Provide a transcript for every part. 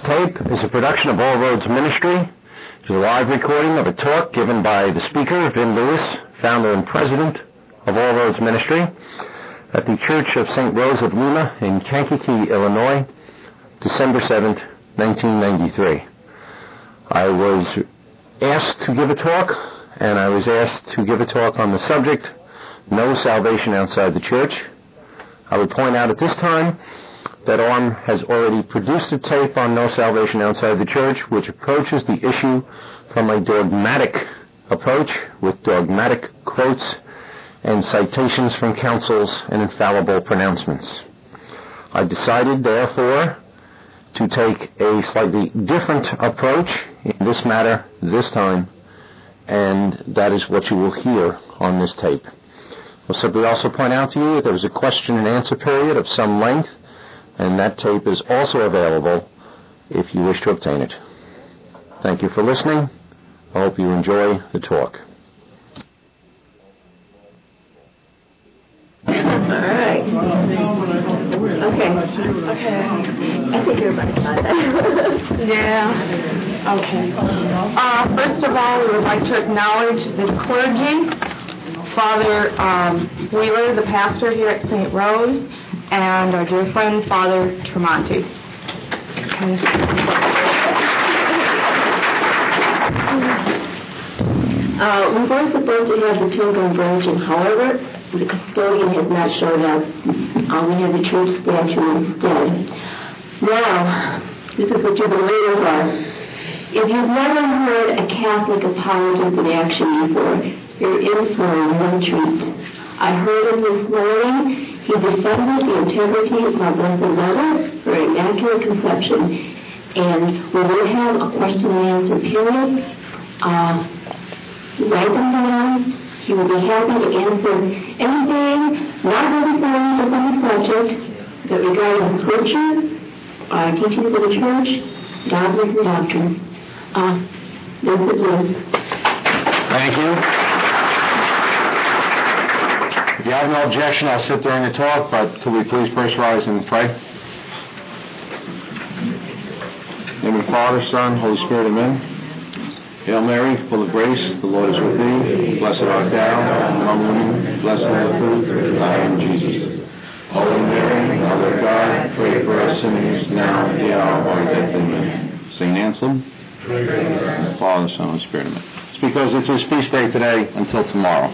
tape is a production of All Roads Ministry. It's a live recording of a talk given by the speaker, Vin Lewis, founder and president of All Roads Ministry, at the Church of St. Rose of Lima in Kankakee, Illinois, December 7th, 1993. I was asked to give a talk, and I was asked to give a talk on the subject, No Salvation Outside the Church. I would point out at this time that ORM has already produced a tape on No Salvation Outside the Church, which approaches the issue from a dogmatic approach with dogmatic quotes and citations from councils and infallible pronouncements. I decided, therefore, to take a slightly different approach in this matter this time, and that is what you will hear on this tape. I'll simply also point out to you that there was a question and answer period of some length, and that tape is also available if you wish to obtain it. Thank you for listening. I hope you enjoy the talk. All right. Okay. I think you're right about that. Yeah. Okay. First of all, we would like to acknowledge the clergy, Father Wheeler, the pastor here at St. Rose, and our dear friend, Father Tremonti. We're supposed to have the pilgrim virgin. However, the custodian has not showed up. We have the church statue instead. Now, this is what you've been waiting for. If you've never heard a Catholic apologist in action before, you're in for a real treat. I heard him this morning. He defended the integrity of our Blessed Mother, her Immaculate Conception, and we will have a question and answer period. Write them down. He will be happy to answer anything, not really just on the subject, but regarding Scripture, our teachings of the Church, godliness and doctrine. Vincent Lewis. Thank you. If you have no objection, I'll sit during the talk, but could we please first rise and pray? In the name of the Father, Son, Holy Spirit, amen. Hail Mary, full of grace, the Lord is with thee. Blessed art thou among women, blessed are the fruit of thy womb, Jesus. Holy Mary, Mother of God, pray for us sinners now and at the hour of our death, amen. St. Anselm, Father, Son, Holy Spirit, amen. It's because it's his feast day today until tomorrow.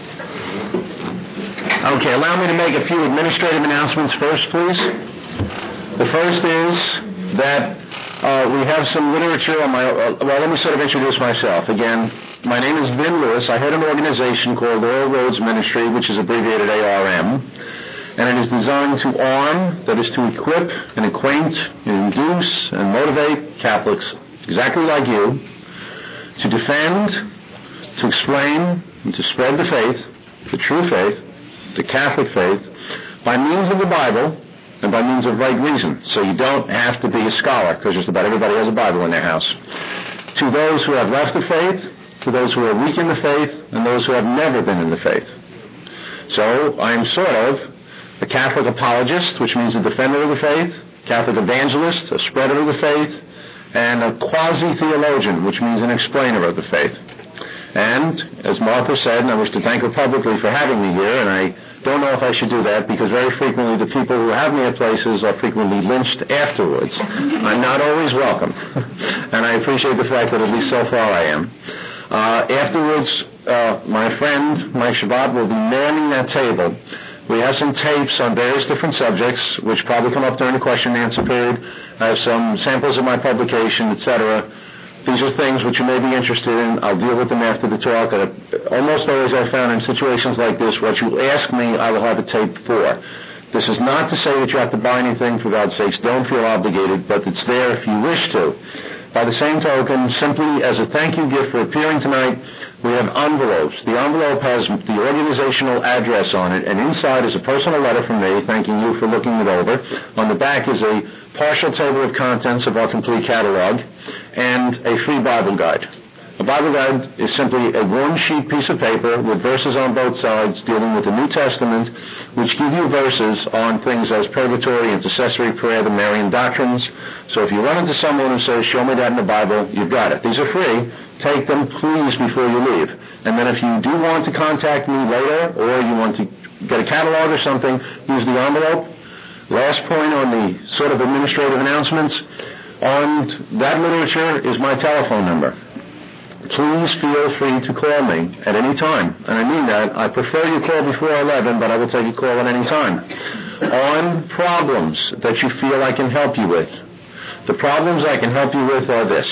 Okay, allow me to make a few administrative announcements first, please. The first is that we have some literature on my... well, let me sort of introduce myself. Again, my name is Vin Lewis. I head an organization called All Roads Ministry, which is abbreviated ARM, and it is designed to arm, that is to equip and acquaint and induce and motivate Catholics, exactly like you, to defend, to explain, and to spread the faith, the true faith, the Catholic faith, by means of the Bible and by means of right reason. So you don't have to be a scholar, because just about everybody has a Bible in their house. To those who have left the faith, to those who are weak in the faith, and those who have never been in the faith. So I'm sort of a Catholic apologist, which means a defender of the faith, Catholic evangelist, a spreader of the faith, and a quasi-theologian, which means an explainer of the faith. And, as Martha said, and I wish to thank her publicly for having me here, and I don't know if I should do that, because very frequently the people who have me at places are frequently lynched afterwards. I'm not always welcome. And I appreciate the fact that at least so far I am. Afterwards, my friend, Mike Shabbat, will be manning that table. We have some tapes on various different subjects, which probably come up during the question and answer period. I have some samples of my publication, etc. These are things which you may be interested in. I'll deal with them after the talk. Almost always I found in situations like this, what you ask me, I will have a tape for. This is not to say that you have to buy anything, for God's sakes. Don't feel obligated, but it's there if you wish to. By the same token, simply as a thank you gift for appearing tonight, we have envelopes. The envelope has the organizational address on it, and inside is a personal letter from me thanking you for looking it over. On the back is a partial table of contents of our complete catalog and a free Bible guide. A Bible guide is simply a one-sheet piece of paper with verses on both sides dealing with the New Testament, which give you verses on things as purgatory, intercessory prayer, the Marian doctrines. So if you run into someone who says, show me that in the Bible, you've got it. These are free. Take them, please, before you leave. And then if you do want to contact me later, or you want to get a catalog or something, use the envelope. Last point on the sort of administrative announcements. On that literature is my telephone number. Please feel free to call me at any time. And I mean that. I prefer you call before 11, but I will take a call at any time. On problems that you feel I can help you with. The problems I can help you with are this.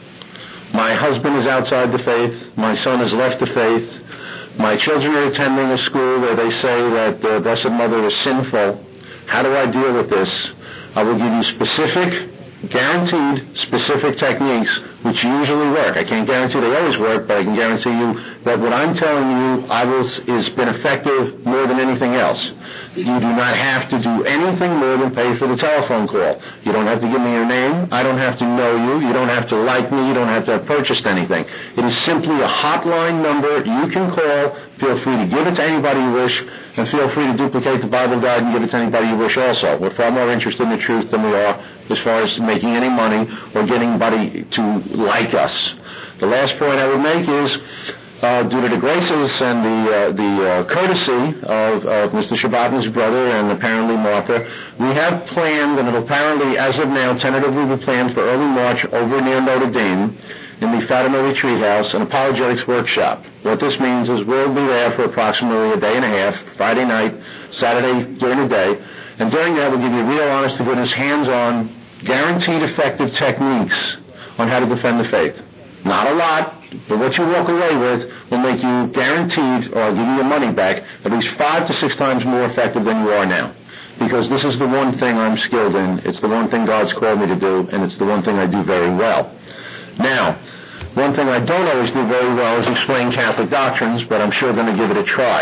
My husband is outside the faith. My son has left the faith. My children are attending a school where they say that the Blessed Mother is sinful. How do I deal with this? I will give you specific, guaranteed specific techniques which usually work. I can't guarantee they always work, but I can guarantee you that what I'm telling you has been effective more than anything else. You do not have to do anything more than pay for the telephone call. You don't have to give me your name. I don't have to know you. You don't have to like me. You don't have to have purchased anything. It is simply a hotline number you can call. Feel free to give it to anybody you wish, and feel free to duplicate the Bible guide and give it to anybody you wish also. We're far more interested in the truth than we are as far as making any money or getting anybody to like us. The last point I would make is, due to the graces and the courtesy of Mr. Shabbat's brother and apparently Martha, we have planned, and it'll apparently, as of now, tentatively be planned for early March over near Notre Dame in the Fatima Retreat House, an apologetics workshop. What this means is we'll be there for approximately a day and a half, Friday night, Saturday during the day, and during that we'll give you real, honest-to-goodness, hands-on, guaranteed effective techniques on how to defend the faith. Not a lot, but what you walk away with will make you guaranteed, or I'll give you your money back, at least 5 to 6 times more effective than you are now. Because this is the one thing I'm skilled in, it's the one thing God's called me to do, and it's the one thing I do very well. Now, one thing I don't always do very well is explain Catholic doctrines, but I'm sure going to give it a try.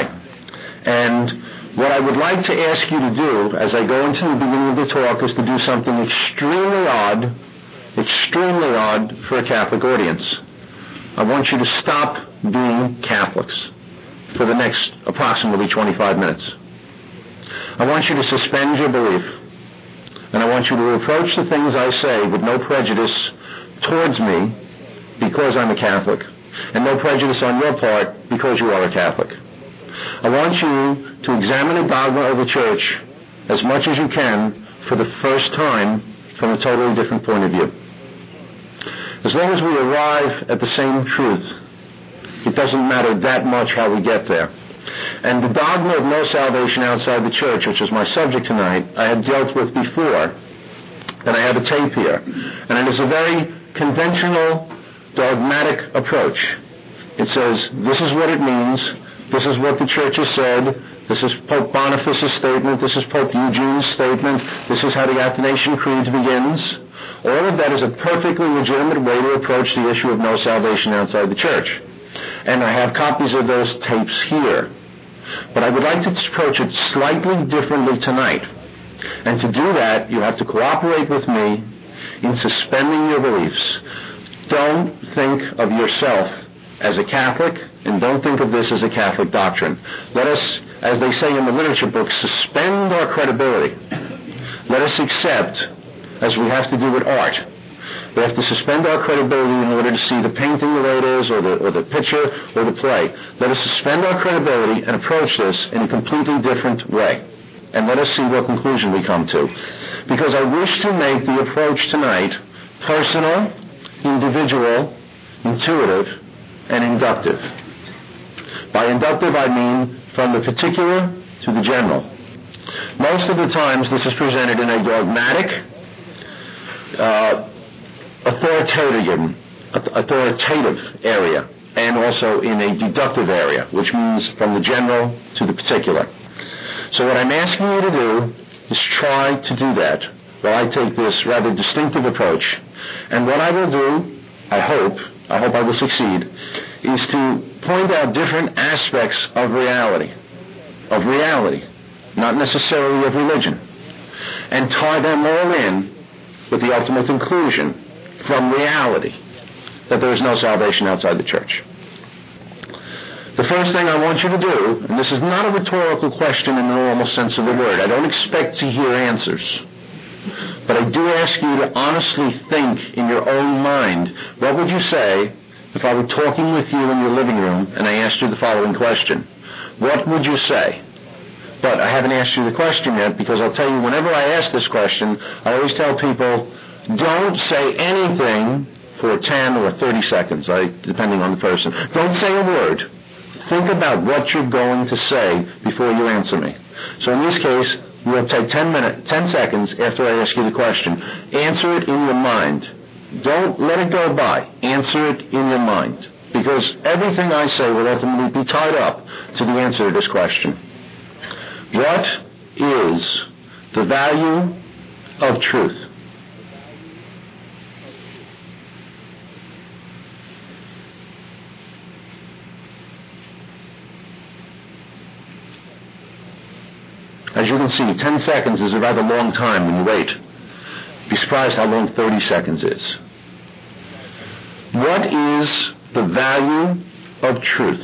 And what I would like to ask you to do, as I go into the beginning of the talk, is to do something extremely odd for a Catholic audience. I want you to stop being Catholics for the next approximately 25 minutes. I want you to suspend your belief, and I want you to approach the things I say with no prejudice towards me because I'm a Catholic, and no prejudice on your part because you are a Catholic. I want you to examine a dogma of the Church as much as you can for the first time from a totally different point of view. As long as we arrive at the same truth, it doesn't matter that much how we get there. And the dogma of no salvation outside the Church, which is my subject tonight, I had dealt with before, and I have a tape here. And it is a very conventional, dogmatic approach. It says, this is what it means, this is what the Church has said, this is Pope Boniface's statement, this is Pope Eugene's statement, this is how the Athanasian Creed begins. All of that is a perfectly legitimate way to approach the issue of no salvation outside the Church. And I have copies of those tapes here. But I would like to approach it slightly differently tonight. And to do that, you have to cooperate with me in suspending your beliefs. Don't think of yourself as a Catholic, and don't think of this as a Catholic doctrine. Let us, as they say in the literature books, suspend our credibility. Let us accept, as we have to do with art, we have to suspend our credibility in order to see the painting the way it is, or the picture, or the play. Let us suspend our credibility and approach this in a completely different way. And let us see what conclusion we come to. Because I wish to make the approach tonight personal, individual, intuitive, and inductive. By inductive, I mean from the particular to the general. Most of the times, this is presented in a dogmatic, authoritative area, and also in a deductive area, which means from the general to the particular. So what I'm asking you to do is try to do that while I take this rather distinctive approach. And what I will do, I hope I will succeed, is to point out different aspects of reality, not necessarily of religion, and tie them all in with the ultimate conclusion from reality. that there is no salvation outside the church. The first thing I want you to do, and this is not a rhetorical question in the normal sense of the word. I don't expect to hear answers. But I do ask you to honestly think in your own mind, what would you say if I were talking with you in your living room and I asked you the following question? What would you say? But I haven't asked you the question yet, because I'll tell you, whenever I ask this question, I always tell people, don't say anything for 10 or 30 seconds, depending on the person. Don't say a word. Think about what you're going to say before you answer me. So in this case, we'll take 10 seconds after I ask you the question. Answer it in your mind. Don't let it go by. Answer it in your mind. Because everything I say will ultimately be tied up to the answer to this question. What is the value of truth? As you can see, 10 seconds is a rather long time when you wait. Be surprised how long 30 seconds is. What is the value of truth?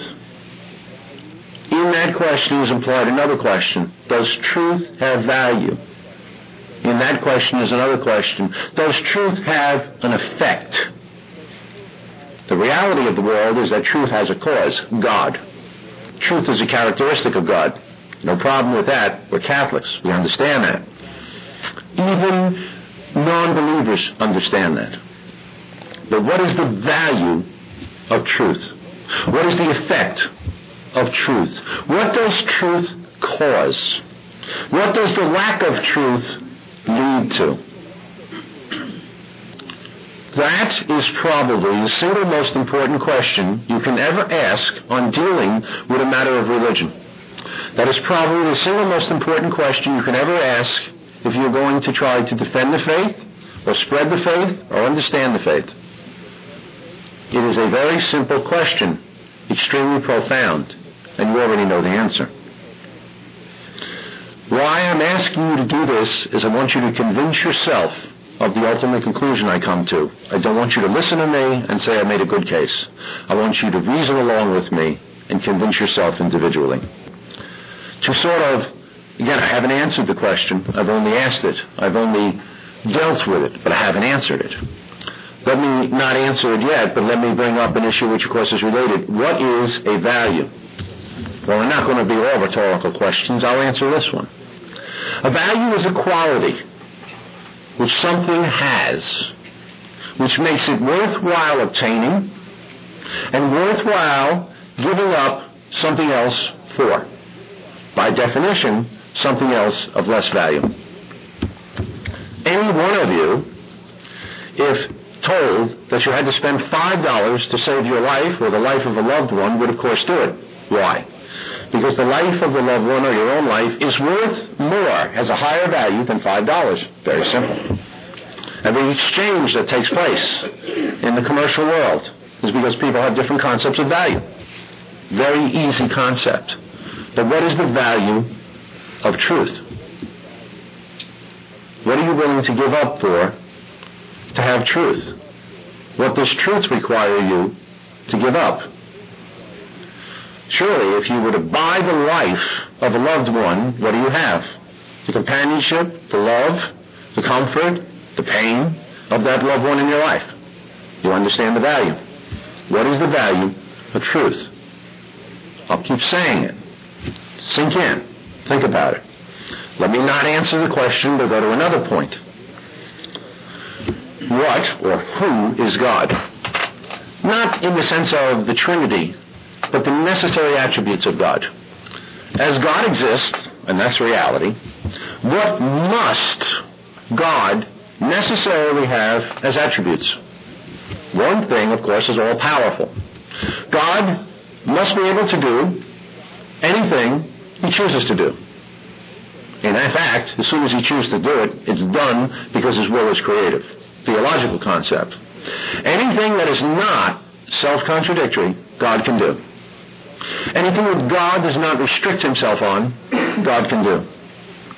In that question is implied another question. Does truth have value? In that question is another question. Does truth have an effect? The reality of the world is that truth has a cause, God. Truth is a characteristic of God. No problem with that. We're Catholics. We understand that. Even non-believers understand that. But what is the value of truth? What is the effect of truth? What does truth cause? What does the lack of truth lead to? That is probably the single most important question you can ever ask on dealing with a matter of religion. That is probably the single most important question you can ever ask if you're going to try to defend the faith, or spread the faith, or understand the faith. It is a very simple question, extremely profound, and you already know the answer. Why I'm asking you to do this is I want you to convince yourself of the ultimate conclusion I come to. I don't want you to listen to me and say I made a good case. I want you to reason along with me and convince yourself individually. To sort of, again, I haven't answered the question. I've only asked it. I've only dealt with it, but I haven't answered it. Let me not answer it yet, but let me bring up an issue which, of course, is related. What is a value? Well, we're not going to be all rhetorical questions. I'll answer this one. A value is a quality which something has, which makes it worthwhile obtaining and worthwhile giving up something else for. By definition, something else of less value. Any one of you, if told that you had to spend $5 to save your life or the life of a loved one, would of course do it. Why? Because the life of the loved one or your own life is worth more, has a higher value than $5. Very simple. Every exchange that takes place in the commercial world is because people have different concepts of value. Very easy concept. But what is the value of truth? What are you willing to give up for to have truth? What does truth require you to give up? Surely, if you were to buy the life of a loved one, what do you have? The companionship, the love, the comfort, the pain of that loved one in your life. You understand the value. What is the value of truth? I'll keep saying it. Sink in. Think about it. Let me not answer the question, but go to another point. What or who is God? Not in the sense of the Trinity, but the necessary attributes of God. As God exists, and that's reality, what must God necessarily have as attributes? One thing, of course, is all-powerful. God must be able to do anything He chooses to do. In fact, as soon as He chooses to do it, it's done because His will is creative. Theological concept. Anything that is not self-contradictory, God can do. Anything that God does not restrict Himself on, God can do.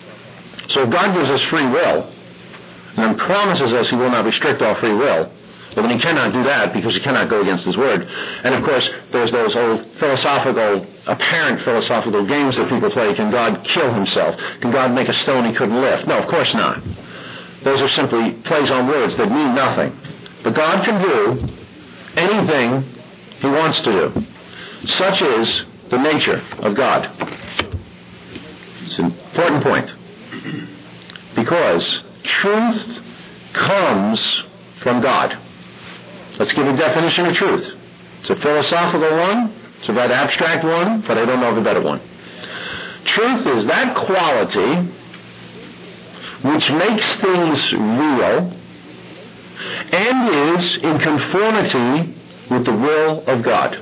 So if God gives us free will, and then promises us He will not restrict our free will, But when he cannot do that, because he cannot go against his word, and of course there's those old apparent philosophical games that people play. Can God kill himself? Can God make a stone he couldn't lift? No, of course not. Those are simply plays on words that mean nothing. But God can do anything he wants to do. Such is the nature of God. It's an important point. Because truth comes from God. Let's give a definition of truth. It's a philosophical one. It's a rather abstract one, but I don't know of a better one. Truth is that quality which makes things real and is in conformity with the will of God.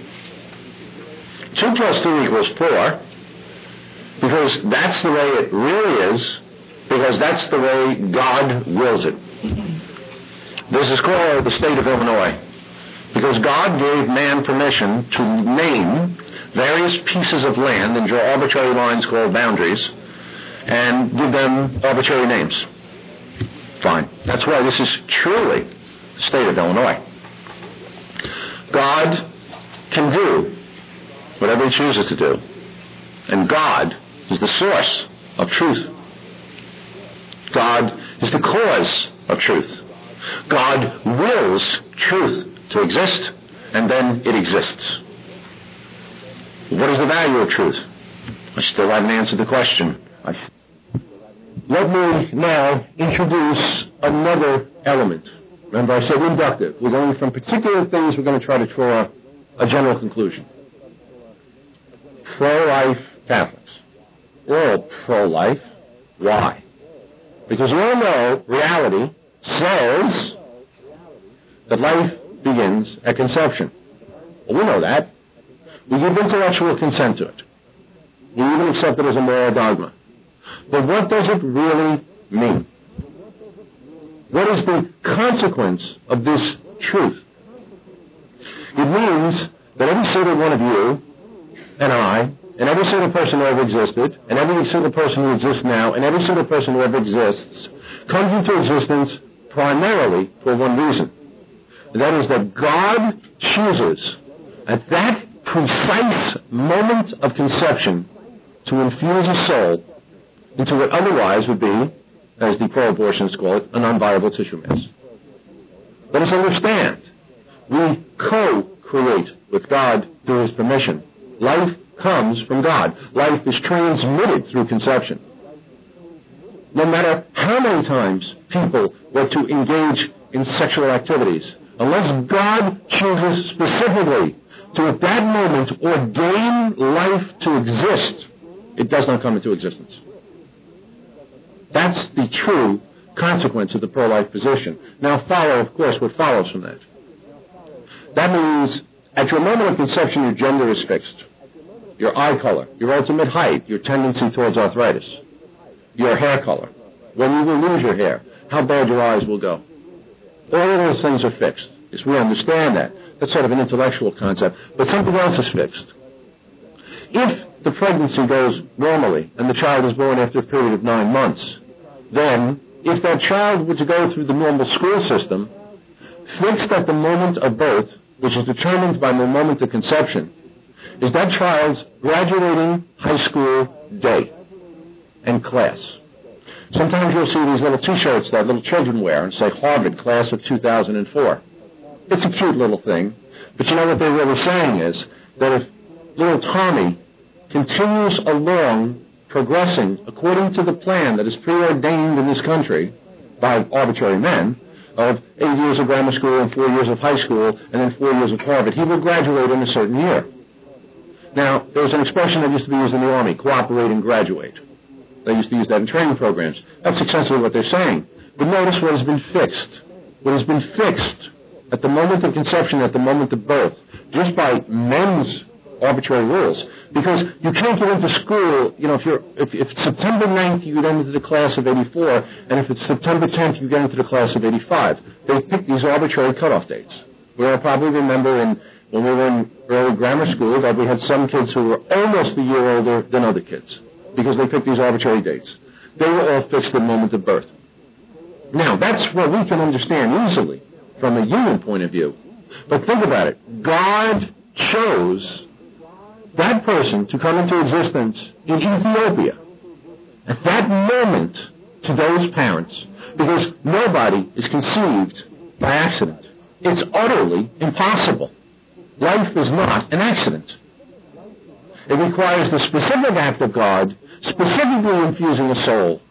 2 plus 2 equals 4, because that's the way it really is, because that's the way God wills it. This is called the state of Illinois, because God gave man permission to name various pieces of land and draw arbitrary lines called boundaries and give them arbitrary names. Fine. That's why this is truly the state of Illinois. God can do whatever he chooses to do, and God is the source of truth. God is the cause of truth. God wills truth to exist, and then it exists. What is the value of truth? I still haven't answered the question. Let me now introduce another element. Remember, I said inductive. We're going from particular things, we're going to try to draw a general conclusion. Pro-life Catholics. We're all pro-life. Why? Because we all know reality says that life begins at conception. Well, we know that. We give intellectual consent to it. We even accept it as a moral dogma. But what does it really mean? What is the consequence of this truth? It means that every single one of you and I, and every single person who ever existed, and every single person who exists now, and every single person who ever exists, comes into existence primarily for one reason. That is that God chooses at that precise moment of conception to infuse a soul into what otherwise would be, as the pro-abortionists call it, a non-viable tissue mass. Let us understand, we co-create with God through his permission. Life comes from God. Life is transmitted through conception. No matter how many times people were to engage in sexual activities, unless God chooses specifically to at that moment ordain life to exist, it does not come into existence. That's the true consequence of the pro-life position. Now follow, of course, what follows from that. That means at your moment of conception, your gender is fixed. Your eye color, your ultimate height, your tendency towards arthritis, your hair color, when you will lose your hair, how bad your eyes will go. All of those things are fixed. Yes, we understand that. That's sort of an intellectual concept. But something else is fixed. If the pregnancy goes normally and the child is born after a period of 9 months, then if that child were to go through the normal school system, fixed at the moment of birth, which is determined by the moment of conception, is that child's graduating high school day and class. Sometimes you'll see these little T-shirts that little children wear and say, Harvard, class of 2004. It's a cute little thing, but you know what they're really saying is that if little Tommy continues along progressing according to the plan that is preordained in this country by arbitrary men of 8 years of grammar school and 4 years of high school and then 4 years of Harvard, he will graduate in a certain year. Now, there's an expression that used to be used in the Army, cooperate and graduate. They used to use that in training programs. That's essentially what they're saying. But notice what has been fixed. What has been fixed at the moment of conception, at the moment of birth, just by men's arbitrary rules. Because you can't get into school, you know, if it's September 9th, you get into the class of 84, and if it's September 10th, you get into the class of 85. They pick these arbitrary cutoff dates. We all probably remember when we were in early grammar school that we had some kids who were almost a year older than other kids because they picked these arbitrary dates. They were all fixed at the moment of birth. Now, that's what we can understand easily. from a human point of view. But think about it. God chose that person to come into existence in Ethiopia at that moment to those parents, because nobody is conceived by accident. It's utterly impossible. Life is not an accident. It requires the specific act of God, specifically infusing a soul.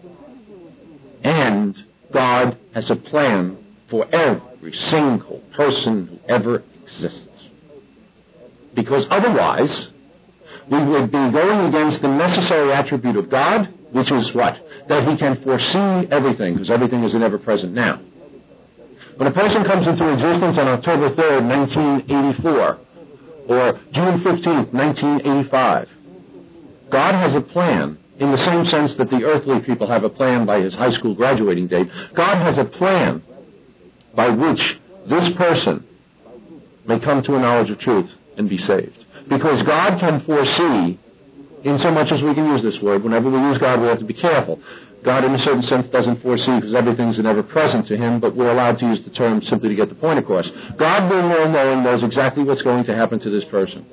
And God has a plan for every single person who ever exists. Because otherwise, we would be going against the necessary attribute of God, which is what? That he can foresee everything, because everything is an ever-present now. When a person comes into existence on October 3rd, 1984, or June 15th, 1985, God has a plan in the same sense that the earthly people have a plan by his high school graduating date. God has a plan by which this person may come to a knowledge of truth and be saved. Because God can foresee, in so much as we can use this word, whenever we use God, we have to be careful. God, in a certain sense, doesn't foresee because everything's an ever-present to him, but we're allowed to use the term simply to get the point across. God, being all-knowing, knows exactly what's going to happen to this person.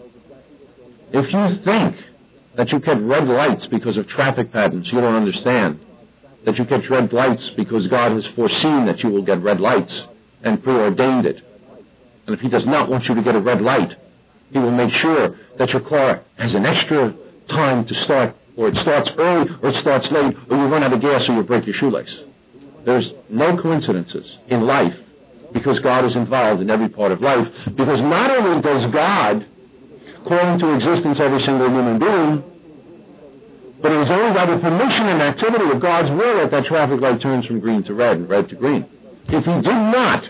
If you think that you get red lights because of traffic patterns, you don't understand. That you get red lights because God has foreseen that you will get red lights and preordained it. And if he does not want you to get a red light, he will make sure that your car has an extra time to start, or it starts early, or it starts late, or you run out of gas, or you break your shoelace. There's no coincidences in life, because God is involved in every part of life. Because not only does God call into existence every single human being, but it is only by the permission and activity of God's will that that traffic light turns from green to red and red to green. If he did not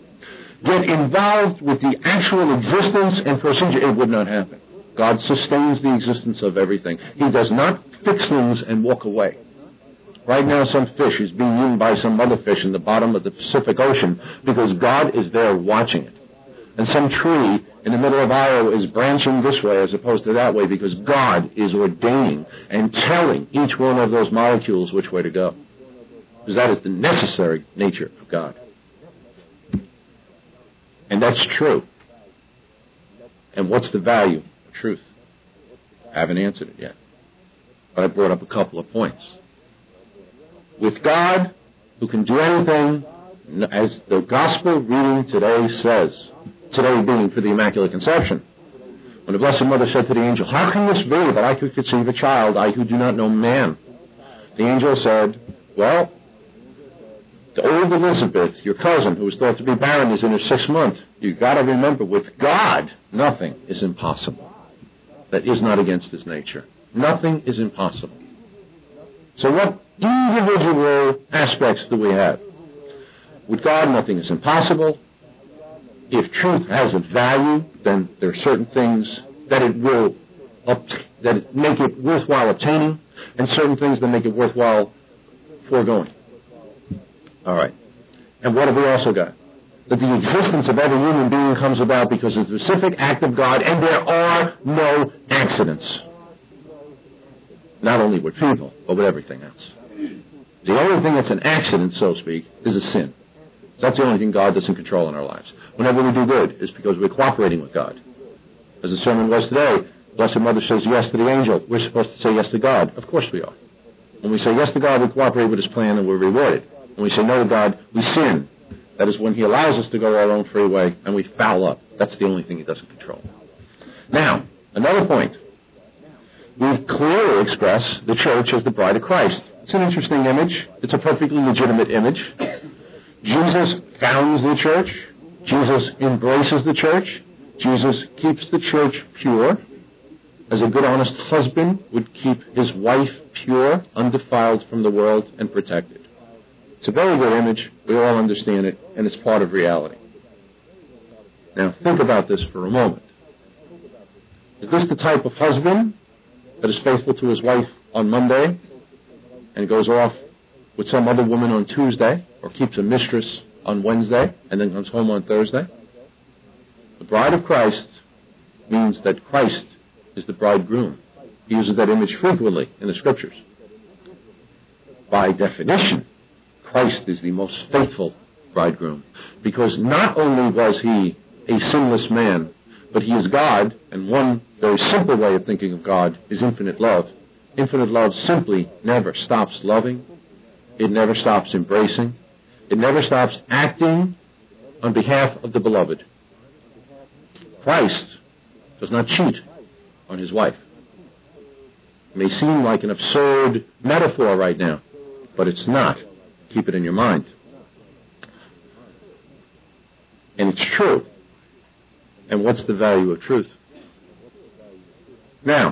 get involved with the actual existence and procedure, it would not happen. God sustains the existence of everything. He does not fix things and walk away. Right now, some fish is being eaten by some other fish in the bottom of the Pacific Ocean because God is there watching it. And some tree in the middle of Iowa is branching this way as opposed to that way because God is ordaining and telling each one of those molecules which way to go. Because that is the necessary nature of God. And that's true. And what's the value of truth? I haven't answered it yet. But I brought up a couple of points. With God, who can do anything, as the gospel reading today says, today being for the Immaculate Conception, when the Blessed Mother said to the angel, "How can this be that I could conceive a child, I who do not know man?" The angel said, "Well, the old Elizabeth, your cousin, who was thought to be barren, is in her 6th month. You've got to remember, with God, nothing is impossible. That is not against his nature. Nothing is impossible." So what individual aspects do we have? With God, nothing is impossible. If truth has a value, then there are certain things that it will that make it worthwhile obtaining, and certain things that make it worthwhile foregoing. All right. And what have we also got? That the existence of every human being comes about because of the specific act of God, and there are no accidents. Not only with people, but with everything else. The only thing that's an accident, so to speak, is a sin. That's the only thing God doesn't control in our lives. Whenever we do good, it's because we're cooperating with God. As the sermon was today, Blessed Mother says yes to the angel. We're supposed to say yes to God. Of course we are. When we say yes to God, we cooperate with his plan and we're rewarded. When we say no to God, we sin. That is when he allows us to go our own free way and we foul up. That's the only thing he doesn't control. Now, another point. We clearly express the church as the bride of Christ. It's an interesting image. It's a perfectly legitimate image. Jesus founds the church. Jesus embraces the church. Jesus keeps the church pure, as a good, honest husband would keep his wife pure, undefiled from the world, and protected. It's a very good image. We all understand it, and it's part of reality. Now, think about this for a moment. Is this the type of husband that is faithful to his wife on Monday and goes off with some other woman on Tuesday, or keeps a mistress on Wednesday and then comes home on Thursday? The bride of Christ means that Christ is the bridegroom. He uses that image frequently in the Scriptures. By definition, Christ is the most faithful bridegroom. Because not only was he a sinless man, but he is God, and one very simple way of thinking of God is infinite love. Infinite love simply never stops loving. It never stops embracing. It never stops acting on behalf of the beloved. Christ does not cheat on his wife. It may seem like an absurd metaphor right now, but it's not. Keep it in your mind. And it's true. And what's the value of truth? Now,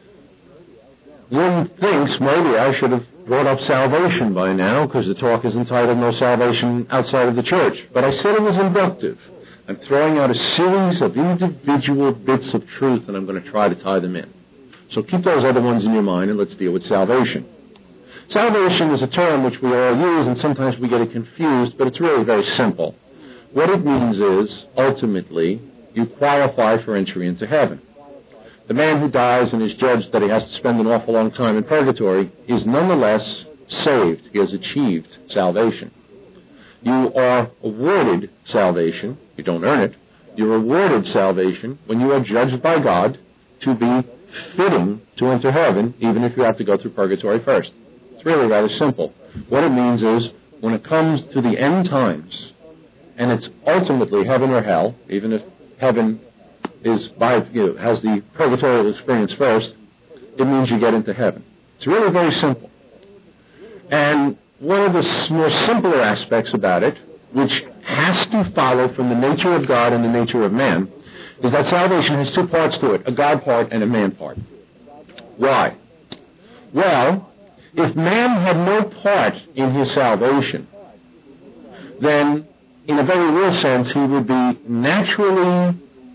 one thinks maybe I should have brought up salvation by now, because the talk is entitled No Salvation Outside of the Church. But I said it was inductive. I'm throwing out a series of individual bits of truth, and I'm going to try to tie them in. So keep those other ones in your mind, and let's deal with salvation. Salvation is a term which we all use, and sometimes we get it confused, but it's really very simple. What it means is, ultimately, you qualify for entry into heaven. The man who dies and is judged that he has to spend an awful long time in purgatory is nonetheless saved. He has achieved salvation. You are awarded salvation. You don't earn it. You're awarded salvation when you are judged by God to be fitting to enter heaven, even if you have to go through purgatory first. It's really rather simple. What it means is, when it comes to the end times, and it's ultimately heaven or hell, even if heaven is has the purgatorial experience first, it means you get into heaven. It's really very simple. And one of the more simpler aspects about it, which has to follow from the nature of God and the nature of man, is that salvation has two parts to it, a God part and a man part. Why? Well, if man had no part in his salvation, then in a very real sense he would be naturally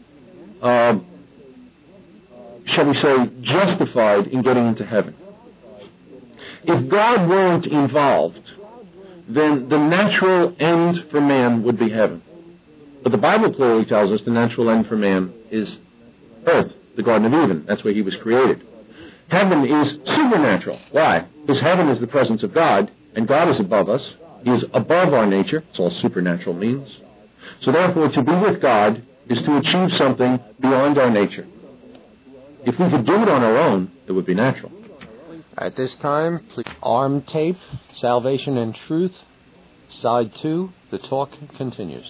shall we say, justified in getting into heaven. If God weren't involved, then the natural end for man would be heaven. But the Bible clearly tells us the natural end for man is earth, the Garden of Eden. That's where he was created. Heaven is supernatural. Why? Because heaven is the presence of God, and God is above us. He is above our nature. That's all supernatural means. So therefore, to be with God is to achieve something beyond our nature. If we could do it on our own, it would be natural. At this time, please arm tape, Salvation and Truth, Side 2. The talk continues.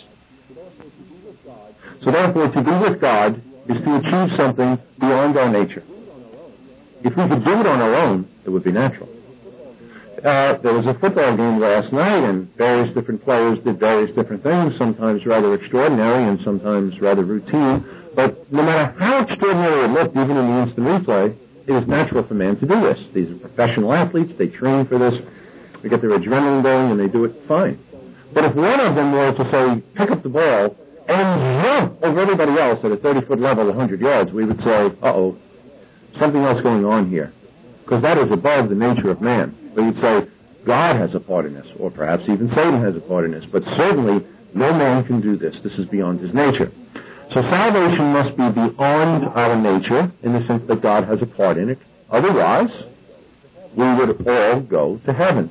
So therefore, to be with God is to achieve something beyond our nature. If we could do it on our own, it would be natural. There was a football game last night, and various different players did various different things, sometimes rather extraordinary and sometimes rather routine. But no matter how extraordinary it looked, even in the instant replay, it is natural for man to do this. These are professional athletes. They train for this. They get their adrenaline going, and they do it fine. But if one of them were to, say, pick up the ball and jump over everybody else at a 30-foot level, 100 yards, we would say, uh-oh, something else going on here. Because that is above the nature of man. We would say, God has a part in this, or perhaps even Satan has a part in this. But certainly, no man can do this. This is beyond his nature. So salvation must be beyond our nature, in the sense that God has a part in it. Otherwise, we would all go to heaven.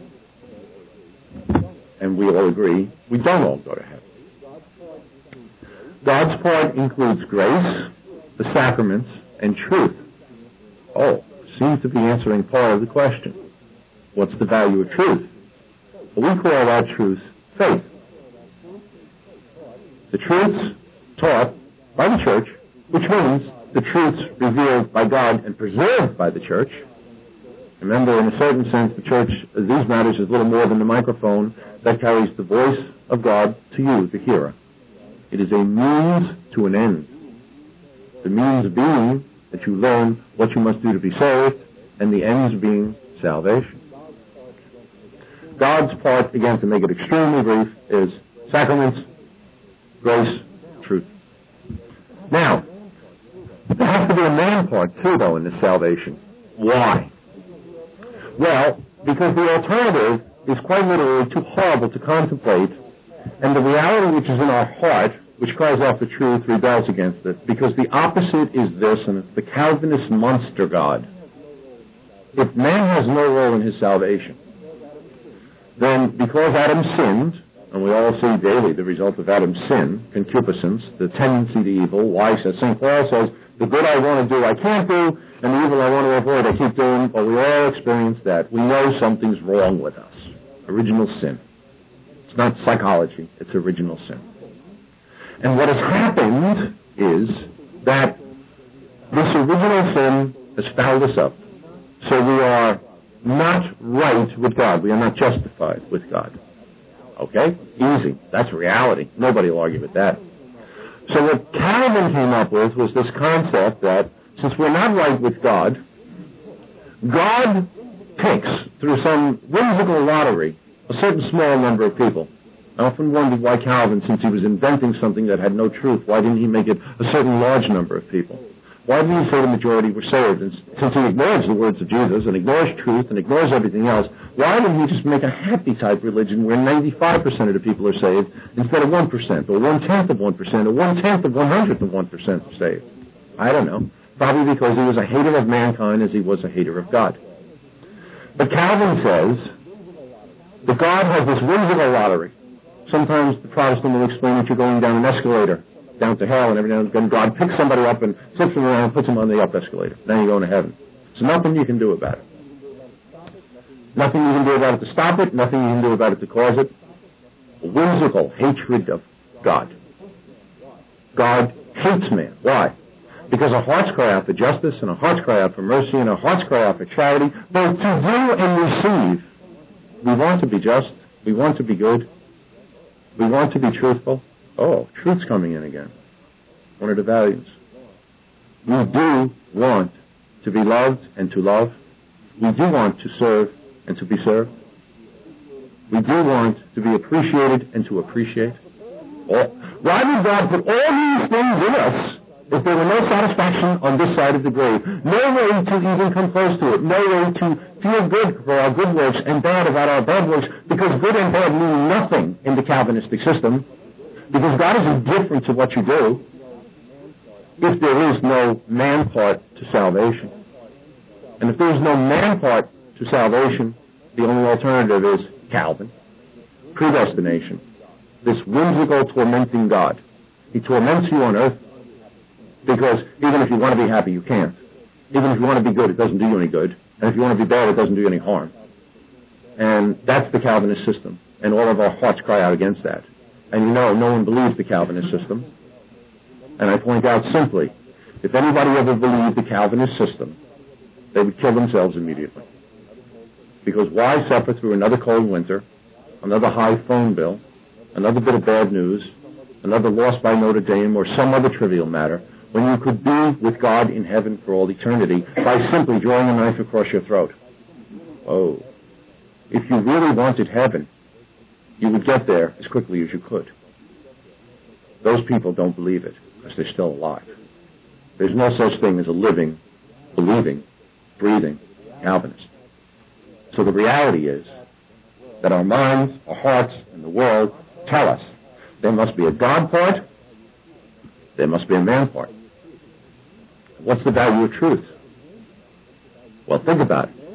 And we all agree we don't all go to heaven. God's part includes grace, the sacraments, and truth. Oh, seems to be answering part of the question. What's the value of truth? Well, we call that truth faith. The truths taught by the church, which means the truths revealed by God and preserved by the church. Remember, in a certain sense, the church, these matters, is little more than the microphone that carries the voice of God to you, the hearer. It is a means to an end. The means being that you learn what you must do to be saved, and the ends being salvation. God's part, again, to make it extremely brief, is sacraments, grace, truth. Now, there has to be a man part, too, though, in this salvation. Why? Well, because the alternative is quite literally too horrible to contemplate, and the reality which is in our heart, which cries out for truth, rebels against it, because the opposite is this, and it's the Calvinist monster God. If man has no role in his salvation, then because Adam sinned, and we all see daily the result of Adam's sin, concupiscence, the tendency to evil. Why, says St. Paul says, the good I want to do I can't do, and the evil I want to avoid I keep doing. But we all experience that. We know something's wrong with us. Original sin. It's not psychology. It's original sin. And what has happened is that this original sin has fouled us up. So we are not right with God. We are not justified with God. Okay? Easy. That's reality. Nobody will argue with that. So what Calvin came up with was this concept that since we're not right with God, God picks, through some whimsical lottery, a certain small number of people. I often wondered why Calvin, since he was inventing something that had no truth, why didn't he make it a certain large number of people? Why didn't he say the majority were saved? And since he ignores the words of Jesus and ignores truth and ignores everything else, why didn't he just make a happy type religion where 95% of the people are saved instead of 1% or 1/10 of 1% or 1/10 of 100th of 1% are saved? I don't know. Probably because he was a hater of mankind as he was a hater of God. But Calvin says that God has this whimsical lottery. Sometimes the Protestant will explain that you're going down an escalator down to hell, and every now and then God picks somebody up and flips them around and puts them on the up escalator. Now you're going to heaven. So nothing you can do about it. Nothing you can do about it to stop it. Nothing you can do about it to cause it. A whimsical hatred of God. God hates man. Why? Because our hearts cry out for justice, and our hearts cry out for mercy, and our hearts cry out for charity, both to do and receive. We want to be just. We want to be good. We want to be truthful. Oh, truth's coming in again. One of the values. We do want to be loved and to love. We do want to serve and to be served. We do want to be appreciated and to appreciate. Why did God put all these things in us if there were no satisfaction on this side of the grave? No way to even come close to it. No way to feel good for our good works and bad about our bad works, because good and bad mean nothing in the Calvinistic system. Because God is indifferent to what you do if there is no man part to salvation. And if there is no man part to salvation, the only alternative is Calvin. Predestination. This whimsical, tormenting God. He torments you on earth because even if you want to be happy, you can't. Even if you want to be good, it doesn't do you any good. And if you want to be bad, it doesn't do you any harm. And that's the Calvinist system. And all of our hearts cry out against that. And you know, no one believes the Calvinist system. And I point out simply, if anybody ever believed the Calvinist system, they would kill themselves immediately. Because why suffer through another cold winter, another high phone bill, another bit of bad news, another loss by Notre Dame, or some other trivial matter, when you could be with God in heaven for all eternity by simply drawing a knife across your throat? Oh, if you really wanted heaven, you would get there as quickly as you could. Those people don't believe it because they're still alive. There's no such thing as a living, believing, breathing Calvinist. So the reality is that our minds, our hearts, and the world tell us there must be a God part, there must be a man part. What's the value of truth? Well, think about it.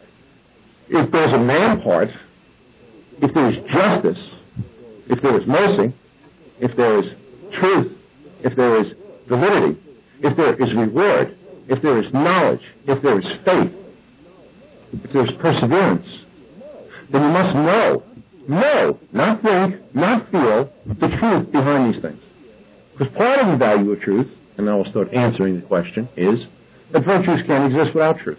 If there's a man part, if there is justice, if there is mercy, if there is truth, if there is validity, if there is reward, if there is knowledge, if there is faith, if there is perseverance, then you must know, not think, not feel, the truth behind these things. Because part of the value of truth, and I will start answering the question, is that virtues can't exist without truth.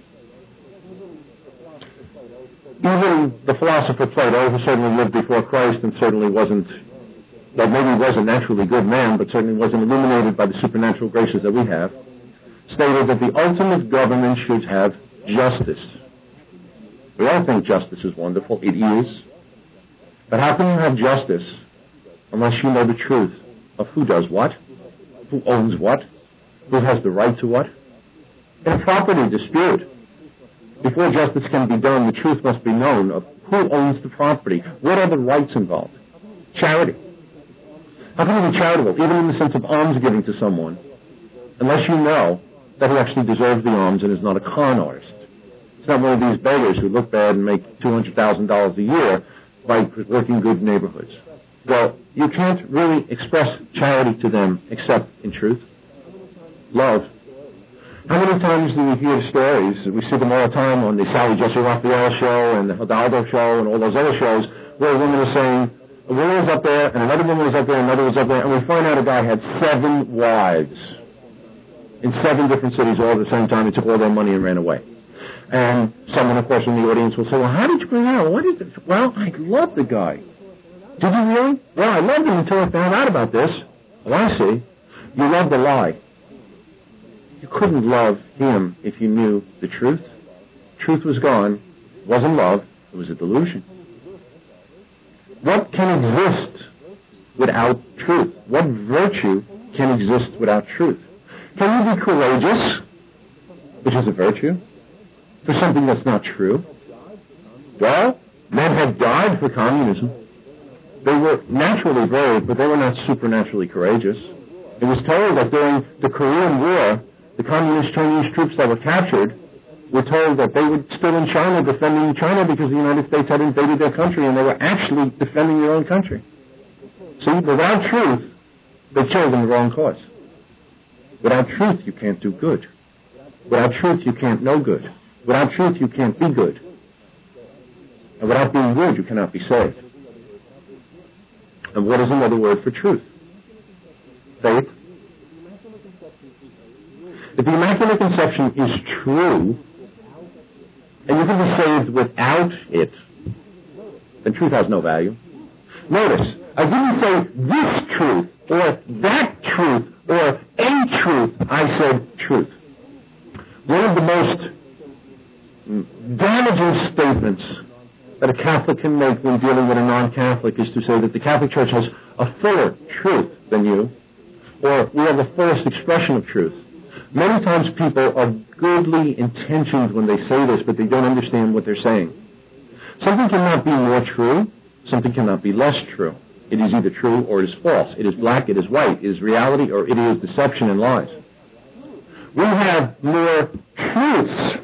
Even the philosopher Plato, who certainly lived before Christ and certainly wasn't, well, maybe was a naturally good man, but certainly wasn't illuminated by the supernatural graces that we have, stated that the ultimate government should have justice. We all think justice is wonderful. It is. But how can you have justice unless you know the truth of who does what, who owns what, who has the right to what? In a property dispute, before justice can be done, the truth must be known of who owns the property, what are the rights involved. Charity. How can you be charitable, even in the sense of alms giving to someone, unless you know that he actually deserves the alms and is not a con artist? It's not one of these beggars who look bad and make $200,000 a year by working good neighborhoods. Well, you can't really express charity to them except in truth. Love. How many times do we hear stories, we see them all the time on the Sally Jesse Raphael show and the Hidalgo show and all those other shows, where a woman is saying, a woman was up there, and another woman was up there, and another was up there, and we find out a guy had 7 wives in 7 different cities all at the same time. He took all their money and ran away. And someone, of course, in the audience will say, well, how did you bring out? What is it? Well, I love the guy. Did you really? Well, I loved him until I found out about this. Well, I see. You loved the lie. You couldn't love him if you knew the truth. Truth was gone. It wasn't love. It was a delusion. What can exist without truth? What virtue can exist without truth? Can you be courageous, which is a virtue, for something that's not true? Well, men had died for communism. They were naturally brave, but they were not supernaturally courageous. It was told that during the Korean War, the communist Chinese troops that were captured were told that they were still in China defending China because the United States had invaded their country, and they were actually defending their own country. See, without truth, they killed in the wrong cause. Without truth, you can't do good. Without truth, you can't know good. Without truth, you can't be good. And without being good, you cannot be saved. And what is another word for truth? Faith. If the Immaculate Conception is true, and you can be saved without it, then truth has no value. Notice, I didn't say this truth, or that truth, or a truth. I said truth. One of the most damaging statements that a Catholic can make when dealing with a non-Catholic is to say that the Catholic Church has a fuller truth than you, or we have the fullest expression of truth. Many times people are goodly intentioned when they say this, but they don't understand what they're saying. Something cannot be more true, something cannot be less true. It is either true or it is false. It is black, it is white, it is reality, or it is deception and lies. We have more truths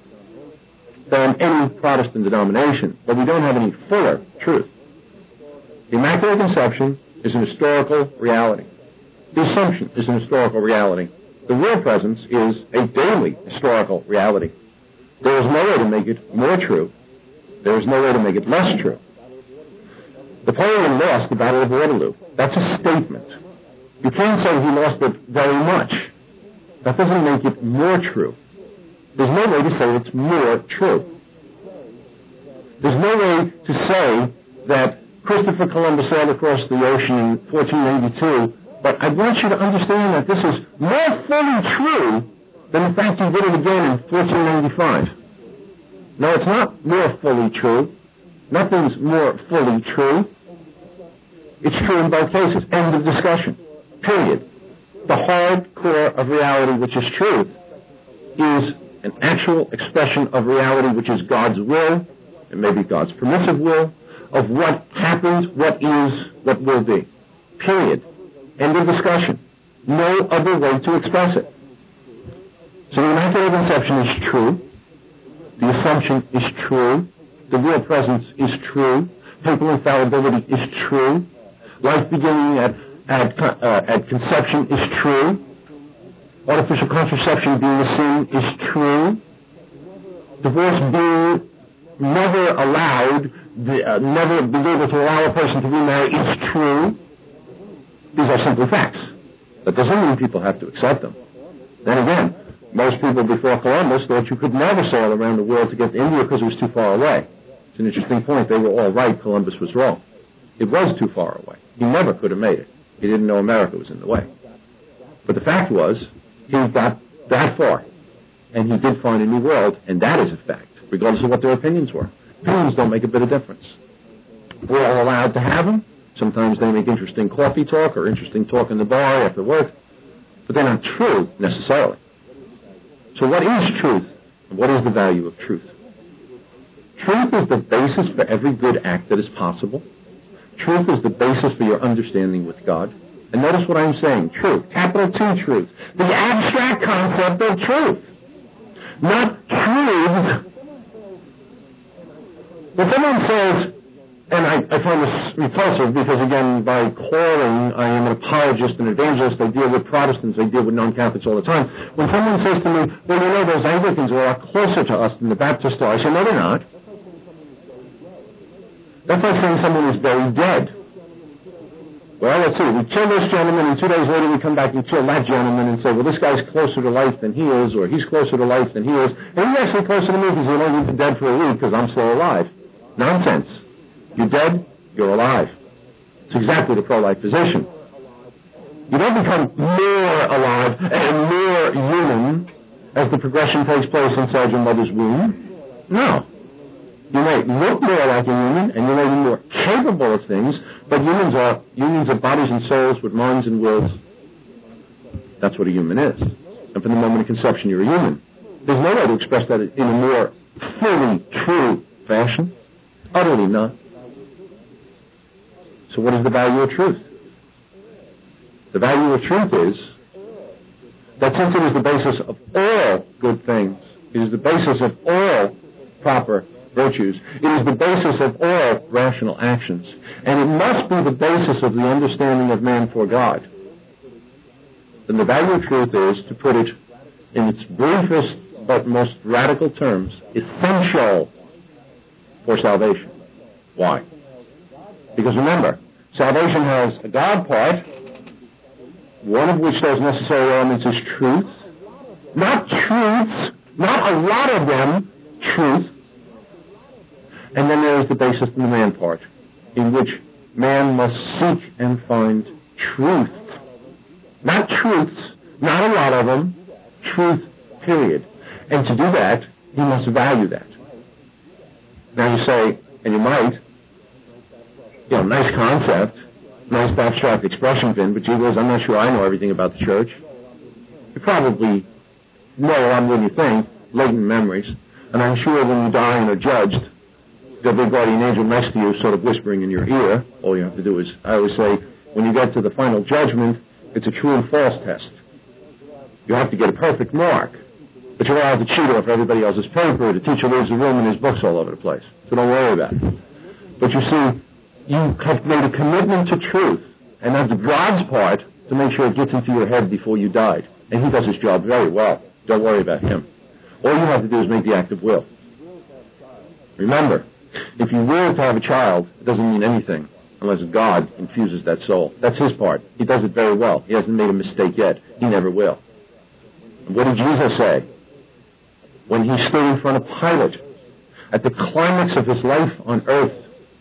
than any Protestant denomination, but we don't have any fuller truth. The Immaculate Conception is an historical reality. The Assumption is an historical reality. The Real Presence is a daily historical reality. There is no way to make it more true. There is no way to make it less true. Napoleon lost the Battle of Waterloo. That's a statement. You can't say he lost it very much. That doesn't make it more true. There's no way to say it's more true. There's no way to say that Christopher Columbus sailed across the ocean in 1492, but I want you to understand that this is more fully true than the fact he did it again in 1495. No, it's not more fully true. Nothing's more fully true. It's true in both cases. End of discussion. Period. The hard core of reality, which is truth, is an actual expression of reality, which is God's will, and maybe God's permissive will, of what happens, what is, what will be. Period. End of discussion. No other way to express it. So the Immaculate Conception is true. The Assumption is true. The Real Presence is true. Papal infallibility is true. Life beginning at conception is true. Artificial contraception being a sin is true. Divorce being never allowed, never being able to allow a person to remarry is true. These are simple facts. That doesn't mean people have to accept them. Then again, most people before Columbus thought you could never sail around the world to get to India because it was too far away. It's an interesting point. They were all right. Columbus was wrong. It was too far away. He never could have made it. He didn't know America was in the way. But the fact was, he got that far. And he did find a new world, and that is a fact, regardless of what their opinions were. Opinions don't make a bit of difference. We're all allowed to have them. Sometimes they make interesting coffee talk or interesting talk in the bar after work, but they're not true necessarily. So what is truth? And what is the value of truth? Truth is the basis for every good act that is possible. Truth is the basis for your understanding with God. And notice what I'm saying. Truth. Capital T, truth. The abstract concept of truth. Not truth. When someone says, And I find this repulsive because, again, by calling, I am an apologist and evangelist. I deal with Protestants. I deal with non-Catholics all the time. When someone says to me, well, you know, those Anglicans are a lot closer to us than the Baptists are, I say, no, they're not. That's like saying someone is very dead. Well, let's see. We kill this gentleman, and 2 days later we come back and kill that gentleman and say, well, this guy's closer to life than he is, or he's closer to life than he is. And he's actually closer to me because he's only been dead for a week because I'm still alive. Nonsense. You're dead, you're alive. It's exactly the pro-life position. You don't become more alive and more human as the progression takes place inside your mother's womb. No. You may look more like a human, and you may be more capable of things, but humans are bodies and souls with minds and wills. That's what a human is. And from the moment of conception, you're a human. There's no way to express that in a more fully true fashion. Utterly not. So what is the value of truth? The value of truth is that since it is the basis of all good things, it is the basis of all proper virtues, it is the basis of all rational actions, and it must be the basis of the understanding of man for God, then the value of truth is, to put it in its briefest but most radical terms, essential for salvation. Why? Because remember, salvation has a God part, one of which those necessary elements is truth. Not truths, not a lot of them, truth. And then there is the basis of the man part, in which man must seek and find truth. Not truths, not a lot of them, truth, period. And to do that, he must value that. Now you say, and you might, nice concept, nice abstract expression, Vin, but gee whiz, I'm not sure I know everything about the church. You probably know a lot more than you think, latent memories, and I'm sure when you die and are judged, there'll be a guardian angel next to you sort of whispering in your ear. All you have to do is, I always say, when you get to the final judgment, it's a true and false test. You have to get a perfect mark, but you're allowed to cheat off everybody else's paper. The teacher leaves the room and his books all over the place, so don't worry about it. But you see, you have made a commitment to truth, and that's God's part to make sure it gets into your head before you died. And he does his job very well. Don't worry about him. All you have to do is make the act of will. Remember, if you will to have a child, it doesn't mean anything unless God infuses that soul. That's his part. He does it very well. He hasn't made a mistake yet. He never will. And what did Jesus say when he stood in front of Pilate at the climax of his life on earth?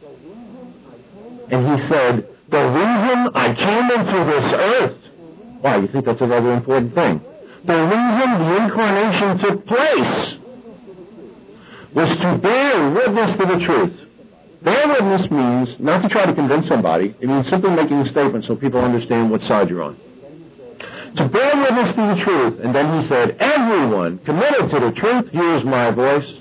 And he said, the reason I came into this earth, why, you think that's a rather important thing? The reason the incarnation took place was to bear witness to the truth. Bear witness means not to try to convince somebody. It means simply making a statement so people understand what side you're on. To bear witness to the truth. And then he said, everyone committed to the truth hears my voice.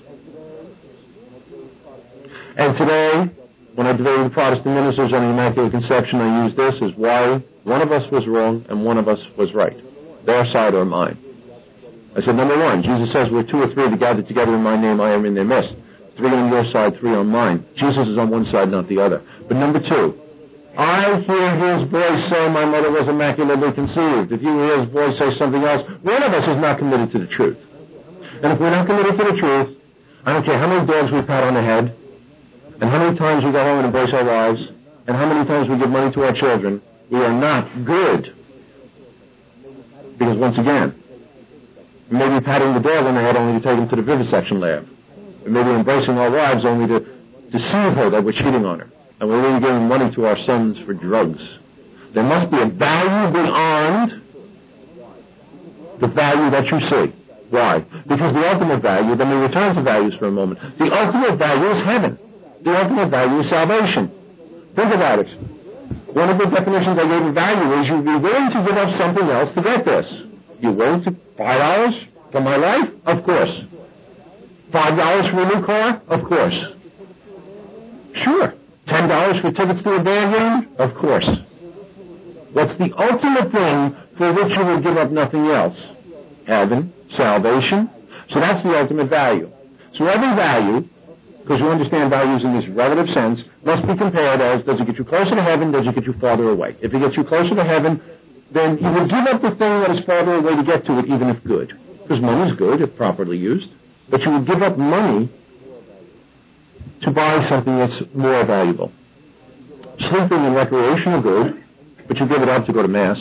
And today, when I debated the Protestant ministers on the Immaculate Conception, I used this as why one of us was wrong and one of us was right. Their side or mine. I said, number one, Jesus says where two or three are gathered together in my name, I am in their midst. 3 on your side, 3 on mine. Jesus is on one side, not the other. But number two, I hear his voice say my mother was immaculately conceived. If you hear his voice say something else, one of us is not committed to the truth. And if we're not committed to the truth, I don't care how many dogs we pat on the head, and how many times we go home and embrace our wives, and how many times we give money to our children, we are not good. Because once again, we may be patting the dog on the head only to take him to the vivisection lab. We may be embracing our wives only to deceive her that we're cheating on her. And we're really giving money to our sons for drugs. There must be a value beyond the value that you see. Why? Because the ultimate value, then we return to values for a moment. The ultimate value is heaven. The ultimate value is salvation. Think about it. One of the definitions I gave of value is you'd be willing to give up something else to get this. You're willing to $5 for my life? Of course. $5 for a new car? Of course. Sure. $10 for tickets to a band game? Of course. What's the ultimate thing for which you would give up nothing else? Heaven, salvation. So that's the ultimate value. So every value because you understand values in this relative sense, must be compared as, does it get you closer to heaven, does it get you farther away? If it gets you closer to heaven, then you will give up the thing that is farther away to get to it, even if good. Because money is good if properly used. But you will give up money to buy something that's more valuable. Sleeping and recreation are good, but you give it up to go to Mass.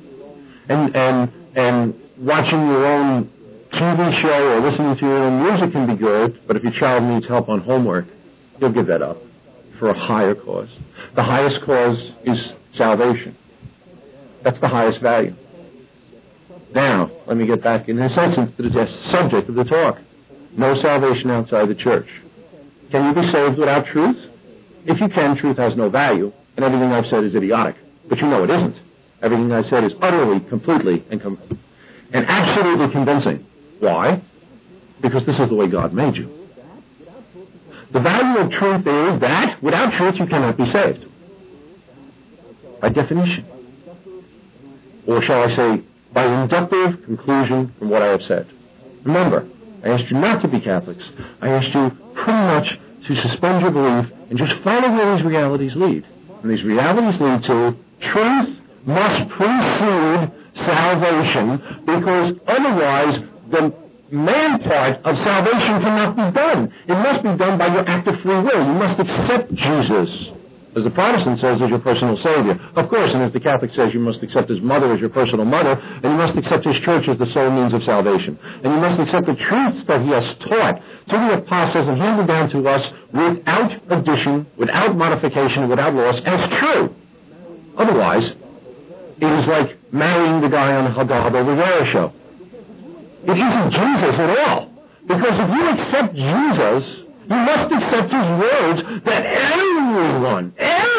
And watching your own TV show or listening to your own music can be good, but if your child needs help on homework, you'll give that up for a higher cause. The highest cause is salvation. That's the highest value. Now, let me get back in essence to the subject of the talk. No salvation outside the church. Can you be saved without truth? If you can, truth has no value, and everything I've said is idiotic. But you know it isn't. Everything I've said is utterly, completely, and absolutely convincing. Why? Because this is the way God made you. The value of truth is that without truth you cannot be saved. By definition. Or shall I say, by inductive conclusion from what I have said. Remember, I asked you not to be Catholics. I asked you pretty much to suspend your belief and just follow where these realities lead. And these realities lead to truth must precede salvation, because otherwise the man part of salvation cannot be done. It must be done by your act of free will. You must accept Jesus, as the Protestant says, as your personal Savior. Of course, and as the Catholic says, you must accept His mother as your personal mother, and you must accept His church as the sole means of salvation. And you must accept the truths that He has taught to the apostles and handed down to us without addition, without modification, without loss, as true. Otherwise, it is like marrying the guy on the Haggadah Rivera show. It isn't Jesus at all. Because if you accept Jesus, you must accept His words that everyone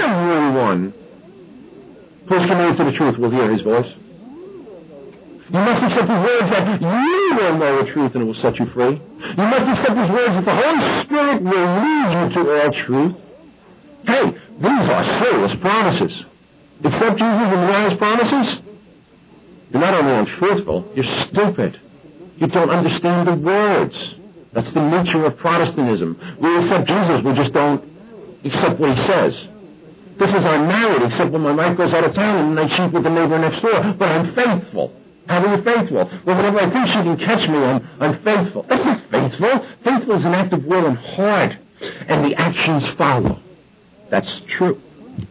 who is committed to the truth will hear His voice. You must accept His words that you will know the truth and it will set you free. You must accept His words that the Holy Spirit will lead you to all truth. Hey, these are serious promises. Accept Jesus and deny His promises? You're not only untruthful, you're stupid. You don't understand the words. That's the nature of Protestantism. We accept Jesus, we just don't accept what He says. This is I'm married, except when my wife goes out of town and I cheat with the neighbor next door. But I'm faithful. How are you faithful? Well, whenever I think she can catch me, I'm faithful. That's not faithful. Faithful is an act of will and heart. And the actions follow. That's true.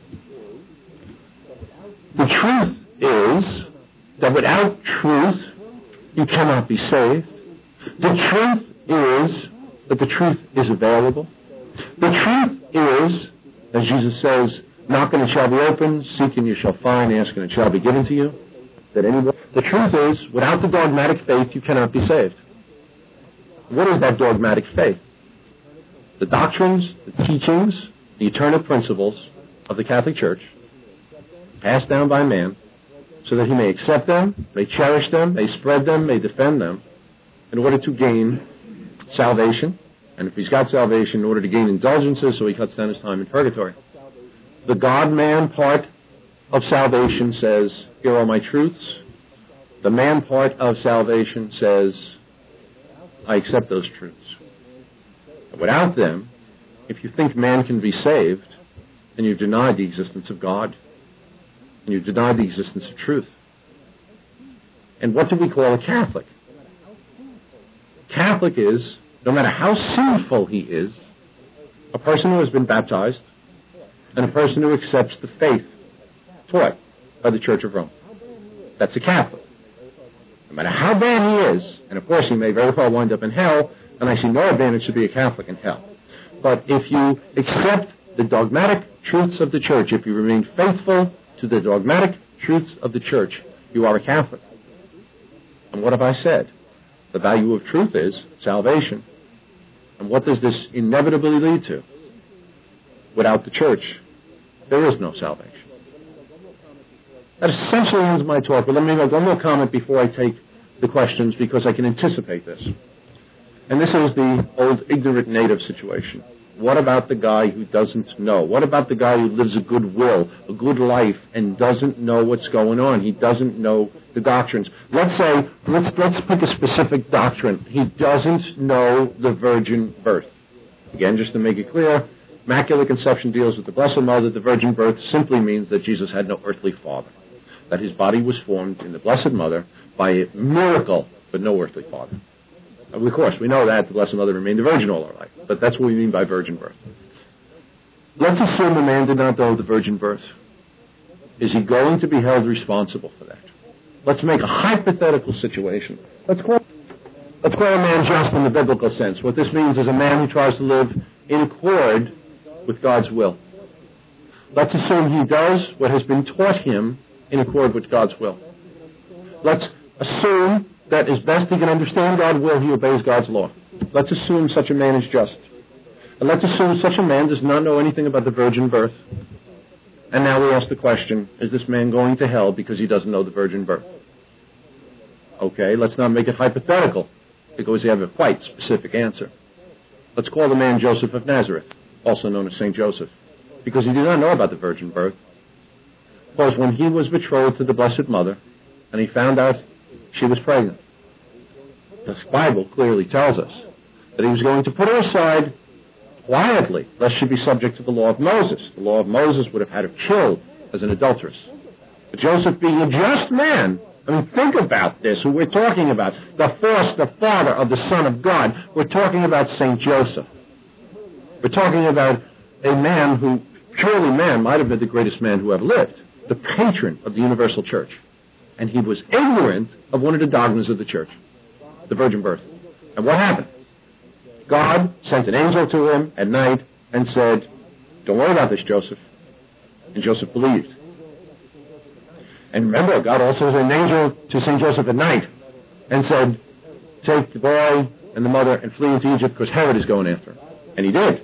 The truth is that without truth, you cannot be saved. The truth is that the truth is available. The truth is, as Jesus says, knock and it shall be opened, seek and you shall find, ask and it shall be given to you. The truth is, without the dogmatic faith, you cannot be saved. What is that dogmatic faith? The doctrines, the teachings, the eternal principles of the Catholic Church, passed down by man, so that he may accept them, may cherish them, may spread them, may defend them, in order to gain salvation, and if he's got salvation, in order to gain indulgences, so he cuts down his time in purgatory. The God-man part of salvation says, here are my truths. The man part of salvation says, I accept those truths. Without them, if you think man can be saved, then you deny the existence of God, and you deny the existence of truth. And what do we call a Catholic? Catholic is, no matter how sinful he is, a person who has been baptized and a person who accepts the faith taught by the Church of Rome. That's a Catholic. No matter how bad he is, and of course he may very well wind up in hell, and I see no advantage to be a Catholic in hell. But if you accept the dogmatic truths of the Church, if you remain faithful to the dogmatic truths of the Church, you are a Catholic. And what have I said? The value of truth is salvation. And what does this inevitably lead to? Without the Church, there is no salvation. That essentially ends my talk, but let me make one more comment before I take the questions, because I can anticipate this. And this is the old ignorant native situation. What about the guy who doesn't know? What about the guy who lives a good will, a good life, and doesn't know what's going on? He doesn't know the doctrines. Let's pick a specific doctrine. He doesn't know the virgin birth. Again, just to make it clear, Immaculate Conception deals with the Blessed Mother. The virgin birth simply means that Jesus had no earthly father, that his body was formed in the Blessed Mother by a miracle, but no earthly father. Of course, we know that the Blessed Mother remained a virgin all her life, but that's what we mean by virgin birth. Let's assume a man did not know the virgin birth. Is he going to be held responsible for that? Let's make a hypothetical situation. Let's call a man just in the biblical sense. What this means is a man who tries to live in accord with God's will. Let's assume he does what has been taught him in accord with God's will. Let's assume that as best he can understand God's will, he obeys God's law. Let's assume such a man is just. And let's assume such a man does not know anything about the virgin birth. And now we ask the question, is this man going to hell because he doesn't know the virgin birth? Okay, let's not make it hypothetical, because we have a quite specific answer. Let's call the man Joseph of Nazareth, also known as St. Joseph, because he did not know about the virgin birth. Because when he was betrothed to the Blessed Mother, and he found out she was pregnant, the Bible clearly tells us that he was going to put her aside quietly, lest she be subject to the law of Moses. The law of Moses would have had her killed as an adulteress. But Joseph, being a just man, I mean, think about this, who we're talking about, the father of the Son of God. We're talking about St. Joseph. We're talking about a man who, purely man, might have been the greatest man who ever lived, the patron of the universal church. And he was ignorant of one of the dogmas of the church, the virgin birth. And what happened? God sent an angel to him at night and said, don't worry about this, Joseph. And Joseph believed. And remember, God also sent an angel to St. Joseph at night and said, take the boy and the mother and flee into Egypt because Herod is going after him. And he did.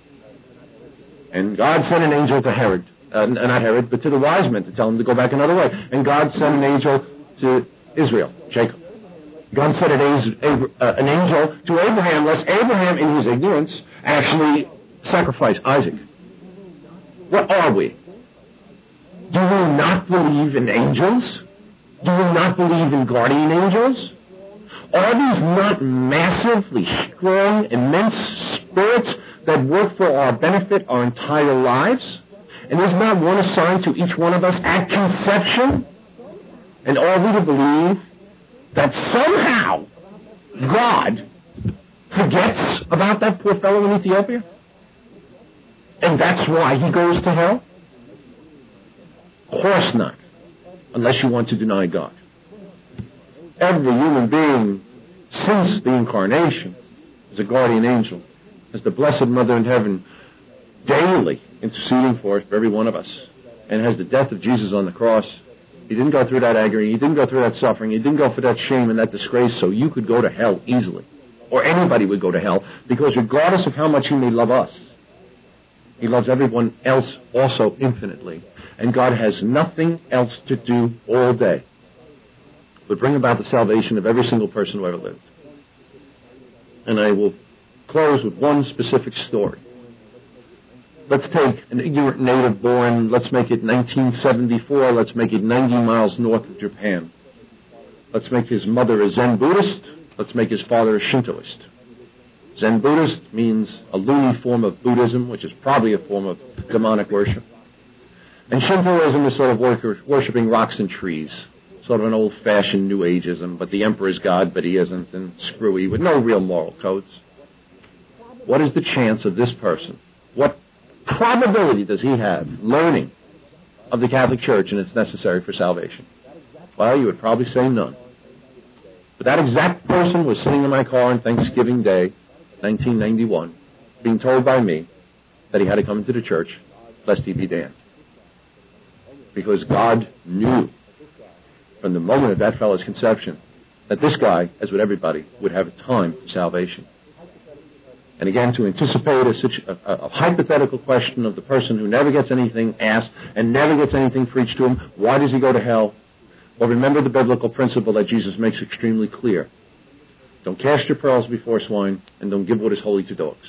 And God sent an angel to Herod, not Herod, but to the wise men to tell him to go back another way. And God sent an angel to Israel, Jacob. God sent an angel to Abraham, lest Abraham, in his ignorance, actually sacrifice Isaac. What are we? Do we not believe in angels? Do we not believe in guardian angels? Are these not massively strong, immense spirits that work for our benefit our entire lives? And is not one assigned to each one of us at conception? And are we to believe that somehow God forgets about that poor fellow in Ethiopia? And that's why he goes to hell? Of course not, unless you want to deny God. Every human being, since the incarnation, is a guardian angel, as the Blessed Mother in heaven, daily interceding for us, for every one of us, and has the death of Jesus on the cross. He didn't go through that agony, he didn't go through that suffering, he didn't go for that shame and that disgrace so you could go to hell easily, or anybody would go to hell, because regardless of how much he may love us, he loves everyone else also infinitely. And God has nothing else to do all day but bring about the salvation of every single person who ever lived. And I will close with one specific story. Let's take an ignorant native born, let's make it 1974, let's make it 90 miles north of Japan. Let's make his mother a Zen Buddhist, let's make his father a Shintoist. Zen Buddhist means a loony form of Buddhism, which is probably a form of demonic worship. And Shintoism is sort of worshipping rocks and trees, sort of an old-fashioned New Ageism, but the emperor's God, but he isn't, and screwy, with no real moral codes. What is the chance of this person? What probability does he have learning of the Catholic Church and it's necessary for salvation? Well, you would probably say none. But that exact person was sitting in my car on Thanksgiving Day, 1991, being told by me that he had to come into the church lest he be damned. Because God knew from the moment of that fellow's conception that this guy, as with everybody, would have a time for salvation. And again, to anticipate a hypothetical question of the person who never gets anything asked and never gets anything preached to him, why does he go to hell? Well, remember the biblical principle that Jesus makes extremely clear. Don't cast your pearls before swine, and don't give what is holy to dogs.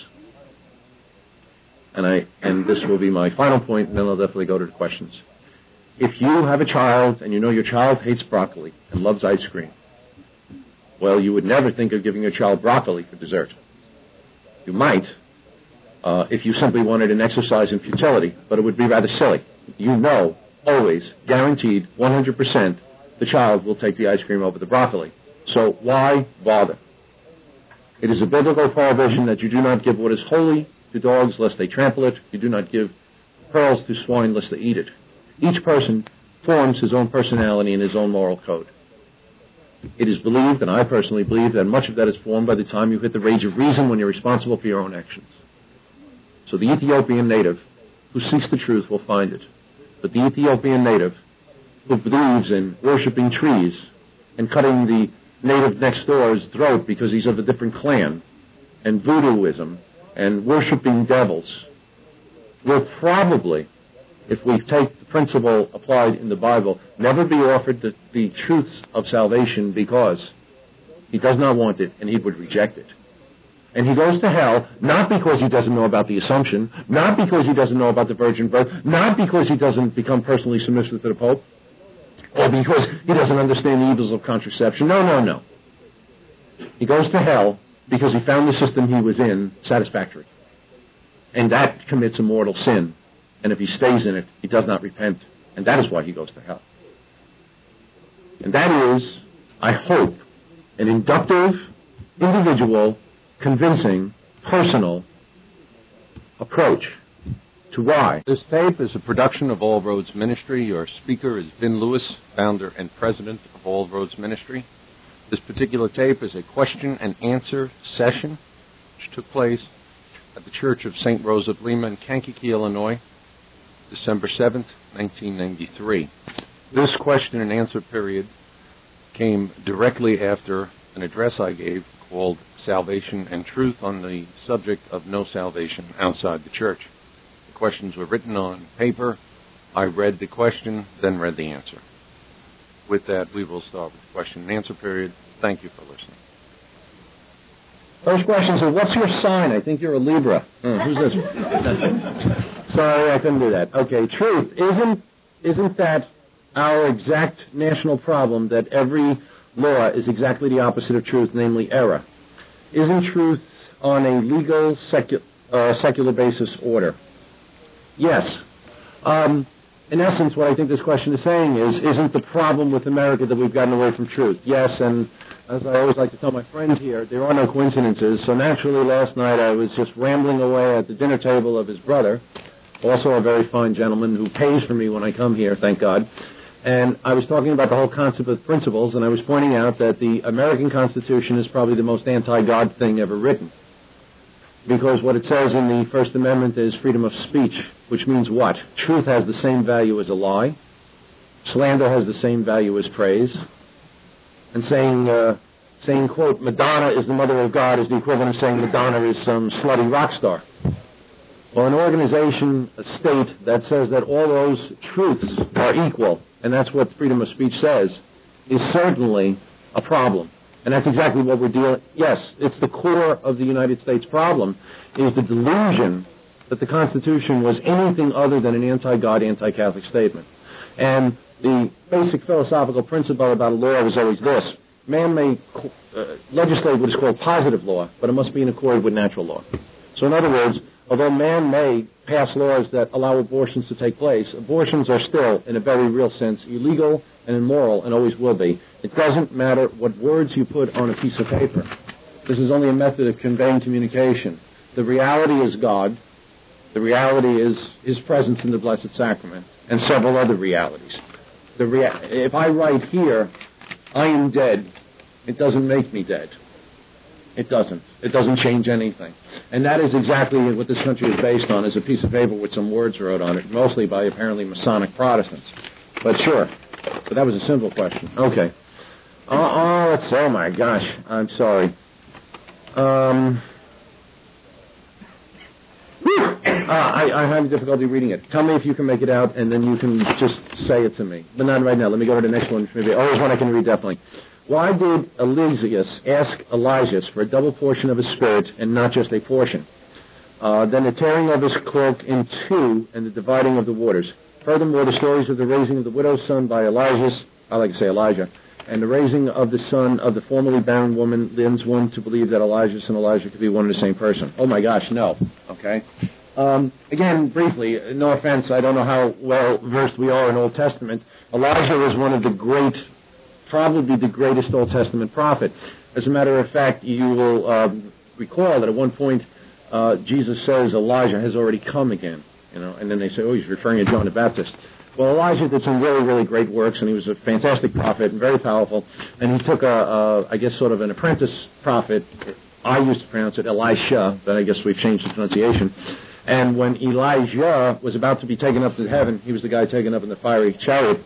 And this will be my final point, and then I'll definitely go to the questions. If you have a child, and you know your child hates broccoli and loves ice cream, well, you would never think of giving your child broccoli for dessert. You might, if you simply wanted an exercise in futility, but it would be rather silly. You know, always, guaranteed, 100%, the child will take the ice cream over the broccoli. So why bother? It is a biblical prohibition that you do not give what is holy to dogs lest they trample it. You do not give pearls to swine lest they eat it. Each person forms his own personality and his own moral code. It is believed, and I personally believe, that much of that is formed by the time you hit the rage of reason when you're responsible for your own actions. So the Ethiopian native who seeks the truth will find it. But the Ethiopian native who believes in worshiping trees and cutting the native next door's throat because he's of a different clan, and voodooism, and worshiping devils, will probably, if we take the principle applied in the Bible, never be offered the truths of salvation because he does not want it and he would reject it. And he goes to hell not because he doesn't know about the Assumption, not because he doesn't know about the virgin birth, not because he doesn't become personally submissive to the Pope, or because he doesn't understand the evils of contraception. No. He goes to hell because he found the system he was in satisfactory. And that commits a mortal sin. And if he stays in it, he does not repent. And that is why he goes to hell. And that is, I hope, an inductive, individual, convincing, personal approach to why. This tape is a production of All Roads Ministry. Your speaker is Vin Lewis, founder and president of All Roads Ministry. This particular tape is a question and answer session which took place at the Church of St. Rose of Lima in Kankakee, Illinois, December 7th, 1993. This question and answer period came directly after an address I gave called Salvation and Truth on the subject of no salvation outside the church. The questions were written on paper. I read the question, then read the answer. With that, we will start with the question and answer period. Thank you for listening. First question is, what's your sign? I think you're a Libra. Who's this? Sorry, I couldn't do that. Okay, truth. Isn't that our exact national problem, that every law is exactly the opposite of truth, namely error? Isn't truth on a legal, secular basis order? Yes. In essence, what I think this question is saying is, isn't the problem with America that we've gotten away from truth? Yes, and as I always like to tell my friend here, there are no coincidences. So naturally, last night I was just rambling away at the dinner table of his brother, also a very fine gentleman who pays for me when I come here, thank God. And I was talking about the whole concept of principles, and I was pointing out that the American Constitution is probably the most anti-God thing ever written. Because what it says in the First Amendment is freedom of speech, which means what? Truth has the same value as a lie. Slander has the same value as praise. And saying, quote, Madonna is the mother of God is the equivalent of saying Madonna is some slutty rock star. Well, an organization, a state that says that all those truths are equal, and that's what freedom of speech says, is certainly a problem. And that's exactly what we're dealing. Yes, it's the core of the United States problem, is the delusion that the Constitution was anything other than an anti-God, anti-Catholic statement. And the basic philosophical principle about a law is always this. Man may legislate what is called positive law, but it must be in accord with natural law. So in other words, although man may pass laws that allow abortions to take place, abortions are still, in a very real sense, illegal and immoral, and always will be. It doesn't matter what words you put on a piece of paper. This is only a method of conveying communication. The reality is God. The reality is His presence in the Blessed Sacrament, and several other realities. If I write here, I am dead, it doesn't make me dead. It doesn't. It doesn't change anything. And that is exactly what this country is based on, is a piece of paper with some words wrote on it, mostly by apparently Masonic Protestants. But sure. But that was a simple question. Okay. Oh my gosh. I'm sorry. I have difficulty reading it. Tell me if you can make it out, and then you can just say it to me. But not right now. Let me go to the next one. Maybe. Oh, there's one I can read definitely. Why did Eliseus ask Elijah for a double portion of his spirit and not just a portion? Then the tearing of his cloak in two and the dividing of the waters. Furthermore, the stories of the raising of the widow's son by Elijah, and the raising of the son of the formerly barren woman leads one to believe that Elijah and Elijah could be one and the same person. Oh my gosh, no. Okay. Again, briefly, no offense, I don't know how well versed we are in Old Testament. Elijah was one of the great, probably the greatest Old Testament prophet. As a matter of fact, you will recall that at one point Jesus says Elijah has already come again, and then they say, oh, he's referring to John the Baptist. Well, Elijah did some really, really great works, and he was a fantastic prophet and very powerful, and he took I guess, sort of an apprentice prophet. I used to pronounce it Elisha, but I guess we've changed the pronunciation. And when Elijah was about to be taken up to heaven, he was the guy taken up in the fiery chariot.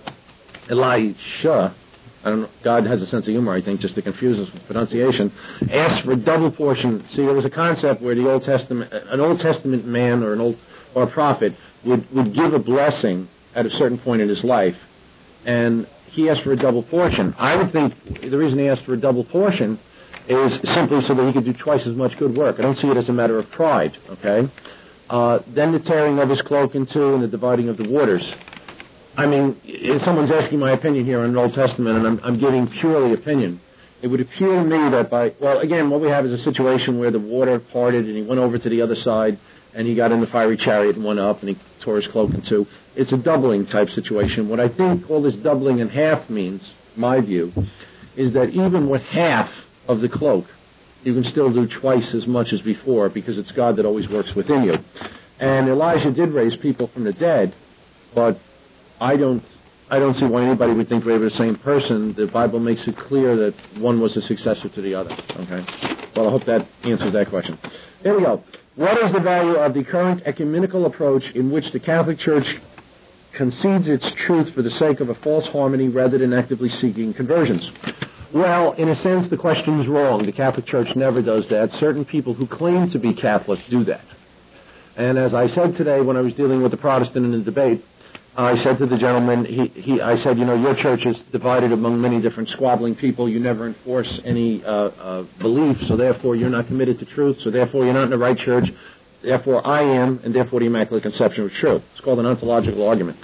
Elisha, I don't know, God has a sense of humor, I think, just to confuse us with pronunciation, asked for a double portion. See, there was a concept where an Old Testament man or a prophet would give a blessing at a certain point in his life, and he asked for a double portion. I would think the reason he asked for a double portion is simply so that he could do twice as much good work. I don't see it as a matter of pride, okay? Then the tearing of his cloak in two and the dividing of the waters. I mean, if someone's asking my opinion here on the Old Testament, and I'm giving purely opinion, it would appear to me that again, what we have is a situation where the water parted and he went over to the other side and he got in the fiery chariot and went up and he tore his cloak in two. It's a doubling type situation. What I think all this doubling in half means, my view, is that even with half of the cloak, you can still do twice as much as before because it's God that always works within you. And Elijah did raise people from the dead, but I don't see why anybody would think they were the same person. The Bible makes it clear that one was a successor to the other. Okay? Well, I hope that answers that question. There we go. What is the value of the current ecumenical approach in which the Catholic Church concedes its truth for the sake of a false harmony rather than actively seeking conversions? Well, in a sense, the question is wrong. The Catholic Church never does that. Certain people who claim to be Catholic do that. And as I said today when I was dealing with the Protestant in the debate, I said to the gentleman, I said, your church is divided among many different squabbling people. You never enforce any belief, so therefore you're not committed to truth, so therefore you're not in the right church. Therefore I am, and therefore the Immaculate Conception was true. It's called an ontological argument.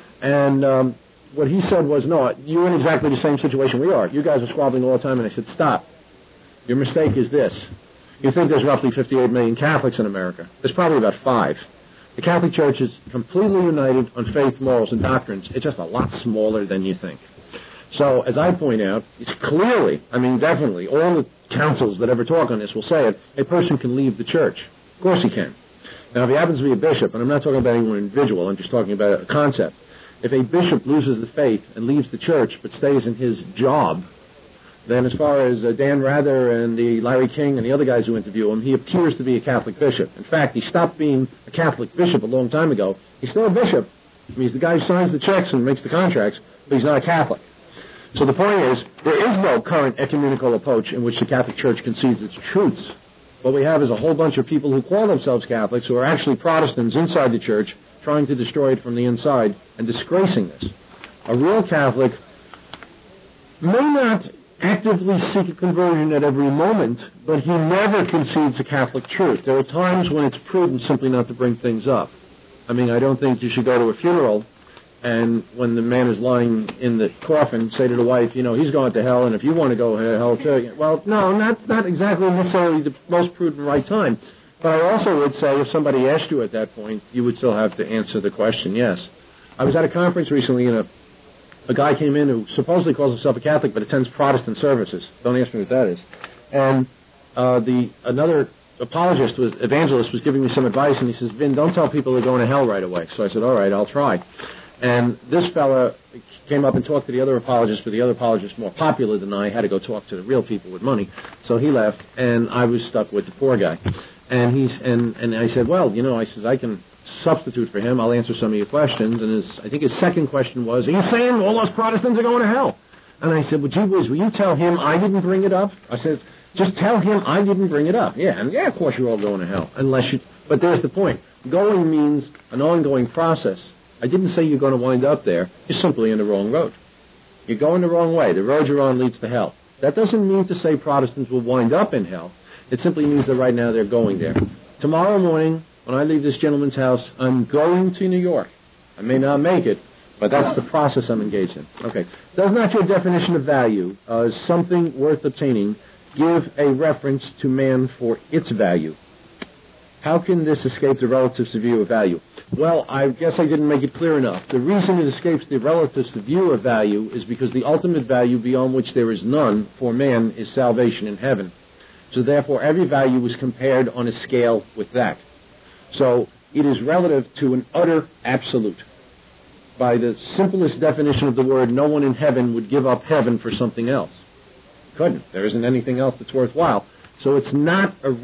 And what he said was, no, you're in exactly the same situation we are. You guys are squabbling all the time. And I said, stop. Your mistake is this. You think there's roughly 58 million Catholics in America. There's probably about 5. The Catholic Church is completely united on faith, morals, and doctrines. It's just a lot smaller than you think. So, as I point out, it's clearly, definitely, all the councils that ever talk on this will say it, a person can leave the church. Of course he can. Now, if he happens to be a bishop, and I'm not talking about any one individual, I'm just talking about a concept. If a bishop loses the faith and leaves the church but stays in his job, then as far as Dan Rather and the Larry King and the other guys who interview him, he appears to be a Catholic bishop. In fact, he stopped being a Catholic bishop a long time ago. He's still a bishop. He's the guy who signs the checks and makes the contracts, but he's not a Catholic. So the point is, there is no current ecumenical approach in which the Catholic Church concedes its truths. What we have is a whole bunch of people who call themselves Catholics who are actually Protestants inside the church, trying to destroy it from the inside and disgracing this. A real Catholic may not actively seek a conversion at every moment, but he never concedes the Catholic truth. There are times when it's prudent simply not to bring things up. I don't think you should go to a funeral and when the man is lying in the coffin, say to the wife, he's going to hell, and if you want to go to hell too. Well, no, not exactly necessarily the most prudent right time. But I also would say if somebody asked you at that point, you would still have to answer the question, yes. I was at a conference recently, and a guy came in who supposedly calls himself a Catholic but attends Protestant services. Don't ask me what that is. And another evangelist was giving me some advice, and he says, Vin, don't tell people they're going to hell right away. So I said, all right, I'll try. And this fella came up and talked to the other apologist, but the other apologist, more popular than I, had to go talk to the real people with money. So he left, and I was stuck with the poor guy. And I said, well, I can substitute for him. I'll answer some of your questions. And I think his second question was, are you saying all those Protestants are going to hell? And I said, well, gee whiz, will you tell him I didn't bring it up? I said, just tell him I didn't bring it up. Yeah, of course you're all going to hell. But there's the point. Going means an ongoing process. I didn't say you're going to wind up there. You're simply in the wrong road. You're going the wrong way. The road you're on leads to hell. That doesn't mean to say Protestants will wind up in hell. It simply means that right now they're going there. Tomorrow morning, when I leave this gentleman's house, I'm going to New York. I may not make it, But that's the process I'm engaged in. Okay. Does not your definition of value as something worth obtaining give a reference to man for its value? How can this escape the relative view of value? Well, I guess I didn't make it clear enough. The reason it escapes the relative view of value is because the ultimate value beyond which there is none for man is salvation in heaven. So therefore, every value is compared on a scale with that. So it is relative to an utter absolute. By the simplest definition of the word, no one in heaven would give up heaven for something else. Couldn't. There isn't anything else that's worthwhile. So it's not a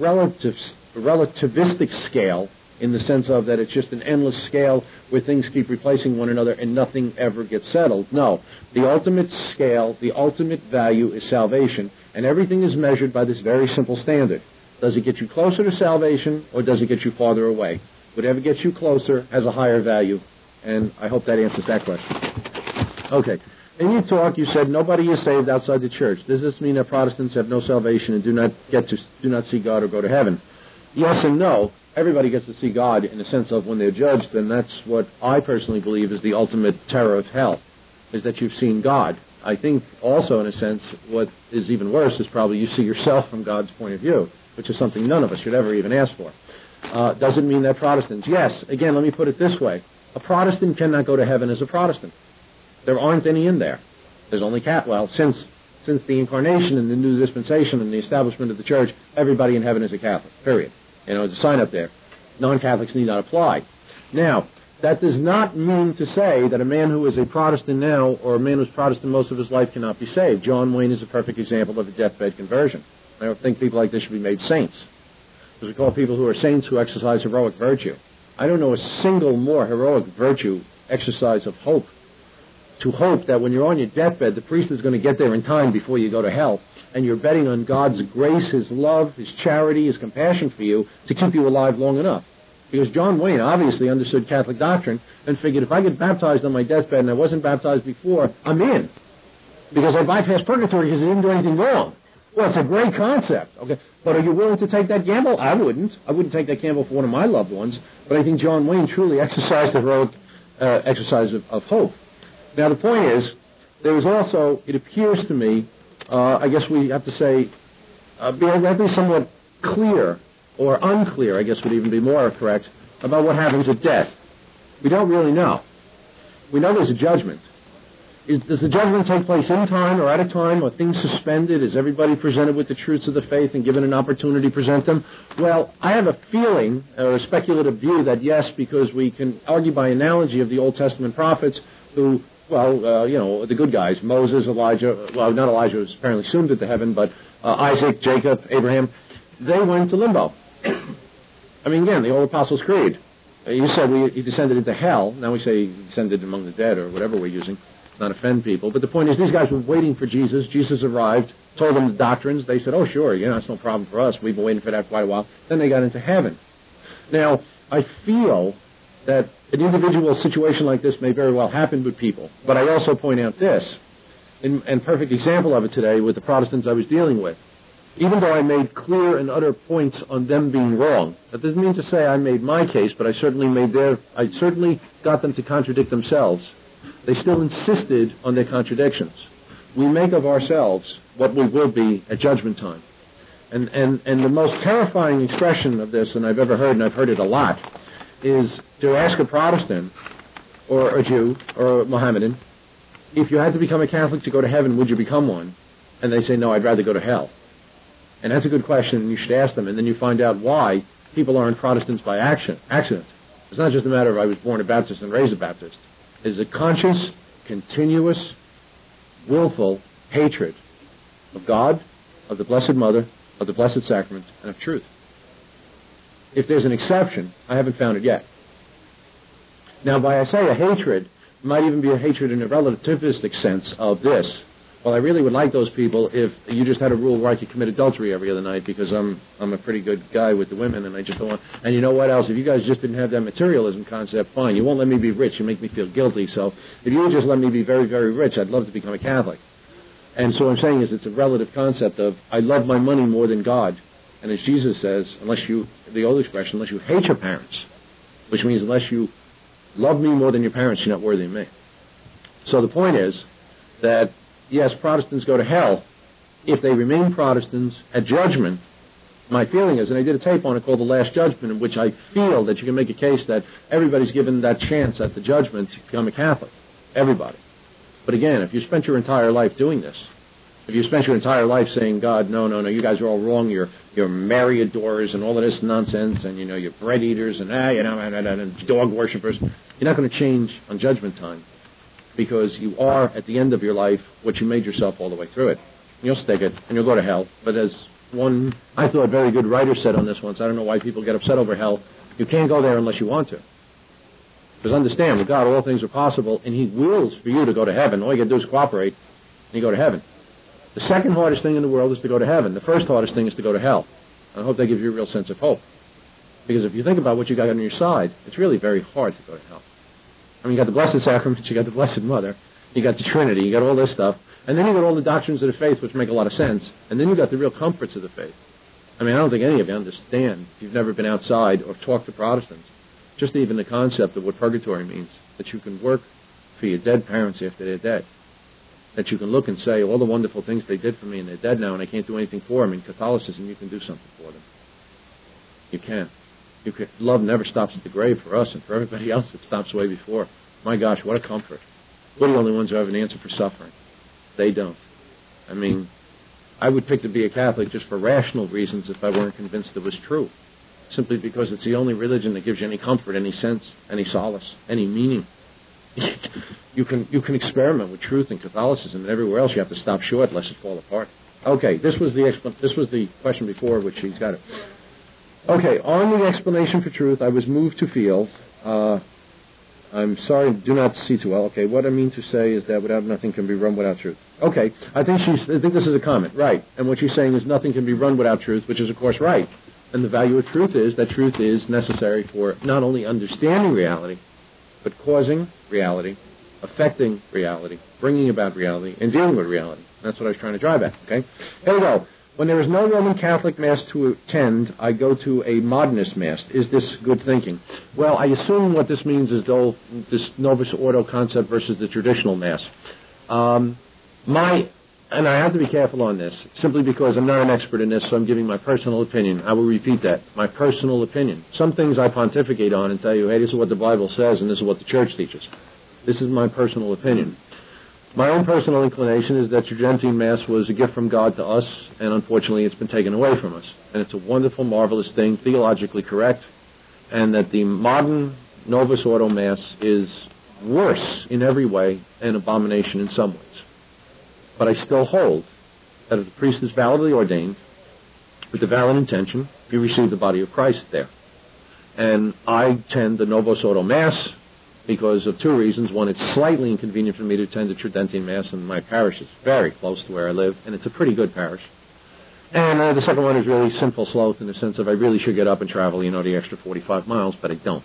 relativistic scale in the sense of that it's just an endless scale where things keep replacing one another and nothing ever gets settled. No. The ultimate scale, the ultimate value is salvation, and everything is measured by this very simple standard. Does it get you closer to salvation, or does it get you farther away? Whatever gets you closer has a higher value. And I hope that answers that question. Okay. In your talk, you said nobody is saved outside the church. Does this mean that Protestants have no salvation and do not see God or go to heaven? Yes and no. Everybody gets to see God in the sense of when they're judged, and that's what I personally believe is the ultimate terror of hell, is that you've seen God. I think also, in a sense, what is even worse is probably you see yourself from God's point of view, which is something none of us should ever even ask for. Does it mean that Protestants? Yes. Again, let me put it this way. A Protestant cannot go to heaven as a Protestant. There aren't any in there. There's only since the incarnation and the new dispensation and the establishment of the church, everybody in heaven is a Catholic, period. There's a sign up there. Non-Catholics need not apply. Now, that does not mean to say that a man who is a Protestant now or a man who's Protestant most of his life cannot be saved. John Wayne is a perfect example of a deathbed conversion. I don't think people like this should be made saints. Because we call people who are saints who exercise heroic virtue. I don't know a single more heroic virtue exercise of hope. To hope that when you're on your deathbed, the priest is going to get there in time before you go to hell, and you're betting on God's grace, His love, His charity, His compassion for you to keep you alive long enough. Because John Wayne obviously understood Catholic doctrine and figured if I get baptized on my deathbed and I wasn't baptized before, I'm in. Because I bypassed purgatory because I didn't do anything wrong. Well, it's a great concept, okay? But are you willing to take that gamble? I wouldn't. I wouldn't take that gamble for one of my loved ones. But I think John Wayne truly exercised the heroic exercise of hope. Now, the point is, there is also, it appears to me, I guess we have to say, we have to be somewhat clear, or unclear, I guess would even be more correct, about what happens at death. We don't really know. We know there's a judgment. Does the judgment take place in time or at a time? Are things suspended? Is everybody presented with the truths of the faith and given an opportunity to present them? Well, I have a feeling, or a speculative view, that yes, because we can argue by analogy of the Old Testament prophets who, the good guys, Moses, Elijah, well, not Elijah, was apparently assumed into heaven, but Isaac, Jacob, Abraham, they went to limbo. I mean, again, the old Apostles' Creed. You said he descended into hell. Now we say he descended among the dead, or whatever we're using. Not offend people. But the point is, these guys were waiting for Jesus. Jesus arrived, told them the doctrines. They said, oh, sure, it's no problem for us. We've been waiting for that for quite a while. Then they got into heaven. Now, I feel that an individual situation like this may very well happen with people. But I also point out this, and perfect example of it today with the Protestants I was dealing with. Even though I made clear and utter points on them being wrong, that doesn't mean to say I made my case, but I certainly got them to contradict themselves. They still insisted on their contradictions. We make of ourselves what we will be at judgment time. And the most terrifying expression of this, and I've ever heard, and I've heard it a lot, is to ask a Protestant, or a Jew, or a Mohammedan, if you had to become a Catholic to go to heaven, would you become one? And they say, no, I'd rather go to hell. And that's a good question, and you should ask them, and then you find out why people aren't Protestants by accident. It's not just a matter of I was born a Baptist and raised a Baptist. It is a conscious, continuous, willful hatred of God, of the Blessed Mother, of the Blessed Sacrament, and of truth. If there's an exception, I haven't found it yet. Now, by I say a hatred, it might even be a hatred in a relativistic sense of this. Well, I really would like those people if you just had a rule where I could commit adultery every other night because I'm a pretty good guy with the women and I just don't want... And you know what else? If you guys just didn't have that materialism concept, fine. You won't let me be rich. You make me feel guilty. So if you would just let me be very, very rich, I'd love to become a Catholic. And so what I'm saying is it's a relative concept of I love my money more than God. And as Jesus says, the old expression, unless you hate your parents, which means unless you love me more than your parents, you're not worthy of me. So the point is that, yes, Protestants go to hell if they remain Protestants at judgment. My feeling is, and I did a tape on it called The Last Judgment, in which I feel that you can make a case that everybody's given that chance at the judgment to become a Catholic. Everybody. But again, if you spent your entire life doing this, if you spent your entire life saying, God, no, you guys are all wrong, you're Mary adorers and all of this nonsense, and, you're bread eaters and dog worshippers, you're not going to change on judgment time, because you are, at the end of your life, what you made yourself all the way through it. You'll stick it, and you'll go to hell. But as one, I thought, very good writer said on this once, I don't know why people get upset over hell, you can't go there unless you want to. Because understand, with God, all things are possible, and He wills for you to go to heaven. All you got to do is cooperate, and you go to heaven. The second hardest thing in the world is to go to heaven. The first hardest thing is to go to hell. I hope that gives you a real sense of hope. Because if you think about what you got on your side, it's really very hard to go to hell. I mean, you got the Blessed Sacrament, you got the Blessed Mother, you got the Trinity, you got all this stuff, and then you got all the doctrines of the faith, which make a lot of sense, and then you got the real comforts of the faith. I mean, I don't think any of you understand, if you've never been outside or talked to Protestants, just even the concept of what purgatory means, that you can work for your dead parents after they're dead, that you can look and say, all the wonderful things they did for me, and they're dead now, and I can't do anything for them. In Catholicism, you can do something for them. You can. Love never stops at the grave for us, and for everybody else, it stops way before. My gosh, what a comfort. We're the only ones who have an answer for suffering. They don't. I mean, I would pick to be a Catholic just for rational reasons if I weren't convinced it was true. Simply because it's the only religion that gives you any comfort, any sense, any solace, any meaning. You can experiment with truth in Catholicism, and everywhere else you have to stop short lest it fall apart. Okay, this was the question before, which he's got it. Okay, on the explanation for truth, I was moved to feel, I'm sorry, do not see too well. Okay, what I mean to say is that without nothing can be run without truth. Okay, I think this is a comment, right? And what she's saying is nothing can be run without truth, which is of course right. And the value of truth is that truth is necessary for not only understanding reality, but causing reality, affecting reality, bringing about reality, and dealing with reality. That's what I was trying to drive at, okay? Here we go. When there is no Roman Catholic Mass to attend, I go to a modernist Mass. Is this good thinking? Well, I assume what this means is this Novus Ordo concept versus the traditional Mass. And I have to be careful on this, simply because I'm not an expert in this, so I'm giving my personal opinion. I will repeat that, my personal opinion. Some things I pontificate on and tell you, hey, this is what the Bible says and this is what the Church teaches. This is my personal opinion. My own personal inclination is that Tridentine Mass was a gift from God to us, and unfortunately it's been taken away from us. And it's a wonderful, marvelous thing, theologically correct, and that the modern Novus Ordo Mass is worse in every way and abomination in some ways. But I still hold that if the priest is validly ordained, with the valid intention, you receive the body of Christ there. And I tend the Novus Ordo Mass because of two reasons. One, it's slightly inconvenient for me to attend the Tridentine Mass, and my parish is very close to where I live, and it's a pretty good parish. And the second one is really sinful sloth in the sense of I really should get up and travel, the extra 45 miles, but I don't.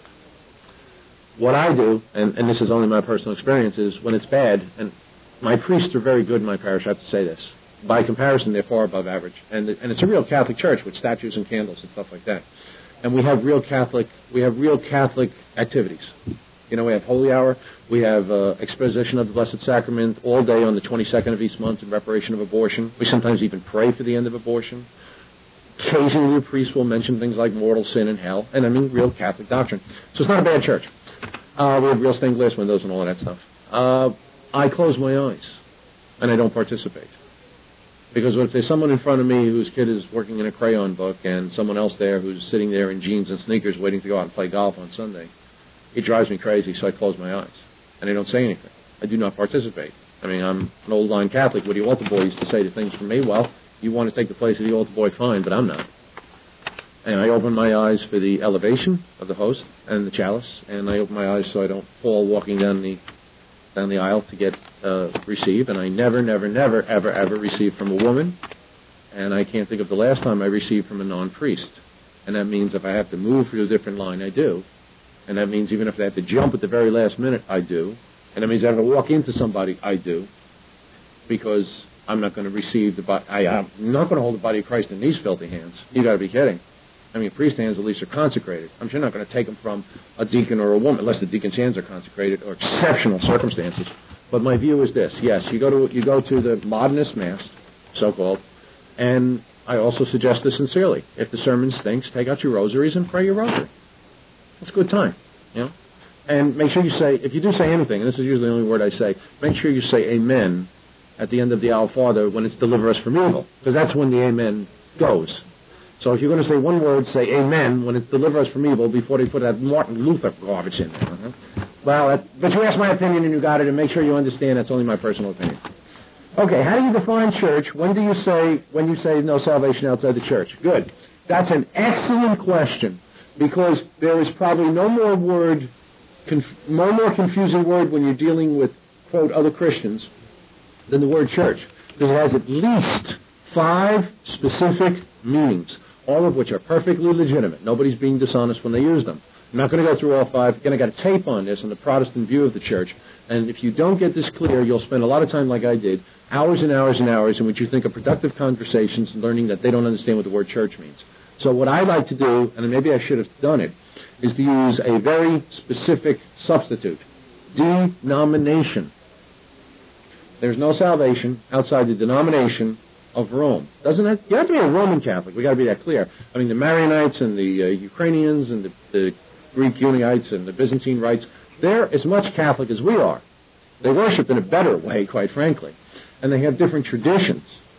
What I do, and this is only my personal experience, is when it's bad, and my priests are very good in my parish, I have to say this. By comparison, they're far above average. And it's a real Catholic church with statues and candles and stuff like that. And we have real Catholic activities. We have Holy Hour, we have exposition of the Blessed Sacrament all day on the 22nd of each month in reparation of abortion. We sometimes even pray for the end of abortion. Occasionally the priest will mention things like mortal sin and hell, and I mean real Catholic doctrine. So it's not a bad church. We have real stained glass windows and all of that stuff. I close my eyes, and I don't participate. Because if there's someone in front of me whose kid is working in a crayon book and someone else there who's sitting there in jeans and sneakers waiting to go out and play golf on Sunday, it drives me crazy, so I close my eyes. And I don't say anything. I do not participate. I mean, I'm an old-line Catholic. What the altar boy used to say to things for me, well, you want to take the place of the altar boy, fine, but I'm not. And I open my eyes for the elevation of the host and the chalice, and I open my eyes so I don't fall walking down the aisle to get received, and I never, ever receive from a woman, and I can't think of the last time I received from a non-priest. And that means if I have to move to a different line, I do. And that means even if I have to jump at the very last minute, I do. And that means if I have to walk into somebody, I do. Because I'm not going to receive I'm not going to hold the body of Christ in these filthy hands. You got to be kidding. I mean, priest hands at least are consecrated. I'm sure not going to take them from a deacon or a woman, unless the deacon's hands are consecrated or exceptional circumstances. But my view is this: yes, you go to the modernist mass, so-called, and I also suggest this sincerely. If the sermon stinks, take out your rosaries and pray your rosary. It's a good time, you know. And make sure you say, if you do say anything, and this is usually the only word I say, make sure you say amen at the end of the Our Father when it's deliver us from evil, because that's when the amen goes. So if you're going to say one word, say amen when it's deliver us from evil before they put that Martin Luther garbage in there. Well, but you asked my opinion and you got it, and make sure you understand that's only my personal opinion. Okay, how do you define church? When you say no salvation outside the church? Good. That's an excellent question, because there is probably no more confusing word when you're dealing with, quote, other Christians than the word church, because it has at least 5 specific meanings, all of which are perfectly legitimate. Nobody's being dishonest when they use them. I'm not going to go through all 5. Again, I got a tape on this on the Protestant view of the church, and if you don't get this clear, you'll spend a lot of time like I did, hours and hours and hours in which you think are productive conversations and learning that they don't understand what the word church means. So what I like to do, and maybe I should have done it, is to use a very specific substitute: denomination. There's no salvation outside the denomination of Rome. Doesn't it? You have to be a Roman Catholic. We got to be that clear. I mean, the Marianites and the Ukrainians and the Greek Unites and the Byzantine rites, they're as much Catholic as we are. They worship in a better way, quite frankly. And they have different traditions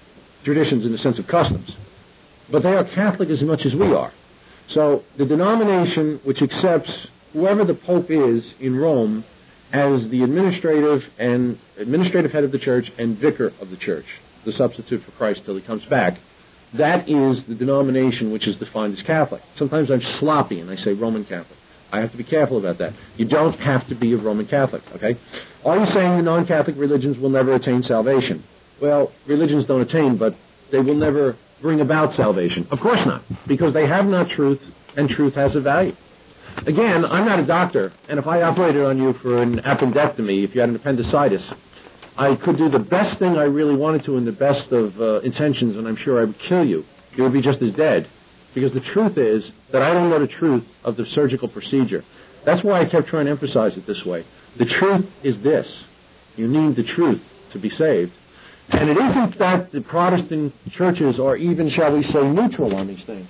in the sense of customs. But they are Catholic as much as we are. So the denomination which accepts whoever the Pope is in Rome as the administrative head of the church and vicar of the church, the substitute for Christ till he comes back, that is the denomination which is defined as Catholic. Sometimes I'm sloppy and I say Roman Catholic. I have to be careful about that. You don't have to be a Roman Catholic, okay? Are you saying the non-Catholic religions will never attain salvation? Well, religions don't attain, but they will never bring about salvation. Of course not, because they have not truth, and truth has a value. Again, I'm not a doctor, and if I operated on you for an appendectomy, if you had an appendicitis, I could do the best thing I really wanted to in the best of intentions, and I'm sure I would kill you. You would be just as dead. Because the truth is that I don't know the truth of the surgical procedure. That's why I kept trying to emphasize it this way. The truth is this. You need the truth to be saved. And it isn't that the Protestant churches are even, shall we say, neutral on these things.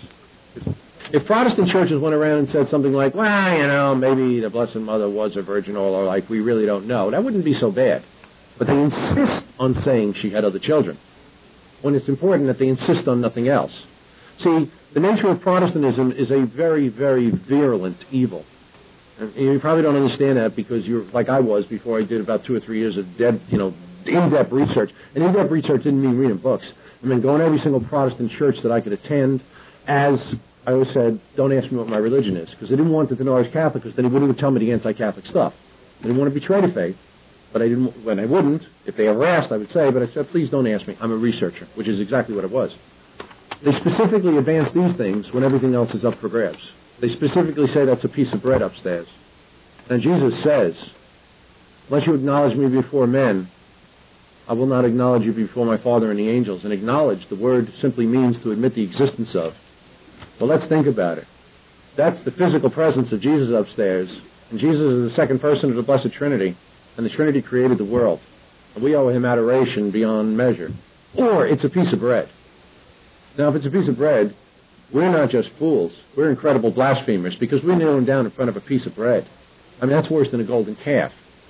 If Protestant churches went around and said something like, well, maybe the Blessed Mother was a virgin, or like, we really don't know, that wouldn't be so bad. But they insist on saying she had other children, when it's important that they insist on nothing else. See, the nature of Protestantism is a very, very virulent evil. And you probably don't understand that because you're like I was before I did about 2 or 3 years of in-depth research. And in-depth research didn't mean reading books. I mean, going to every single Protestant church that I could attend. As I always said, don't ask me what my religion is, because I didn't want them to know I was Catholic, because then he wouldn't even tell me the anti-Catholic stuff. I didn't want to betray the faith, but I didn't. When I wouldn't, if they ever asked, I would say, but I said, please don't ask me. I'm a researcher, which is exactly what it was. They specifically advance these things when everything else is up for grabs. They specifically say that's a piece of bread upstairs. And Jesus says, unless you acknowledge me before men, I will not acknowledge you before my Father and the angels. And acknowledge, the word simply means to admit the existence of. Well, let's think about it. That's the physical presence of Jesus upstairs. And Jesus is the second person of the Blessed Trinity. And the Trinity created the world. And we owe him adoration beyond measure. Or it's a piece of bread. Now, if it's a piece of bread, we're not just fools. We're incredible blasphemers because we're kneeling down in front of a piece of bread. I mean, that's worse than a golden calf.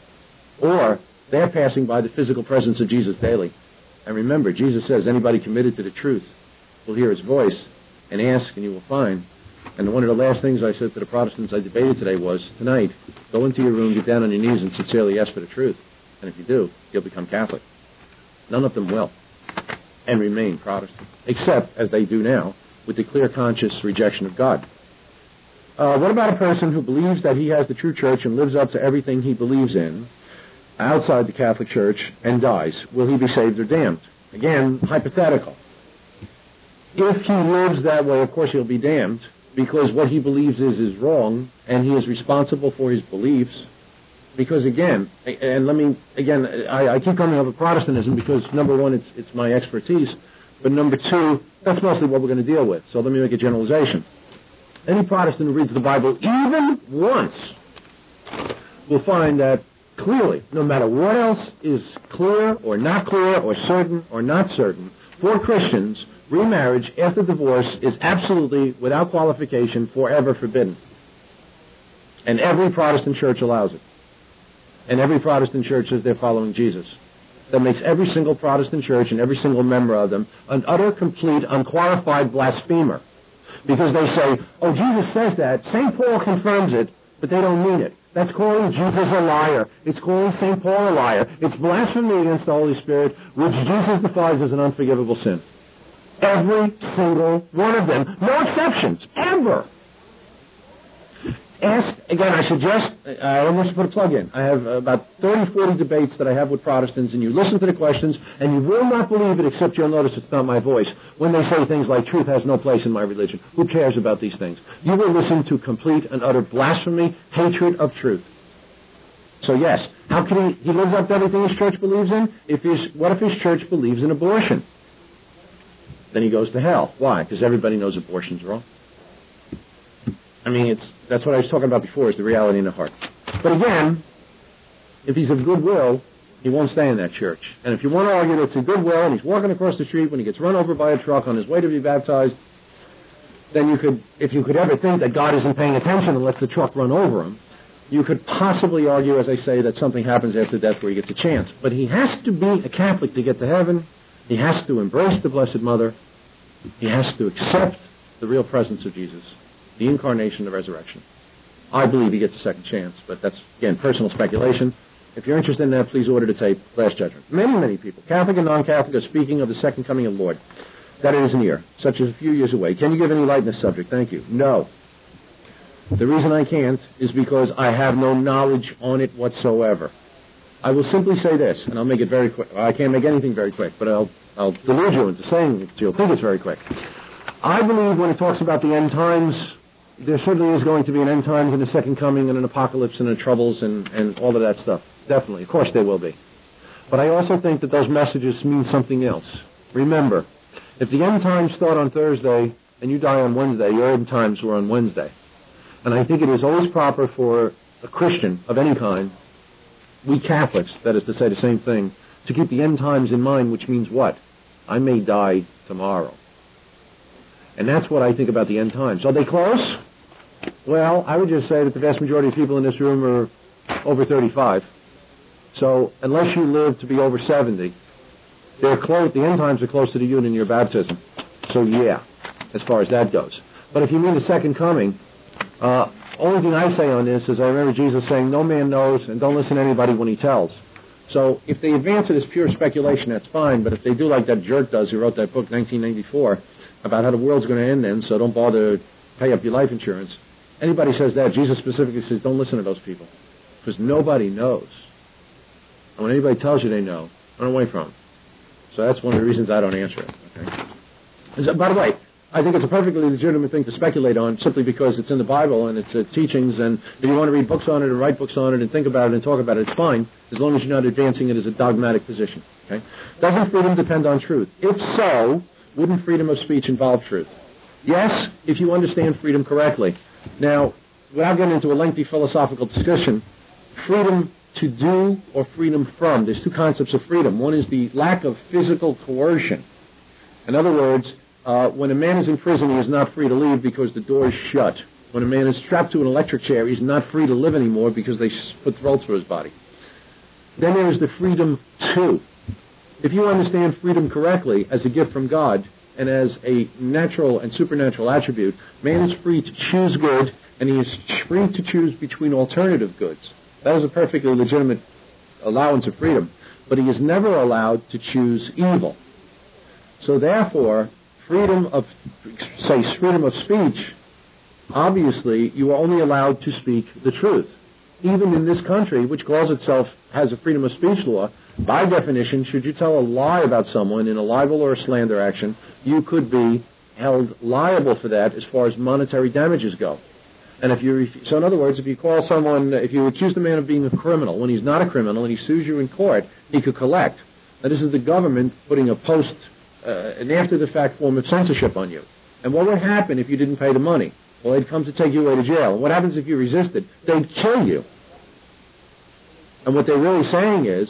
Or they're passing by the physical presence of Jesus daily. And remember, Jesus says anybody committed to the truth will hear his voice and ask and you will find. And one of the last things I said to the Protestants I debated today was, tonight, go into your room, get down on your knees and sincerely ask for the truth. And if you do, you'll become Catholic. None of them will. And remain Protestant, except, as they do now, with the clear conscious rejection of God. What about a person who believes that he has the true church and lives up to everything he believes in outside the Catholic Church and dies? Will he be saved or damned? Again, hypothetical. If he lives that way, of course he'll be damned, because what he believes is wrong, and he is responsible for his beliefs. Because again, I keep coming up with Protestantism because, number one, it's my expertise, but number two, that's mostly what we're going to deal with. So let me make a generalization. Any Protestant who reads the Bible even once will find that clearly, no matter what else is clear or certain or not certain, for Christians, remarriage after divorce is absolutely, without qualification, forever forbidden. And every Protestant church allows it. And every Protestant church says they're following Jesus. That makes every single Protestant church and every single member of them an utter, complete, unqualified blasphemer. Because they say, oh, Jesus says that, St. Paul confirms it, but they don't mean it. That's calling Jesus a liar. It's calling St. Paul a liar. It's blasphemy against the Holy Spirit, which Jesus defines as an unforgivable sin. Every single one of them. No exceptions. Ever. Ask, again, I suggest, I almost put a plug in. I have about 30, 40 debates that I have with Protestants, and you listen to the questions, and you will not believe it, except you'll notice it's not my voice. When they say things like, truth has no place in my religion, who cares about these things? You will listen to complete and utter blasphemy, hatred of truth. So yes, how can he lives up to everything his church believes in? What if his church believes in abortion? Then he goes to hell. Why? Because everybody knows abortion's wrong. I mean, that's what I was talking about before, is the reality in the heart. But again, if he's of goodwill, he won't stay in that church. And if you want to argue that it's a goodwill and he's walking across the street when he gets run over by a truck on his way to be baptized, then if you could ever think that God isn't paying attention and lets the truck run over him, you could possibly argue, as I say, that something happens after death where he gets a chance. But he has to be a Catholic to get to heaven. He has to embrace the Blessed Mother. He has to accept the real presence of Jesus, the incarnation, the resurrection. I believe he gets a second chance, but that's, again, personal speculation. If you're interested in that, please order the tape, Last Judgment. Many, many people, Catholic and non-Catholic, are speaking of the second coming of the Lord. That is near, such as a few years away. Can you give any light in this subject? Thank you. No. The reason I can't is because I have no knowledge on it whatsoever. I will simply say this, and I'll make it very quick. I can't make anything very quick, but I'll delude you into saying it, so you'll think it's very quick. I believe when it talks about the end times, there certainly is going to be an end times and a second coming and an apocalypse and the troubles and all of that stuff. Definitely. Of course there will be. But I also think that those messages mean something else. Remember, if the end times start on Thursday and you die on Wednesday, your end times were on Wednesday. And I think it is always proper for a Christian of any kind, we Catholics, that is to say the same thing, to keep the end times in mind, which means what? I may die tomorrow. And that's what I think about the end times. Are they close? Well, I would just say that the vast majority of people in this room are over 35. So unless you live to be over 70, they're close. The end times are closer to you than your baptism. So yeah, as far as that goes. But if you mean the second coming, only thing I say on this is I remember Jesus saying, no man knows, and don't listen to anybody when he tells. So if they advance it as pure speculation, that's fine. But if they do like that jerk does who wrote that book, 1994, about how the world's going to end then, so don't bother to pay up your life insurance. Anybody says that, Jesus specifically says, don't listen to those people. Because nobody knows. And when anybody tells you they know, run away from them. So that's one of the reasons I don't answer it. Okay? So, by the way, I think it's a perfectly legitimate thing to speculate on simply because it's in the Bible and it's teachings, and if you want to read books on it or write books on it and think about it and talk about it, it's fine, as long as you're not advancing it as a dogmatic position. Okay? Doesn't freedom depend on truth? If so, wouldn't freedom of speech involve truth? Yes, if you understand freedom correctly. Now, without getting into a lengthy philosophical discussion, freedom to do or freedom from, there's two concepts of freedom. One is the lack of physical coercion. In other words, when a man is in prison, he is not free to leave because the door is shut. When a man is strapped to an electric chair, he's not free to live anymore because they put throats through his body. Then there is the freedom to. If you understand freedom correctly as a gift from God and as a natural and supernatural attribute, man is free to choose good, and he is free to choose between alternative goods. That is a perfectly legitimate allowance of freedom. But he is never allowed to choose evil. So therefore, freedom of speech, obviously you are only allowed to speak the truth. Even in this country, which calls itself, has a freedom of speech law, by definition, should you tell a lie about someone in a libel or a slander action, you could be held liable for that as far as monetary damages go. And so in other words, if you call someone, if you accuse the man of being a criminal when he's not a criminal and he sues you in court, he could collect. Now this is the government putting an after-the-fact form of censorship on you. And what would happen if you didn't pay the money? Well, they'd come to take you away to jail. And what happens if you resisted? They'd kill you. And what they're really saying is,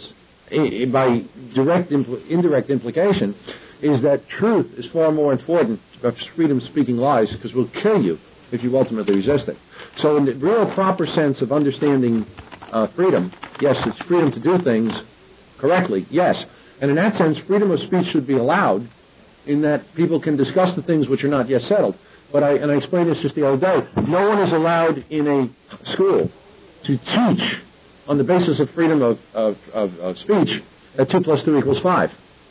by indirect implication, is that truth is far more important than freedom speaking lies, because we'll kill you if you ultimately resist it. So in the real proper sense of understanding freedom, yes, it's freedom to do things correctly, yes. And in that sense, freedom of speech should be allowed, in that people can discuss the things which are not yet settled. But I explained this just the other day. No one is allowed in a school to teach on the basis of freedom of speech that 2 + 2 = 5,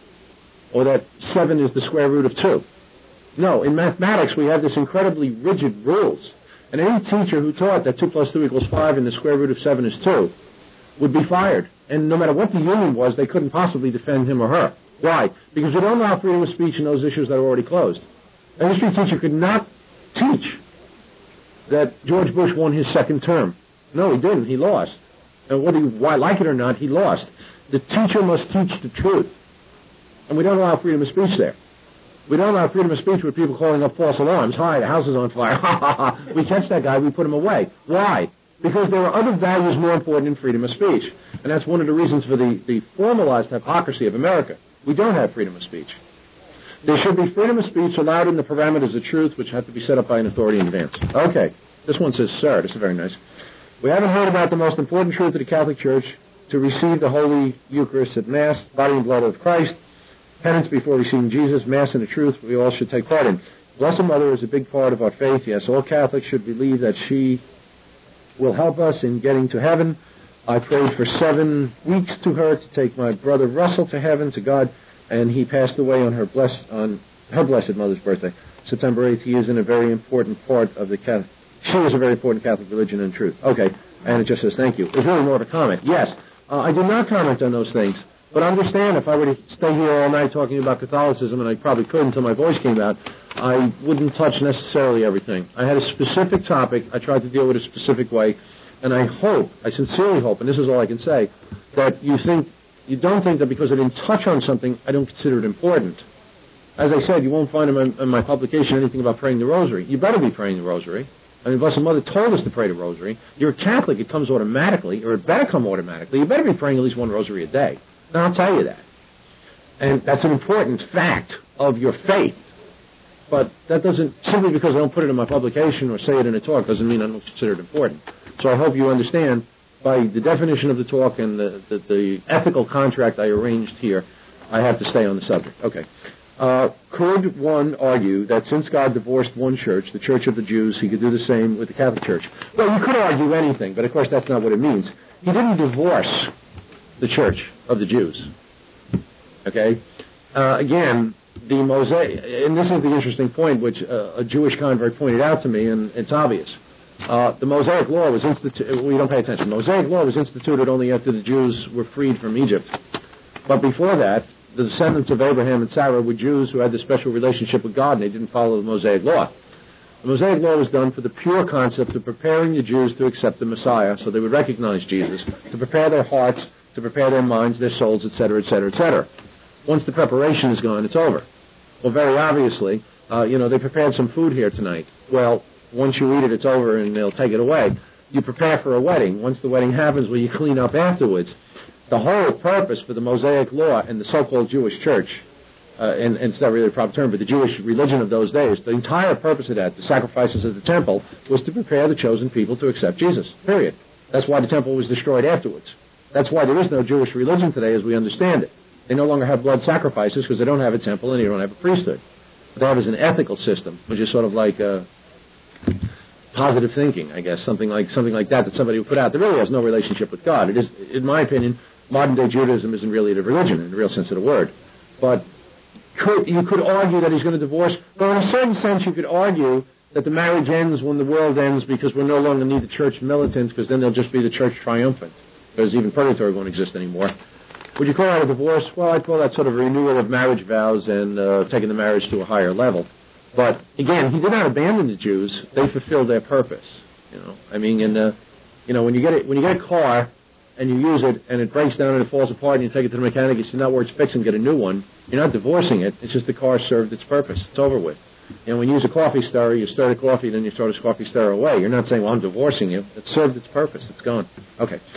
or that 7 is the square root of 2. No, in mathematics we have this incredibly rigid rules, and any teacher who taught that 2 + 2 = 5 and the square root of 7 is 2 would be fired. And no matter what the union was, they couldn't possibly defend him or her. Why? Because we don't allow freedom of speech in those issues that are already closed. A history teacher could not teach that George Bush won his second term. No, he didn't. He lost. And why, like it or not, he lost. The teacher must teach the truth. And we don't allow freedom of speech there. We don't allow freedom of speech with people calling up false alarms. Hi, the house is on fire. Ha, ha, ha. We catch that guy, we put him away. Why? Because there are other values more important than freedom of speech. And that's one of the reasons for the formalized hypocrisy of America. We don't have freedom of speech. There should be freedom of speech allowed in the parameters of truth, which have to be set up by an authority in advance. Okay. This one says, sir. This is very nice. We haven't heard about the most important truth of the Catholic Church, to receive the Holy Eucharist at Mass, body and blood of Christ, penance before receiving Jesus, Mass and the truth we all should take part in. Blessed Mother is a big part of our faith. Yes, all Catholics should believe that she will help us in getting to heaven. I prayed for 7 weeks to her to take my brother Russell to heaven, to God, and he passed away on her Blessed Mother's birthday, September 8th. He is in a very important part of the Catholic. She is a very important Catholic religion and truth. Okay, and it just says thank you. There's really more to comment. Yes, I did not comment on those things, but understand, if I were to stay here all night talking about Catholicism, and I probably could until my voice came out, I wouldn't touch necessarily everything. I had a specific topic. I tried to deal with it a specific way, and I sincerely hope, and this is all I can say, that you don't think that because I didn't touch on something, I don't consider it important. As I said, you won't find in my publication anything about praying the Rosary. You better be praying the Rosary. I mean, Blessed Mother told us to pray the Rosary. You're a Catholic, it comes automatically, or it better come automatically. You better be praying at least 1 Rosary a day. And I'll tell you that. And that's an important fact of your faith. But that doesn't, simply because I don't put it in my publication or say it in a talk, doesn't mean I don't consider it important. So I hope you understand, by the definition of the talk and the ethical contract I arranged here, I have to stay on the subject. Okay. Could one argue that since God divorced one church, the Church of the Jews, he could do the same with the Catholic Church? Well, you could argue anything, but of course that's not what it means. He didn't divorce the Church of the Jews. Okay? Again, the Mosaic, and this is the interesting point which a Jewish convert pointed out to me, and it's obvious. The Mosaic Law was we don't pay attention. The Mosaic Law was instituted only after the Jews were freed from Egypt. But before that, the descendants of Abraham and Sarah were Jews who had this special relationship with God, and they didn't follow the Mosaic Law. The Mosaic Law was done for the pure concept of preparing the Jews to accept the Messiah, so they would recognize Jesus, to prepare their hearts, to prepare their minds, their souls, etc., etc., etc. Once the preparation is gone, it's over. Well, very obviously, they prepared some food here tonight. Well, once you eat it, it's over, and they'll take it away. You prepare for a wedding. Once the wedding happens, well, you clean up afterwards. The whole purpose for the Mosaic Law and the so-called Jewish church, and it's not really a proper term, but the Jewish religion of those days, the entire purpose of that, the sacrifices at the temple, was to prepare the chosen people to accept Jesus, period. That's why the temple was destroyed afterwards. That's why there is no Jewish religion today as we understand it. They no longer have blood sacrifices because they don't have a temple and they don't have a priesthood. What they have is an ethical system, which is sort of like positive thinking, I guess, something like that somebody would put out. That really has no relationship with God. It is, in my opinion, modern-day Judaism isn't really a religion in the real sense of the word. But you could argue that he's going to divorce. Well, in a certain sense, you could argue that the marriage ends when the world ends because we no longer need the church militants, because then they'll just be the church triumphant, because even purgatory won't exist anymore. Would you call that a divorce? Well, I'd call that sort of a renewal of marriage vows and taking the marriage to a higher level. But, again, he did not abandon the Jews. They fulfilled their purpose. I mean, when you get a car and you use it and it breaks down and it falls apart and you take it to the mechanic, you see not where it's fixed and get a new one, you're not divorcing it. It's just the car served its purpose. It's over with. When you use a coffee stirrer, you stir the coffee, then you throw this coffee stirrer away. You're not saying, well, I'm divorcing you. It served its purpose. It's gone. Okay.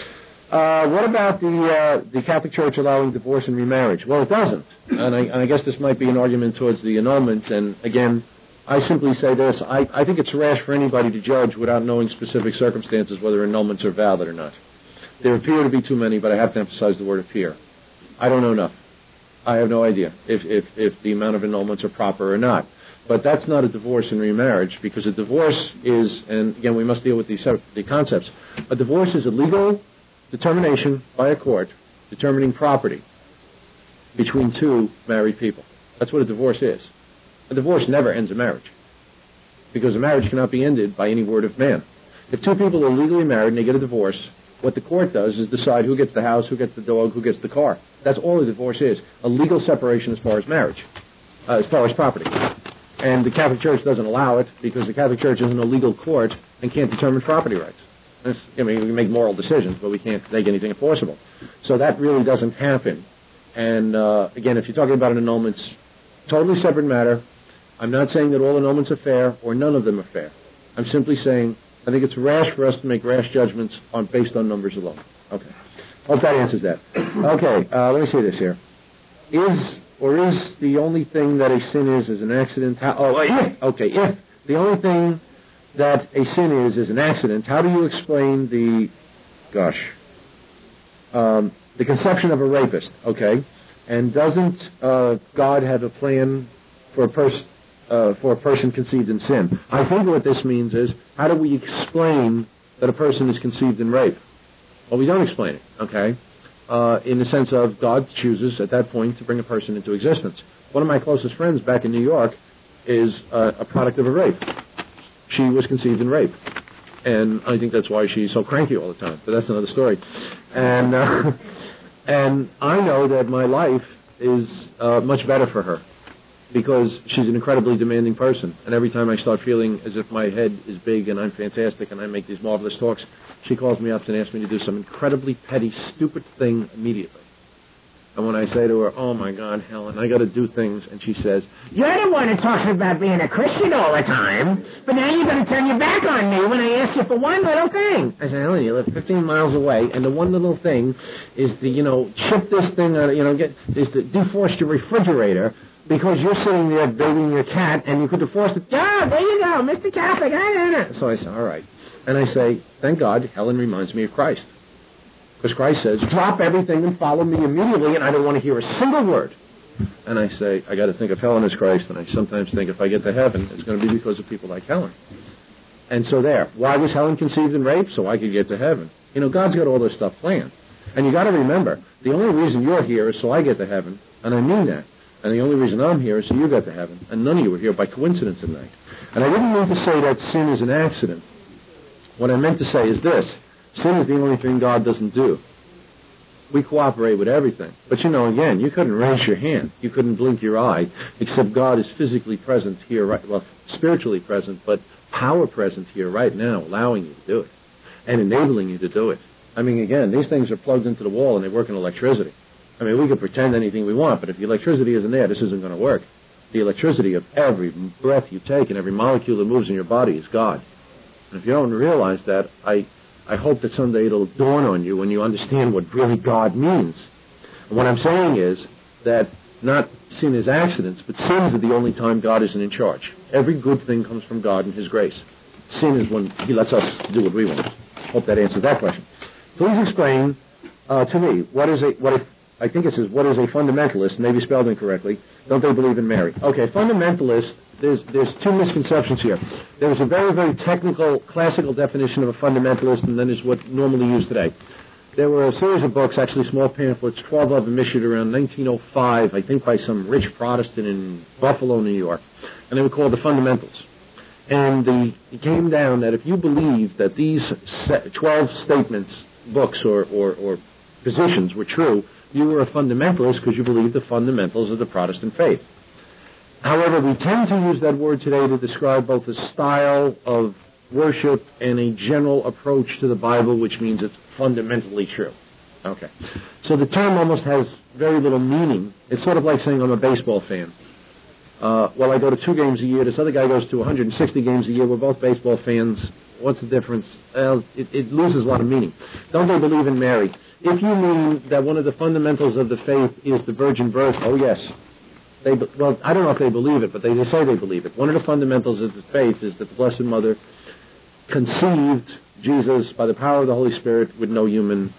What about the Catholic Church allowing divorce and remarriage? Well, it doesn't. And I guess this might be an argument towards the annulment. And again, I simply say this. I think it's rash for anybody to judge without knowing specific circumstances whether annulments are valid or not. There appear to be too many, but I have to emphasize the word appear. I don't know enough. I have no idea if the amount of annulments are proper or not. But that's not a divorce and remarriage, because a divorce is, and again, we must deal with the concepts. A divorce is a legal determination by a court determining property between two married people. That's what a divorce is. A divorce never ends a marriage, because a marriage cannot be ended by any word of man. If two people are legally married and they get a divorce, what the court does is decide who gets the house, who gets the dog, who gets the car. That's all a divorce is. A legal separation as far as marriage, as far as property. And the Catholic Church doesn't allow it, because the Catholic Church isn't a legal court and can't determine property rights. I mean, we can make moral decisions, but we can't make anything enforceable. So that really doesn't happen. And again, if you're talking about an annulment, totally separate matter. I'm not saying that all annulments are fair or none of them are fair. I'm simply saying I think it's rash for us to make rash judgments based on numbers alone. Okay. Hope that answers that. Okay, let me say this here. Is the only thing that a sin is an accident? If the only thing that a sin is an accident, how do you explain the conception of a rapist? Okay. And doesn't God have a plan for a person conceived in sin? I think what this means is, how do we explain that a person is conceived in rape? Well, we don't explain it, okay? In the sense of God chooses at that point to bring a person into existence. One of my closest friends back in New York is a product of a rape. She was conceived in rape. And I think that's why she's so cranky all the time. But that's another story. And I know that my life is much better for her, because she's an incredibly demanding person. And every time I start feeling as if my head is big and I'm fantastic and I make these marvelous talks, she calls me up and asks me to do some incredibly petty, stupid thing immediately. And when I say to her, oh my God, Helen, I got to do things, and she says, you're the one who talks about being a Christian all the time, but now you're going to turn your back on me when I ask you for one little thing. I say, Helen, you live 15 miles away, and the one little thing is to, chip this thing, is to defrost your refrigerator, because you're sitting there bathing your cat, and you could defrost it. Yeah, there you go, Mr. Catholic. So I say, all right. And I say, thank God, Helen reminds me of Christ. Because Christ says, drop everything and follow me immediately, and I don't want to hear a single word. And I say, I got to think of Helen as Christ, and I sometimes think if I get to heaven, it's going to be because of people like Helen. And so there. Why was Helen conceived in rape? So I could get to heaven. God's got all this stuff planned. And you got to remember, the only reason you're here is so I get to heaven, and I mean that. And the only reason I'm here is so you get to heaven, and none of you were here by coincidence tonight. And I didn't mean to say that sin is an accident. What I meant to say is this. Sin is the only thing God doesn't do. We cooperate with everything. But again, you couldn't raise your hand. You couldn't blink your eye, except God is physically present here, spiritually present, but power present here right now, allowing you to do it and enabling you to do it. I mean, again, these things are plugged into the wall and they work in electricity. I mean, we could pretend anything we want, but if the electricity isn't there, this isn't going to work. The electricity of every breath you take and every molecule that moves in your body is God. And if you don't realize that, I hope that someday it'll dawn on you when you understand what really God means. And what I'm saying is that not sin is accidents, but sins are the only time God isn't in charge. Every good thing comes from God and His grace. Sin is when He lets us do what we want. Hope that answers that question. Please explain to me, what is a fundamentalist, maybe spelled incorrectly. Don't they believe in Mary? Okay, fundamentalist, there's two misconceptions here. There's a very, very technical, classical definition of a fundamentalist, and then there's what normally used today. There were a series of books, actually small pamphlets, 12 of them issued around 1905, I think by some rich Protestant in Buffalo, New York, and they were called the Fundamentals. And it came down that if you believe that these 12 statements, books or positions were true, you were a fundamentalist because you believed the fundamentals of the Protestant faith. However, we tend to use that word today to describe both a style of worship and a general approach to the Bible, which means it's fundamentally true. Okay. So the term almost has very little meaning. It's sort of like saying I'm a baseball fan. well, I go to 2 games a year. This other guy goes to 160 games a year. We're both baseball fans. What's the difference? Well, it loses a lot of meaning. Don't they believe in Mary? If you mean that one of the fundamentals of the faith is the virgin birth, oh yes. Well, I don't know if they believe it, but they say they believe it. One of the fundamentals of the faith is that the Blessed Mother conceived Jesus by the power of the Holy Spirit with no human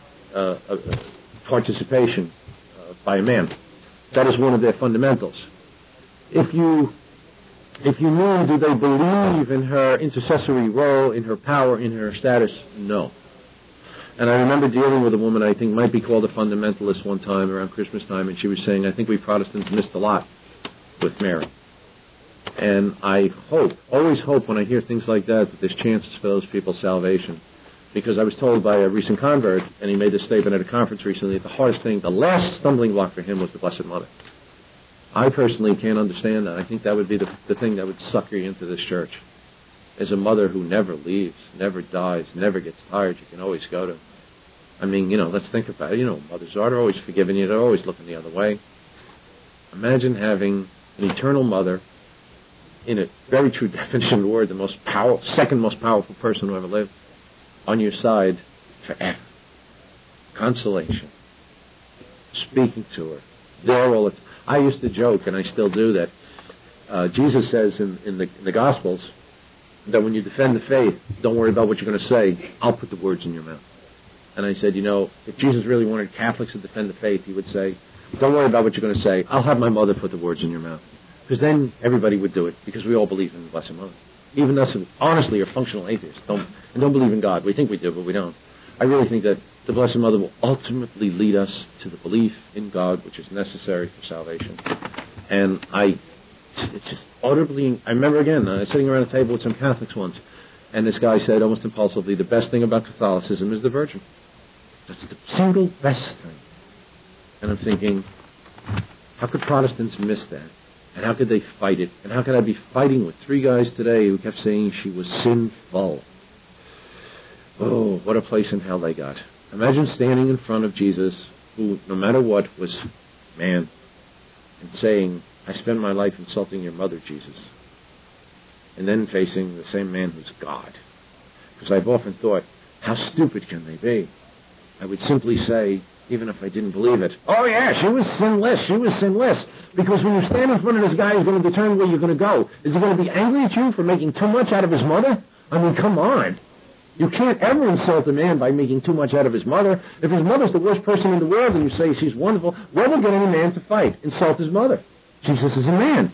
participation by a man. That is one of their fundamentals. If you mean, do they believe in her intercessory role, in her power, in her status? No. And I remember dealing with a woman I think might be called a fundamentalist one time around Christmas time, and she was saying, I think we Protestants missed a lot with Mary. And I always hope when I hear things like that there's chances for those people's salvation. Because I was told by a recent convert, and he made this statement at a conference recently, that the hardest thing, the last stumbling block for him was the Blessed Mother. I personally can't understand that. I think that would be the thing that would sucker you into this church. As a mother who never leaves, never dies, never gets tired, you can always go to. I mean, let's think about it. Mothers are always forgiving you. They're always looking the other way. Imagine having an eternal mother, in a very true definition of the word, the most powerful, second most powerful person who ever lived, on your side forever. Consolation. Speaking to her. There all the time. I used to joke, and I still do, that Jesus says in the Gospels that when you defend the faith, don't worry about what you're going to say. I'll put the words in your mouth. And I said, if Jesus really wanted Catholics to defend the faith, he would say, don't worry about what you're going to say. I'll have my mother put the words in your mouth. Because then everybody would do it, because we all believe in the Blessed Mother. Even us who honestly are functional atheists don't believe in God. We think we do, but we don't. I really think that the Blessed Mother will ultimately lead us to the belief in God, which is necessary for salvation. And it's just utterly, I remember again, sitting around a table with some Catholics once, and this guy said almost impulsively, the best thing about Catholicism is the Virgin. That's the single best thing. And I'm thinking, how could Protestants miss that? And how could they fight it? And how could I be fighting with 3 guys today who kept saying she was sinful? Oh, what a place in hell they got. Imagine standing in front of Jesus, who, no matter what, was man, and saying, I spend my life insulting your mother, Jesus. And then facing the same man who's God. Because I've often thought, how stupid can they be? I would simply say, even if I didn't believe it, oh yeah, she was sinless. Because when you stand in front of this guy who's going to determine where you're going to go, is he going to be angry at you for making too much out of his mother? I mean, come on. You can't ever insult a man by making too much out of his mother. If his mother's the worst person in the world and you say she's wonderful, what will get any man to fight? Insult his mother. Jesus is a man.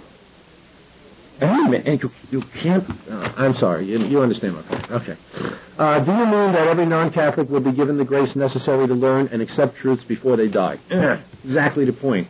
And you can't... I'm sorry, you understand my point. Okay. Do you mean that every non-Catholic will be given the grace necessary to learn and accept truths before they die? Exactly the point.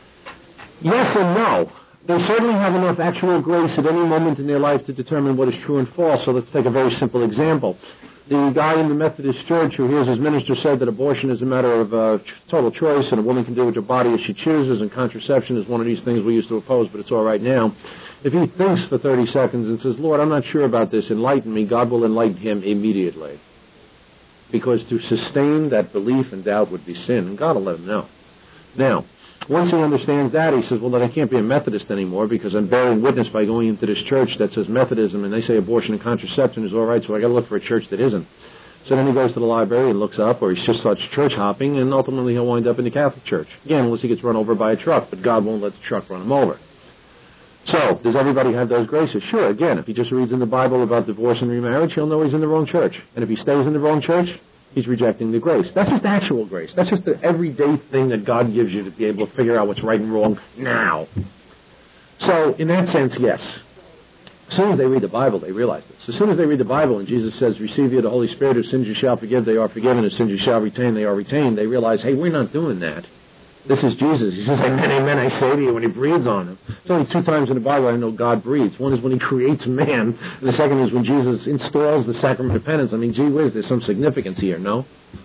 Yes and no. They certainly have enough actual grace at any moment in their life to determine what is true and false. So let's take a very simple example. The guy in the Methodist Church who hears his minister say that abortion is a matter of total choice and a woman can do with her body as she chooses, and contraception is one of these things we used to oppose, but it's all right now. If he thinks for 30 seconds and says, Lord, I'm not sure about this, enlighten me, God will enlighten him immediately. Because to sustain that belief and doubt would be sin, and God will let him know. Now, once he understands that, he says, well, then I can't be a Methodist anymore because I'm bearing witness by going into this church that says Methodism, and they say abortion and contraception is all right, so I got to look for a church that isn't. So then he goes to the library and looks up, or he just starts church hopping, and ultimately he'll wind up in the Catholic Church. Again, unless he gets run over by a truck, but God won't let the truck run him over. So, does everybody have those graces? Sure, again, if he just reads in the Bible about divorce and remarriage, he'll know he's in the wrong church. And if he stays in the wrong church, he's rejecting the grace. That's just actual grace. That's just the everyday thing that God gives you to be able to figure out what's right and wrong now. So, in that sense, yes. As soon as they read the Bible, they realize this. As soon as they read the Bible and Jesus says, receive you the Holy Spirit, whose sins you shall forgive, they are forgiven, whose sins you shall retain, they are retained, they realize, hey, we're not doing that. This is Jesus. He says, amen, amen, I say to you, when he breathes on them. It's only 2 times in the Bible I know God breathes. One is when he creates man, and the second is when Jesus installs the sacrament of penance. I mean, gee whiz, there's some significance here, no?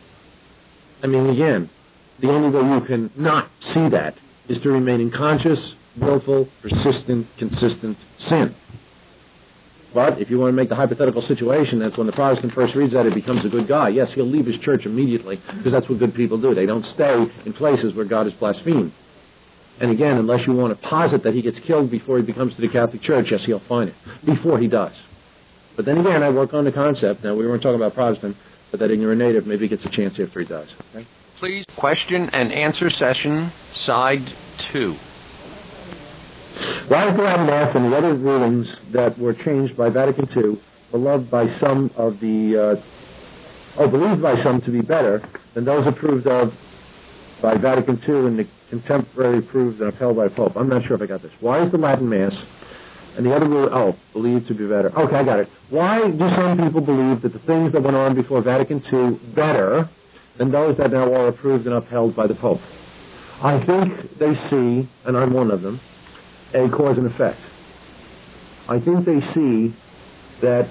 I mean, again, the only way you can not see that is to remain in conscious, willful, persistent, consistent sin. But if you want to make the hypothetical situation, that's when the Protestant first reads that, he becomes a good guy. Yes, he'll leave his church immediately, because that's what good people do. They don't stay in places where God is blasphemed. And again, unless you want to posit that he gets killed before he becomes to the Catholic Church, yes, he'll find it, before he does. But then again, I work on the concept. Now, we weren't talking about Protestant, but that ignorant native maybe gets a chance after he does. Okay? Please, question and answer session, side 2. Why is the Latin Mass and the other rulings that were changed by Vatican II beloved by some of the, believed by some to be better than those approved of by Vatican II and the contemporary approved and upheld by Pope? I'm not sure if I got this. Why is the Latin Mass and the other believed to be better? Okay, I got it. Why do some people believe that the things that went on before Vatican II better than those that now are approved and upheld by the Pope? I think they see, and I'm one of them, a cause and effect. I think they see that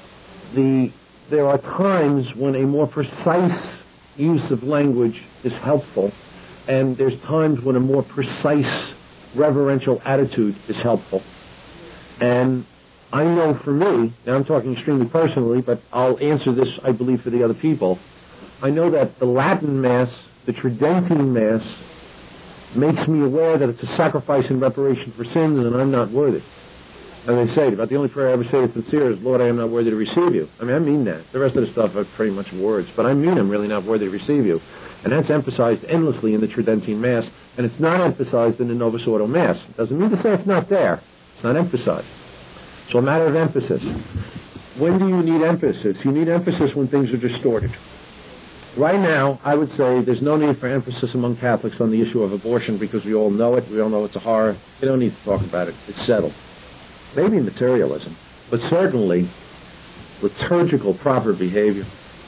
there are times when a more precise use of language is helpful, and there's times when a more precise reverential attitude is helpful. And I know for me, now I'm talking extremely personally, but I'll answer this, I believe, for the other people. I know that the Latin Mass, the Tridentine Mass, makes me aware that it's a sacrifice in reparation for sins and I'm not worthy. And they say, about the only prayer I ever say that's sincere is, Lord, I am not worthy to receive you. I mean that. The rest of the stuff are pretty much words, but I mean I'm really not worthy to receive you. And that's emphasized endlessly in the Tridentine Mass, and it's not emphasized in the Novus Ordo Mass. It doesn't mean to say it's not there. It's not emphasized. So a matter of emphasis. When do you need emphasis? You need emphasis when things are distorted. Right now, I would say there's no need for emphasis among Catholics on the issue of abortion because we all know it. We all know it's a horror. We don't need to talk about it. It's settled. Maybe materialism, but certainly liturgical proper behavior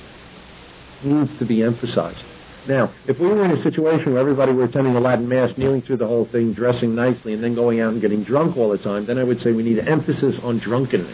needs to be emphasized. Now, if we were in a situation where everybody were attending the Latin Mass, kneeling through the whole thing, dressing nicely, and then going out and getting drunk all the time, then I would say we need emphasis on drunkenness.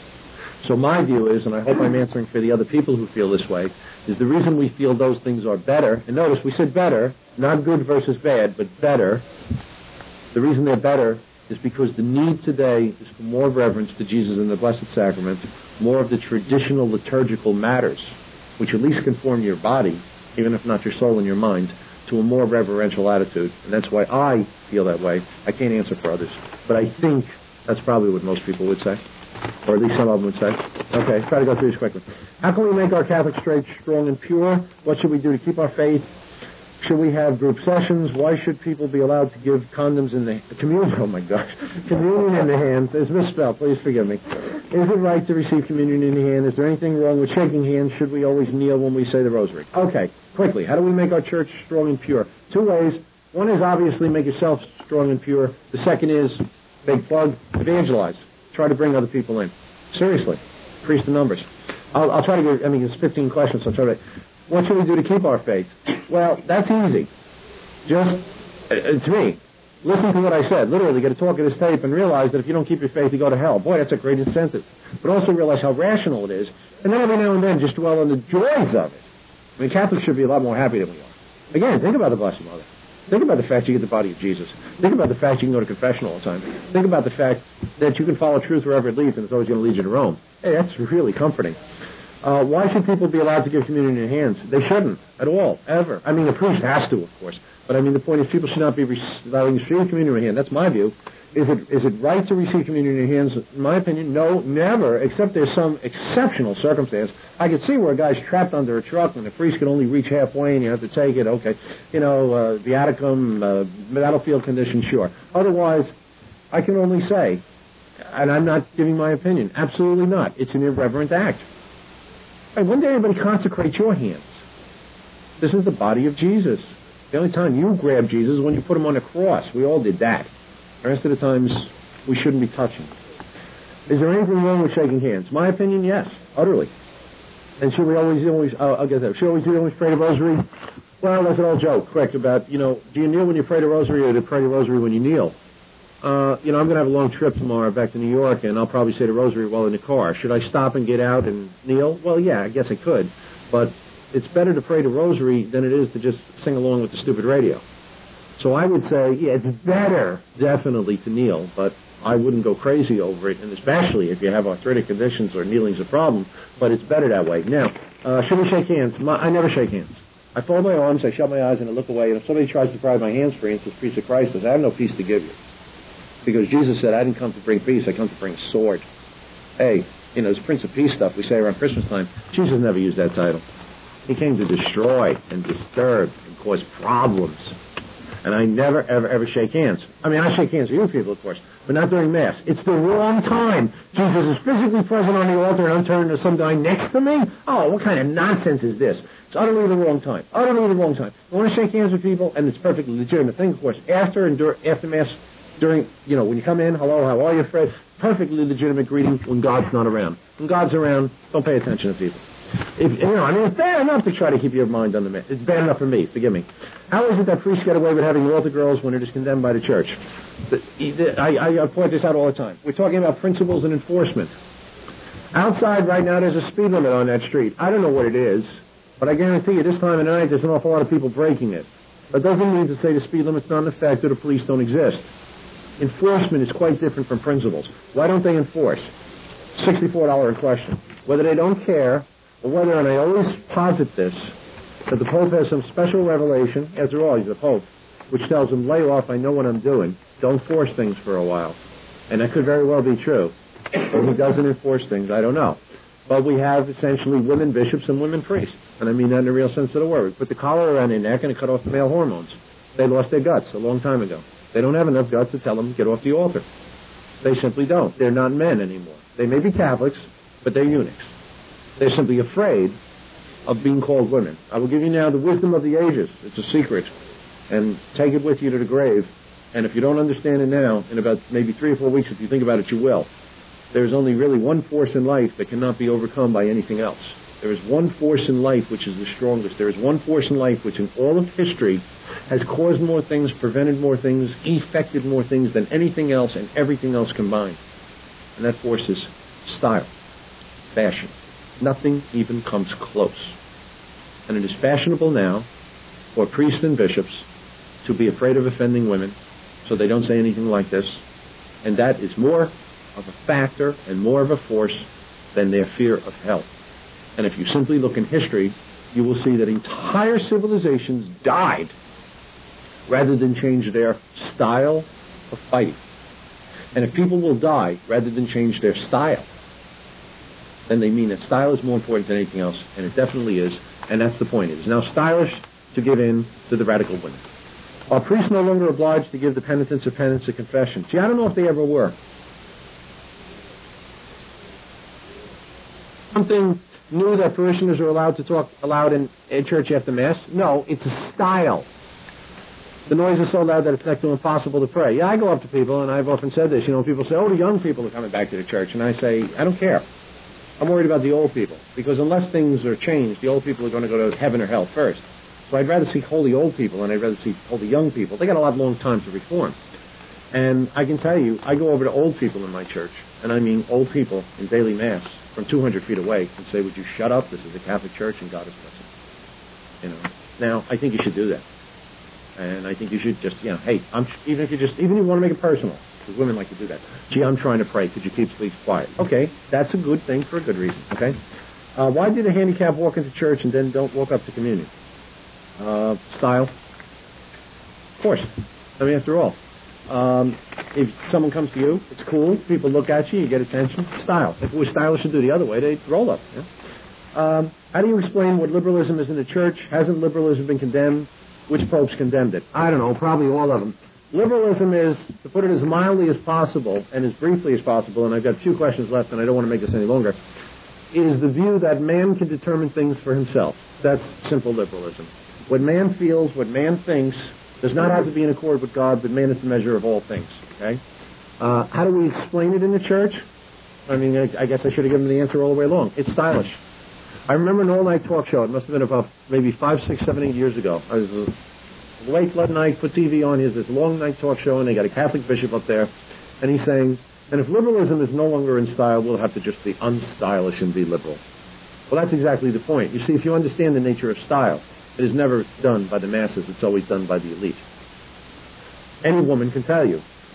So my view is, and I hope I'm answering for the other people who feel this way, is the reason we feel those things are better, and notice we said better, not good versus bad, but better. The reason they're better is because the need today is for more reverence to Jesus and the Blessed Sacrament, more of the traditional liturgical matters, which at least conform your body, even if not your soul and your mind, to a more reverential attitude. And that's why I feel that way. I can't answer for others. But I think that's probably what most people would say. Or at least some of them would say. Okay, try to go through these quickly. How can we make our Catholic faith strong and pure? What should we do to keep our faith? Should we have group sessions? Why should people be allowed to give condoms in the communion? Oh my gosh, communion in the hand. It's misspelled. Please forgive me. Is it right to receive communion in the hand? Is there anything wrong with shaking hands? Should we always kneel when we say the rosary? Okay, quickly. How do we make our church strong and pure? 2 ways. One is obviously make yourself strong and pure. The second is, big plug, evangelize. Try to bring other people in. Seriously, increase the numbers. I'll try to get. It's 15 questions. So I'll try to. What should we do to keep our faith? Well, that's easy. Just, to me, listen to what I said. Literally, get a talk of this tape and realize that if you don't keep your faith, you go to hell. Boy, that's a great incentive. But also realize how rational it is. And then every now and then, just dwell on the joys of it. Catholics should be a lot more happy than we are. Again, think about the Blessed Mother. Think about the fact you get the body of Jesus. Think about the fact you can go to confession all the time. Think about the fact that you can follow truth wherever it leads, and it's always going to lead you to Rome. Hey, that's really comforting. Why should people be allowed to give communion in their hands? They shouldn't, at all, ever. The priest has to, of course. But the point is people should not be allowing to receive communion in their hand. That's my view. Is it right to receive communion in your hands? In my opinion, no, never, except there's some exceptional circumstance. I could see where a guy's trapped under a truck and the priest can only reach halfway and you have to take it, okay. Viaticum, battlefield condition, sure. Otherwise, I can only say, and I'm not giving my opinion, absolutely not. It's an irreverent act. Hey, when did anybody consecrate your hands? This is the body of Jesus. The only time you grab Jesus is when you put him on a cross. We all did that. The rest of the times, we shouldn't be touching. Is there anything wrong with shaking hands? My opinion, yes, utterly. And should we always, I'll get that. Should we always pray the rosary? Well, that's an old joke, correct, about, do you kneel when you pray the rosary or do you pray the rosary when you kneel? I'm going to have a long trip tomorrow back to New York, and I'll probably say the rosary while in the car. Should I stop and get out and kneel? Well, yeah, I guess I could. But it's better to pray the rosary than it is to just sing along with the stupid radio. So I would say, yeah, it's better, definitely, to kneel, but I wouldn't go crazy over it, and especially if you have arthritic conditions or kneeling's a problem, but it's better that way. Now, should we shake hands? I never shake hands. I fold my arms, I shut my eyes, and I look away. And if somebody tries to pry my hands free and says, peace of Christ, I say, I have no peace to give you. Because Jesus said, I didn't come to bring peace, I come to bring a sword. Hey, this Prince of Peace stuff we say around Christmas time, Jesus never used that title. He came to destroy and disturb and cause problems. And I never, ever, ever shake hands. I mean, I shake hands with you people, of course, but not during Mass. It's the wrong time. Jesus is physically present on the altar and I'm turning to some guy next to me? Oh, what kind of nonsense is this? It's utterly the wrong time. Utterly the wrong time. You want to shake hands with people, and it's perfectly legitimate thing, of course. After Mass, during, when you come in, hello, how are you, Fred? Perfectly legitimate greeting when God's not around. When God's around, don't pay attention to people. It's bad enough to try to keep your mind on the Mass. It's bad enough for me, forgive me. How is it that priests get away with having altar girls when it is condemned by the church? I point this out all the time. We're talking about principles and enforcement. Outside right now there's a speed limit on that street. I don't know what it is, but I guarantee you this time of night there's an awful lot of people breaking it. That doesn't mean to say the speed limit's not in effect or the police don't exist. Enforcement is quite different from principles. Why don't they enforce? $64 in question. Whether they don't care, or whether, and I always posit this, that the Pope has some special revelation, after all, he's the Pope, which tells him, lay off, I know what I'm doing, don't force things for a while. And that could very well be true. But he doesn't enforce things, I don't know. But we have essentially women bishops and women priests. And I mean that in the real sense of the word. We put the collar around their neck and it cut off the male hormones. They lost their guts a long time ago. They don't have enough guts to tell them to get off the altar. They simply don't. They're not men anymore. They may be Catholics, but they're eunuchs. They're simply afraid of being called women. I will give you now the wisdom of the ages. It's a secret. And take it with you to the grave. And if you don't understand it now, in about maybe 3 or 4 weeks, if you think about it, you will. There is only really one force in life that cannot be overcome by anything else. There is one force in life which is the strongest. There is one force in life which in all of history has caused more things, prevented more things, effected more things than anything else and everything else combined. And that force is style, fashion. Nothing even comes close. And it is fashionable now for priests and bishops to be afraid of offending women, so they don't say anything like this. And that is more of a factor and more of a force than their fear of hell. And if you simply look in history, you will see that entire civilizations died rather than change their style of fighting. And if people will die rather than change their style, then they mean that style is more important than anything else, and it definitely is, and that's the point. It is now stylish to give in to the radical women. Are priests no longer obliged to give the penitents of penance a confession? Gee, I don't know if they ever were. Something new that parishioners are allowed to talk aloud in church after Mass? No, it's a style. The noise is so loud that it's next to impossible to pray. Yeah, I go up to people, and I've often said this. People say, oh, the young people are coming back to the church. And I say, I don't care. I'm worried about the old people. Because unless things are changed, the old people are going to go to heaven or hell first. So I'd rather see holy old people, and I'd rather see holy young people. They got a long time to reform. And I can tell you, I go over to old people in my church, and I mean old people in daily Mass from 200 feet away, and say, would you shut up? This is a Catholic church, and God is listening. Now, I think you should do that. And I think you should just, hey, even if you want to make it personal, because women like to do that. Gee, I'm trying to pray. Could you please quiet? Okay, that's a good thing for a good reason, okay? Why did a handicapped walk into church and then don't walk up to communion? Style. Of course. I mean, after all, if someone comes to you, it's cool. People look at you, you get attention. Style. If it was stylish to do the other way, they'd roll up. Yeah? How do you explain what liberalism is in the church? Hasn't liberalism been condemned? Which popes condemned it? I don't know, probably all of them. Liberalism is, to put it as mildly as possible and as briefly as possible, and I've got a few questions left and I don't want to make this any longer, is the view that man can determine things for himself. That's simple liberalism. What man feels, what man thinks, does not have to be in accord with God, but man is the measure of all things. Okay? How do we explain it in the church? I mean, I guess I should have given the answer all the way along. It's stylish. I remember an all-night talk show. It must have been about maybe 5, 6, 7, 8 years ago. I was late flood night, put TV on. Here's this long night talk show, and they got a Catholic bishop up there, and he's saying, and if liberalism is no longer in style, we'll have to just be unstylish and be liberal. Well, that's exactly the point. You see, if you understand the nature of style, it is never done by the masses. It's always done by the elite. Any woman can tell you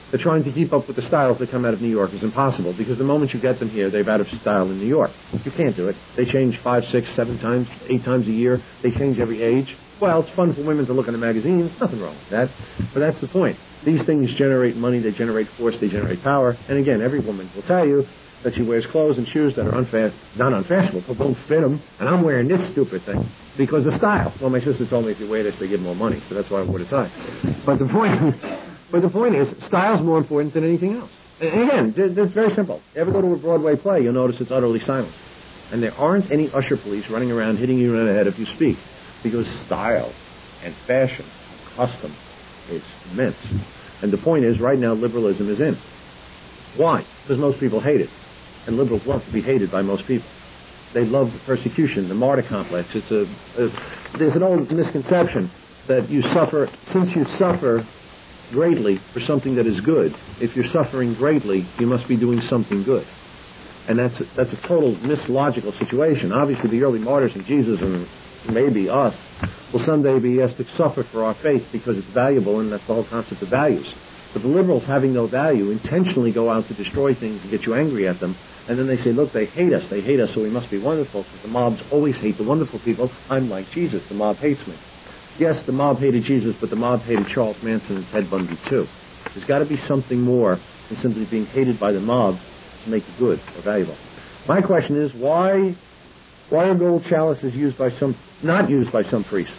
that trying to keep up with the styles that come out of New York is impossible, because the moment you get them here, they're out of style in New York. You can't do it. They change 5, 6, 7 times, 8 times a year. They change every age. Well, it's fun for women to look in the magazines. Nothing wrong with that. But that's the point. These things generate money, they generate force, they generate power. And again, every woman will tell you that she wears clothes and shoes that are not unfashionable, but won't fit them. And I'm wearing this stupid thing because of style. Well, my sister told me if you wear this, they give more money. So that's why I wore the tie. But the point is, style's more important than anything else. And again, it's very simple. You ever go to a Broadway play, you'll notice it's utterly silent. And there aren't any usher police running around hitting you in the head if you speak. Because style and fashion, custom, is immense. And the point is, right now, liberalism is in. Why? Because most people hate it. And liberals love to be hated by most people. They love the persecution, the martyr complex. There's an old misconception that since you suffer greatly for something that is good, if you're suffering greatly, you must be doing something good. And that's a total mislogical situation. Obviously, the early martyrs and Jesus and maybe us will someday be asked to suffer for our faith because it's valuable, and that's the whole concept of values. But the liberals, having no value, intentionally go out to destroy things and get you angry at them, and then they say, look, they hate us, so we must be wonderful, because the mobs always hate the wonderful people. I'm like Jesus, the mob hates me. Yes, the mob hated Jesus, but the mob hated Charles Manson and Ted Bundy too. There's got to be something more than simply being hated by the mob to make it good or valuable. My question is, why are gold chalices not used by some priests?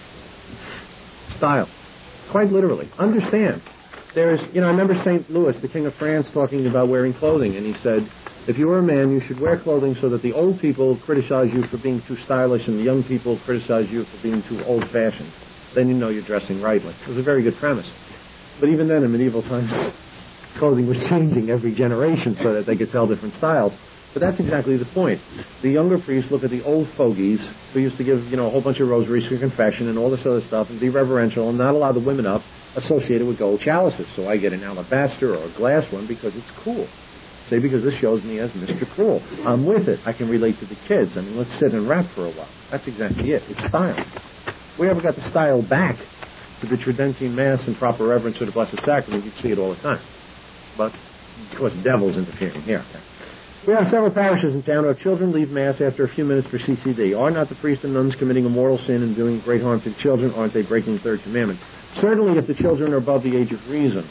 Style. Quite literally. Understand. I remember St. Louis, the King of France, talking about wearing clothing, and he said, if you were a man, you should wear clothing so that the old people criticize you for being too stylish and the young people criticize you for being too old-fashioned. Then you know you're dressing rightly. It was a very good premise. But even then, in medieval times, clothing was changing every generation so that they could tell different styles. But that's exactly the point. The younger priests look at the old fogies who used to give, a whole bunch of rosaries for confession and all this other stuff and be reverential and not allow the women up associated with gold chalices. So I get an alabaster or a glass one because it's cool. Say, because this shows me as Mr. Cool. I'm with it. I can relate to the kids. Let's sit and rap for a while. That's exactly it. It's style. We ever got the style back to the Tridentine Mass and proper reverence for the Blessed Sacrament, you'd see it all the time. But, of course, the devil's interfering here. We have several parishes in town where children leave Mass after a few minutes for CCD. Are not the priests and nuns committing a mortal sin and doing great harm to the children? Aren't they breaking the third commandment? Certainly if the children are above the age of reason,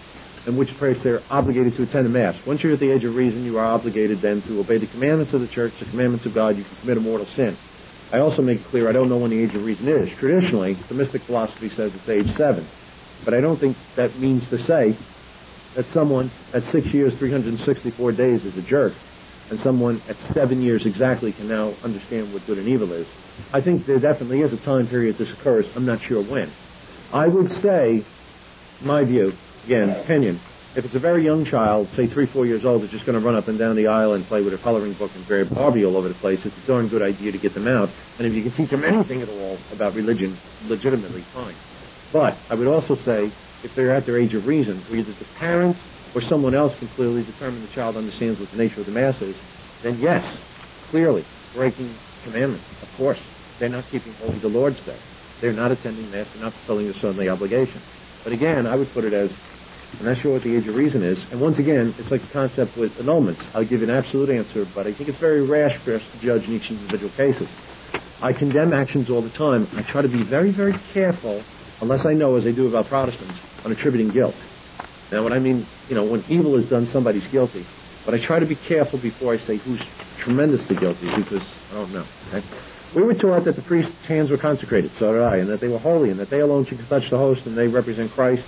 in which case they're obligated to attend a Mass. Once you're at the age of reason, you are obligated then to obey the commandments of the Church, the commandments of God. You can commit a mortal sin. I also make it clear I don't know when the age of reason is. Traditionally, the mystic philosophy says it's age 7. But I don't think that means to say that someone at 6 years, 364 days is a jerk, and someone at 7 years exactly can now understand what good and evil is. I think there definitely is a time period this occurs. I'm not sure when. I would say, my view, again, opinion, if it's a very young child, say 3, 4 years old, that's just going to run up and down the aisle and play with a coloring book and very Barbie all over the place, it's a darn good idea to get them out. And if you can teach them anything at all about religion, legitimately, fine. But I would also say, if they're at their age of reason, where either the parents or someone else can clearly determine the child understands what the nature of the Mass is, then yes, clearly, breaking commandments, of course. They're not keeping holy the Lord's Day. They're not attending Mass. They're not fulfilling their Sunday obligation. But again, I would put it as, I'm not sure what the age of reason is. And once again, it's like the concept with annulments. I'll give you an absolute answer, but I think it's very rash for us to judge in each individual cases. I condemn actions all the time. I try to be very, very careful, unless I know, as I do about Protestants, on attributing guilt. Now, what I mean, when evil is done, somebody's guilty. But I try to be careful before I say who's tremendously guilty, because I don't know. Okay? We were taught that the priest's hands were consecrated, so did I, and that they were holy, and that they alone should touch the host, and they represent Christ,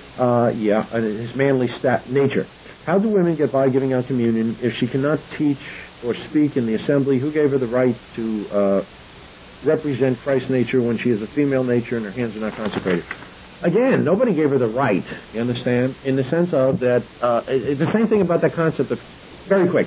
and his manly nature. How do women get by giving out communion if she cannot teach or speak in the assembly? Who gave her the right to represent Christ's nature when she is a female nature and her hands are not consecrated? Again, nobody gave her the right, you understand, in the sense of that, the same thing about that concept of, very quick,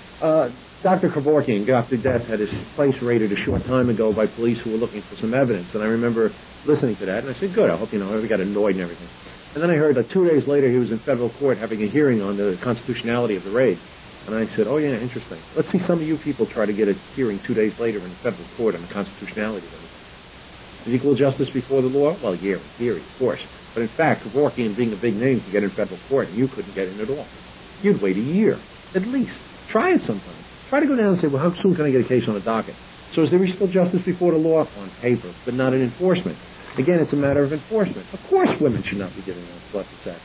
Dr. Kevorkian, Dr. Death, had his place raided a short time ago by police who were looking for some evidence, and I remember listening to that, and I said, good, I hope we got annoyed and everything. And then I heard that 2 days later he was in federal court having a hearing on the constitutionality of the raid. And I said, oh yeah, interesting. Let's see some of you people try to get a hearing 2 days later in federal court on the constitutionality of it. Is equal justice before the law? Well, yeah, in theory, of course. But in fact, Kevorkian being a big name to get in federal court, and you couldn't get in at all. You'd wait a year, at least. Try it sometime. Try to go down and say, well, how soon can I get a case on the docket? So is there equal justice before the law? On paper, but not in enforcement. Again, it's a matter of enforcement. Of course women should not be giving out blessed sex.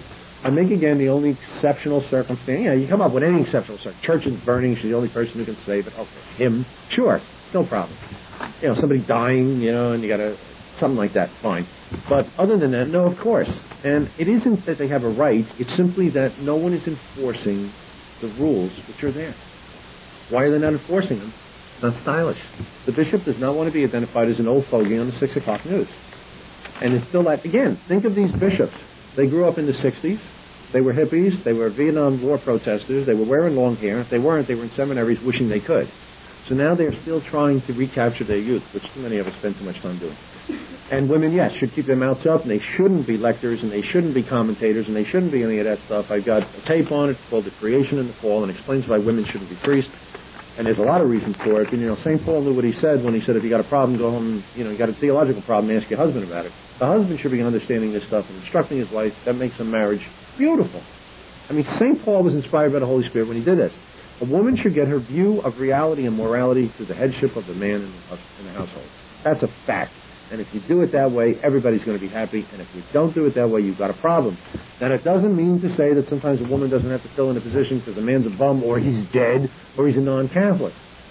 I think, again, the only exceptional circumstance, you come up with any exceptional circumstance. Church is burning, she's the only person who can save it. Okay, him, sure, no problem. Somebody dying, and you got to, something like that, fine. But other than that, no, of course. And it isn't that they have a right, it's simply that no one is enforcing the rules which are there. Why are they not enforcing them? It's not stylish. The bishop does not want to be identified as an old fogey on the 6 o'clock news. And it's still that, again, think of these bishops. They grew up in the 60s. They were hippies. They were Vietnam War protesters. They were wearing long hair. If they weren't, they were in seminaries wishing they could. So now they're still trying to recapture their youth, which too many of us spend too much time doing. And women, yes, should keep their mouths up, and they shouldn't be lectors, and they shouldn't be commentators, and they shouldn't be any of that stuff. I've got a tape on it called The Creation and the Fall, and explains why women shouldn't be priests. And there's a lot of reasons for it. And, St. Paul knew what he said when he said, if you got a problem, go home, you got a theological problem, ask your husband about it. The husband should be understanding this stuff and instructing his wife. That makes a marriage beautiful. I mean, St. Paul was inspired by the Holy Spirit when he did this. A woman should get her view of reality and morality through the headship of the man in the household. That's a fact. And if you do it that way, everybody's going to be happy. And if you don't do it that way, you've got a problem. Now, that doesn't mean to say that sometimes a woman doesn't have to fill in a position because the man's a bum or he's dead or he's a non-Catholic.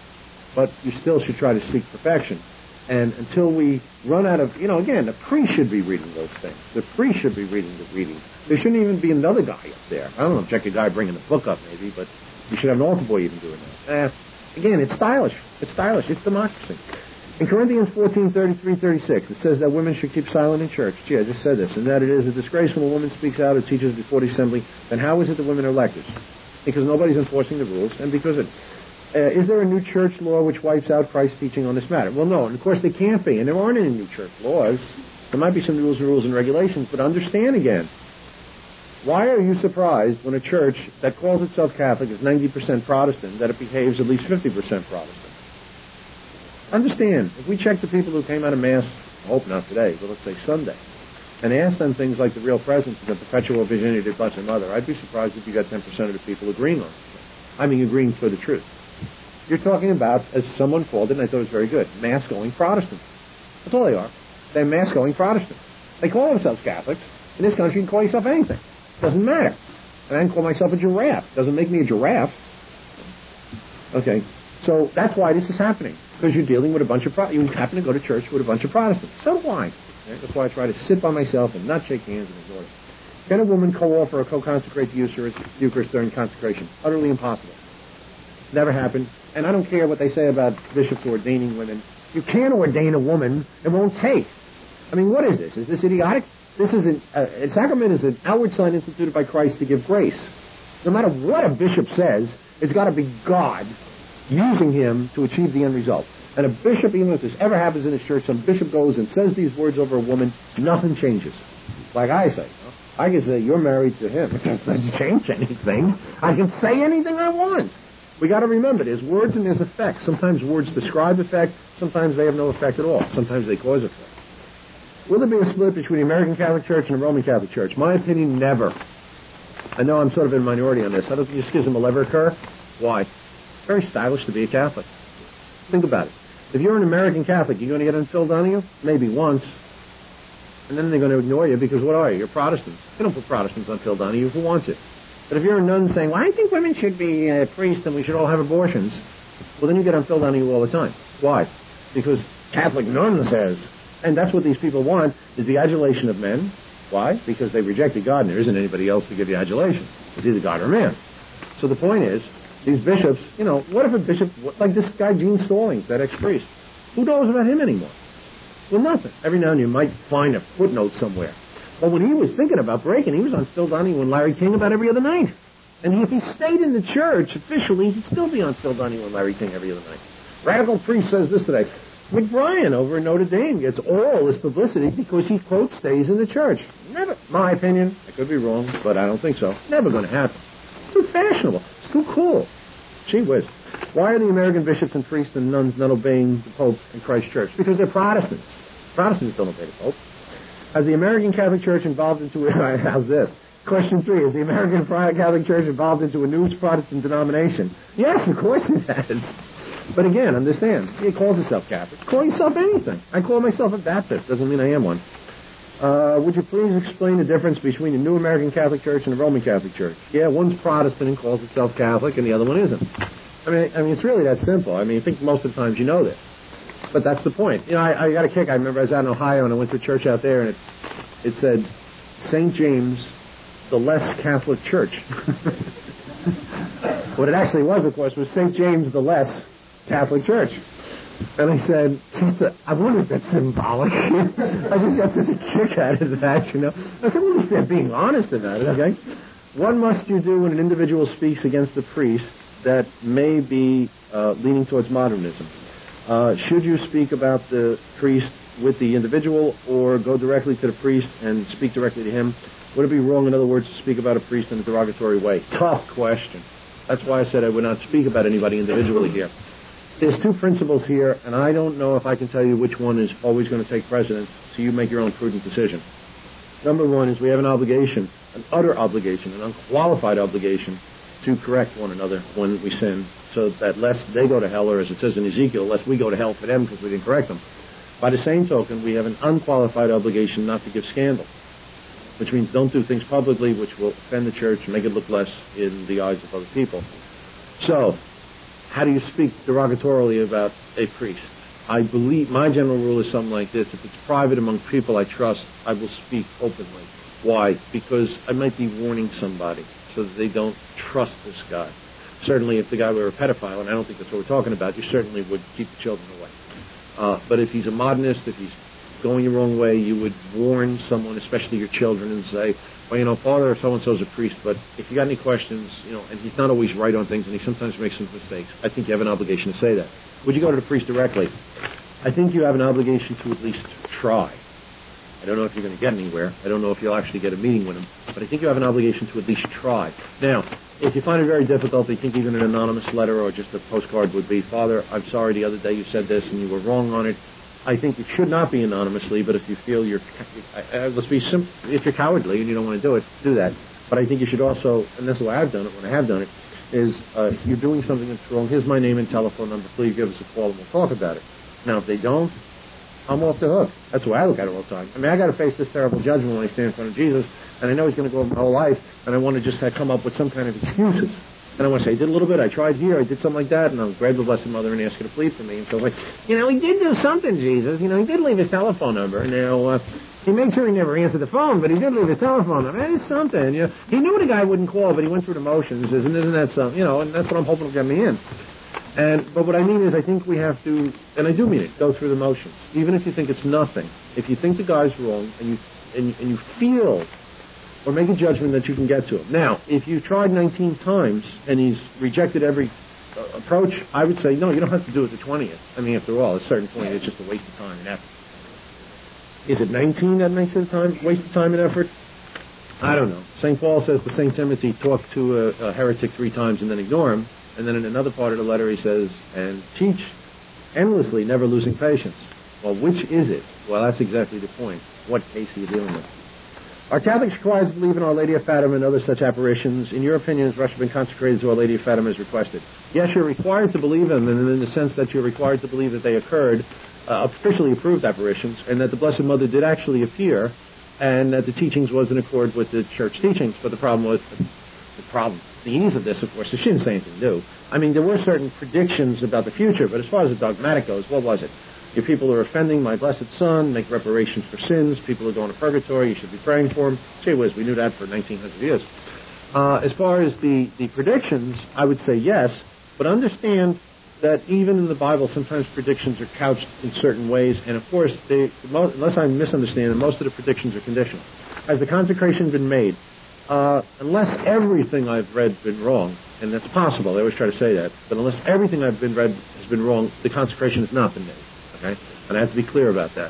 But you still should try to seek perfection. And until we run out of, again, the priest should be reading those things. The priest should be reading the reading. There shouldn't even be another guy up there. I don't know if Jackie Guy bringing the book up maybe, but you should have an altar boy even doing that. Again, it's stylish. It's stylish. It's democracy. In Corinthians 14:33-36, it says that women should keep silent in church. Gee, I just said this. And that it is a disgrace when a woman speaks out or teaches before the assembly. Then how is it that women are lectors? Because nobody's enforcing the rules, and because is there a new church law which wipes out Christ's teaching on this matter? Well, no, and of course there can't be, and there aren't any new church laws. There might be some rules and regulations, but understand again, why are you surprised when a church that calls itself Catholic is 90% Protestant, that it behaves at least 50% Protestant? Understand, if we check the people who came out of Mass, I hope not today, but let's say Sunday, and ask them things like the real presence and the perpetual virginity of the Blessed Mother, I'd be surprised if you got 10% of the people agreeing on it. I mean, agreeing for the truth. You're talking about, as someone called it, and I thought it was very good, mass-going Protestants. That's all they are. They're mass-going Protestants. They call themselves Catholics. In this country, you can call yourself anything. Doesn't matter. And I can call myself a giraffe. Doesn't make me a giraffe. Okay. So that's why this is happening. Because you're dealing with a bunch of you happen to go to church with a bunch of Protestants. So why? Okay? That's why I try to sit by myself and not shake hands and ignore it. Can a woman co-offer or co-consecrate the Eucharist during consecration? Utterly impossible. Never happened. And I don't care what they say about bishops ordaining women. You can't ordain a woman. It won't take. I mean, what is this? Is this idiotic? This is a sacrament is an outward sign instituted by Christ to give grace. No matter what a bishop says, it's got to be God using him to achieve the end result. And a bishop, even if this ever happens in his church, some bishop goes and says these words over a woman, nothing changes. Like I say, I can say, you're married to him. It doesn't change anything. I can say anything I want. We got to remember, there's words and there's effects. Sometimes words describe effect. Sometimes they have no effect at all. Sometimes they cause effect. Will there be a split between the American Catholic Church and the Roman Catholic Church? My opinion, never. I know I'm sort of in minority on this. I don't think a schism will ever occur. Why? It's very stylish to be a Catholic. Think about it. If you're an American Catholic, you're going to get on Phil Donahue? Maybe once. And then they're going to ignore you because what are you? You're Protestants. They don't put Protestants on Phil Donahue. Who wants it? But if you're a nun saying, well, I think women should be priests and we should all have abortions, well, then you get on Phil Donahue all the time. Why? Because Catholic nun says. And that's what these people want, is the adulation of men. Why? Because they rejected God and there isn't anybody else to give you adulation. It's either God or man. So the point is, these bishops, what if a bishop, like this guy Gene Stallings, that ex-priest, who knows about him anymore? Well, nothing. Every now and then you might find a footnote somewhere. But when he was thinking about breaking, he was on Phil Donahue and Larry King about every other night. And if he stayed in the church officially, he'd still be on Phil Donahue and Larry King every other night. Radical priest says this today. McBrien over in Notre Dame gets all this publicity because he, quote, stays in the church. Never, my opinion, I could be wrong, but I don't think so. Never going to happen. It's too fashionable. It's too cool. Gee whiz. Why are the American bishops and priests and nuns not obeying the Pope and Christ Church? Because they're Protestants. Protestants don't obey the Pope. Has the American Catholic Church involved into how's this? Question 3, is the American Catholic Church involved into a new Protestant denomination? Yes, of course it has. But again, understand, it calls itself Catholic. Call yourself anything. I call myself a Baptist. Doesn't mean I am one. Would you please explain the difference between the New American Catholic Church and the Roman Catholic Church? Yeah, one's Protestant and calls itself Catholic, and the other one isn't. I mean, it's really that simple. I mean, I think most of the times you know this. But that's the point. You know, I got a kick. I remember I was out in Ohio, and I went to a church out there, and it said, St. James, the less Catholic Church. What it actually was, of course, was St. James, the less Catholic Church. And I said, I wonder if that's symbolic. I just got such a kick out of that, you know. I said, well, they're being honest about it, okay? What must you do when an individual speaks against a priest that may be leaning towards modernism? Should you speak about the priest with the individual or go directly to the priest and speak directly to him? Would it be wrong, in other words, to speak about a priest in a derogatory way? Tough question. That's why I said I would not speak about anybody individually here. There's 2 principles here, and I don't know if I can tell you which one is always going to take precedence, so you make your own prudent decision. Number 1 is we have an obligation, an utter obligation, an unqualified obligation to correct one another when we sin, so that lest they go to hell, or as it says in Ezekiel, lest we go to hell for them because we didn't correct them. By the same token, we have an unqualified obligation not to give scandal, which means don't do things publicly which will offend the church and make it look less in the eyes of other people. So, how do you speak derogatorily about a priest? I believe my general rule is something like this. If it's private among people I trust, I will speak openly. Why? Because I might be warning somebody so that they don't trust this guy. Certainly if the guy were a pedophile, and I don't think that's what we're talking about, you certainly would keep the children away. But if he's a modernist, if he's going the wrong way, you would warn someone, especially your children, and say, well, you know, Father so-and-so's a priest, but if you got any questions, you know, and he's not always right on things, and he sometimes makes some mistakes, I think you have an obligation to say that. Would you go to the priest directly? I think you have an obligation to at least try. I don't know if you're going to get anywhere. I don't know if you'll actually get a meeting with him, but I think you have an obligation to at least try. Now, if you find it very difficult, I think even an anonymous letter or just a postcard would be, Father, I'm sorry the other day you said this and you were wrong on it. I think it should not be anonymously, but if you feel let's be simple, if you're cowardly and you don't want to do it, do that. But I think you should also, and this is why I've done it when I have done it, is you're doing something that's wrong. Here's my name and telephone number. Please give us a call and we'll talk about it. Now, if they don't, I'm off the hook. That's the way I look at it all the time. I mean, I got to face this terrible judgment when I stand in front of Jesus, and I know He's going to go over my whole life, and I want to just come up with some kind of excuses. And I want to say, I did a little bit, I tried here, I did something like that, and I'll grab the Blessed Mother and ask her to plead for me. And so I was like, you know, he did do something, Jesus. You know, he did leave his telephone number. Now, he made sure he never answered the phone, but he did leave his telephone number. That is something. You know, he knew the guy wouldn't call, but he went through the motions. Isn't that something? You know, and that's what I'm hoping will get me in. But what I mean is I think we have to, and I do mean it, go through the motions. Even if you think it's nothing. If you think the guy's wrong, and you feel or make a judgment that you can get to him. Now, if you tried 19 times and he's rejected every approach, I would say, no, you don't have to do it the 20th. I mean, after all, at a certain point, it's just a waste of time and effort. Is it 19 that makes it a waste of time and effort? I don't know. St. Paul says to St. Timothy, talk to a heretic 3 times and then ignore him. And then in another part of the letter he says, and teach endlessly, never losing patience. Well, which is it? Well, that's exactly the point. What case are you dealing with? Are Catholics required to believe in Our Lady of Fatima and other such apparitions? In your opinion, has Russia been consecrated to Our Lady of Fatima as requested? Yes, you're required to believe them, and in the sense that you're required to believe that they occurred, officially approved apparitions, and that the Blessed Mother did actually appear, and that the teachings was in accord with the Church teachings. But the problem was, the ease of this, of course, is she didn't say anything new. I mean, there were certain predictions about the future, but as far as the dogmatic goes, what was it? Your people are offending my blessed Son, make reparations for sins, people are going to purgatory, you should be praying for them. Gee whiz, we knew that for 1900 years. As far as the predictions, I would say yes, but understand that even in the Bible, sometimes predictions are couched in certain ways, and of course, unless I'm misunderstanding, most of the predictions are conditional. Has the consecration been made? Unless everything I've read has been wrong, and that's possible, I always try to say that, but unless everything I've read has been wrong, the consecration has not been made. Okay? And I have to be clear about that.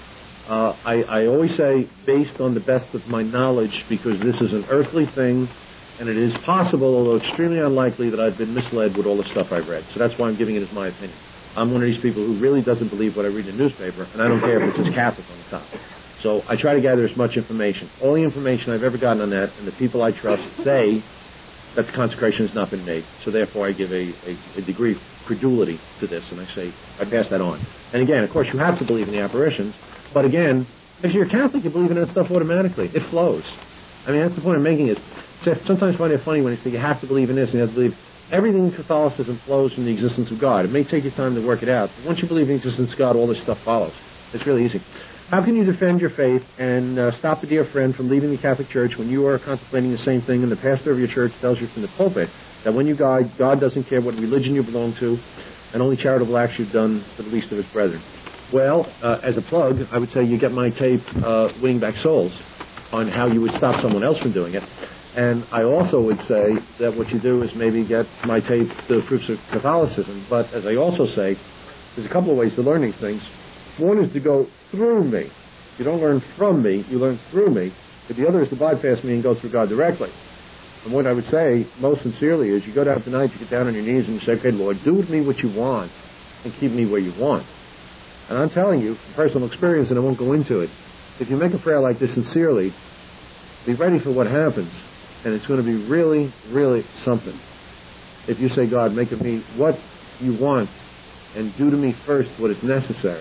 I always say, based on the best of my knowledge, because this is an earthly thing, and it is possible, although extremely unlikely, that I've been misled with all the stuff I've read. So that's why I'm giving it as my opinion. I'm one of these people who really doesn't believe what I read in the newspaper, and I don't care if it says Catholic on the top. So I try to gather as much information. All the information I've ever gotten on that, and the people I trust say that the consecration has not been made. So therefore I give a degree of credulity to this, and I say, I pass that on. And again, of course, you have to believe in the apparitions, but again, if you're a Catholic, you believe in that stuff automatically. It flows. I mean, that's the point I'm making is, sometimes I find it funny when they say you have to believe in this and you have to believe. Everything in Catholicism flows from the existence of God. It may take you time to work it out, but once you believe in the existence of God, all this stuff follows. It's really easy. How can you defend your faith and stop a dear friend from leaving the Catholic Church when you are contemplating the same thing and the pastor of your church tells you from the pulpit that when you die, God doesn't care what religion you belong to and only charitable acts you've done for the least of his brethren? Well, as a plug, I would say you get my tape, Winning Back Souls, on how you would stop someone else from doing it. And I also would say that what you do is maybe get my tape, The Proofs of Catholicism. But as I also say, there's a couple of ways to learn these things. One is to go through me. You don't learn from me, you learn through me. But the other is to bypass me and go through God directly. And what I would say most sincerely is you go down tonight, you get down on your knees and you say, okay, Lord, do with me what you want and keep me where you want. And I'm telling you, from personal experience, and I won't go into it, if you make a prayer like this sincerely, be ready for what happens. And it's going to be really, really something. If you say, God, make of me what you want and do to me first what is necessary.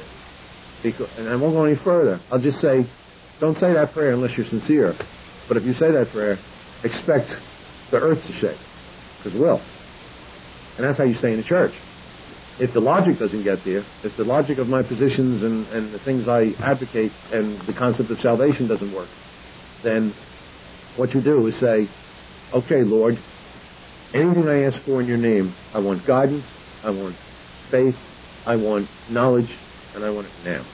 And I won't go any further. I'll just say, don't say that prayer unless you're sincere. But if you say that prayer, expect the earth to shake. Because it will. And that's how you stay in the church. If the logic doesn't get to you, if the logic of my positions and the things I advocate and the concept of salvation doesn't work, then what you do is say, okay, Lord, anything I ask for in your name, I want guidance, I want faith, I want knowledge, and I want it now.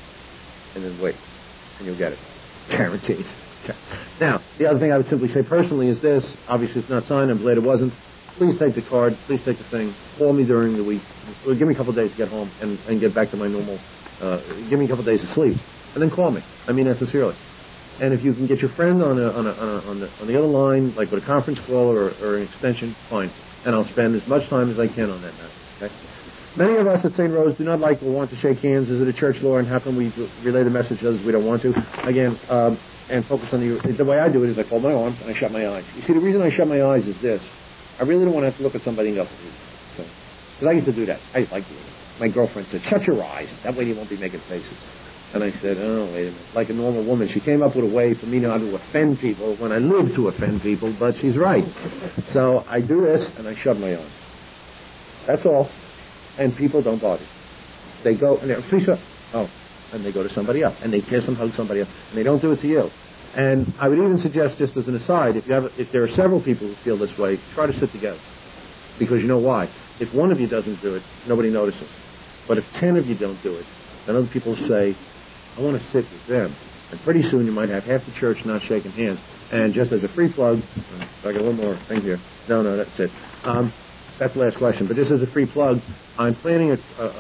And then wait, and you'll get it. Guaranteed. Okay. Now, the other thing I would simply say personally is this. Obviously, it's not signed. I'm glad it wasn't. Please take the card. Please take the thing. Call me during the week. Give me a couple of days to get home and get back to my normal. Give me a couple of days of sleep. And then call me. I mean that sincerely. And if you can get your friend on the other line, like with a conference call or an extension, fine. And I'll spend as much time as I can on that matter. Okay? Many of us at St. Rose do not like or want to shake hands. Is it a church law, and how can we relay the message to others we don't want to? Again, and focus on the way I do it is I fold my arms and I shut my eyes. You see, the reason I shut my eyes is this. I really don't want to have to look at somebody and go, because I used to do that. I used to like doing it. My girlfriend said, shut your eyes. That way you won't be making faces. And I said, oh, wait a minute. Like a normal woman, she came up with a way for me not to offend people when I live to offend people, but she's right. So I do this, and I shut my eyes. That's all. And people don't bother. They go, and they're, please, and they go to somebody else, and they kiss and hug somebody else, and they don't do it to you. And I would even suggest, just as an aside, if there are several people who feel this way, try to sit together. Because you know why? If one of you doesn't do it, nobody notices. But if 10 of you don't do it, then other people say, I want to sit with them. And pretty soon you might have half the church not shaking hands. And just as a free plug, I got one more thing here. No, that's it. That's the last question. But just as a free plug, I'm planning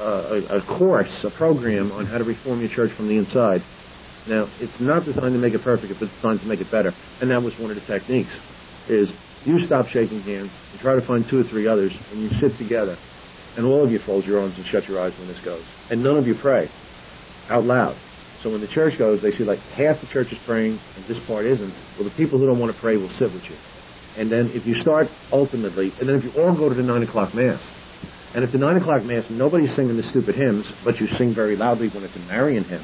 a course, a program on how to reform your church from the inside. Now, it's not designed to make it perfect, it's designed to make it better. And that was one of the techniques, is you stop shaking hands and try to find 2 or 3 others, and you sit together. And all of you fold your arms and shut your eyes when this goes. And none of you pray out loud. So when the church goes, they see like half the church is praying and this part isn't. Well, the people who don't want to pray will sit with you. And then if you start ultimately, and then if you all go to the 9 o'clock Mass, and if the 9 o'clock Mass, nobody's singing the stupid hymns, but you sing very loudly when it's a Marian hymn,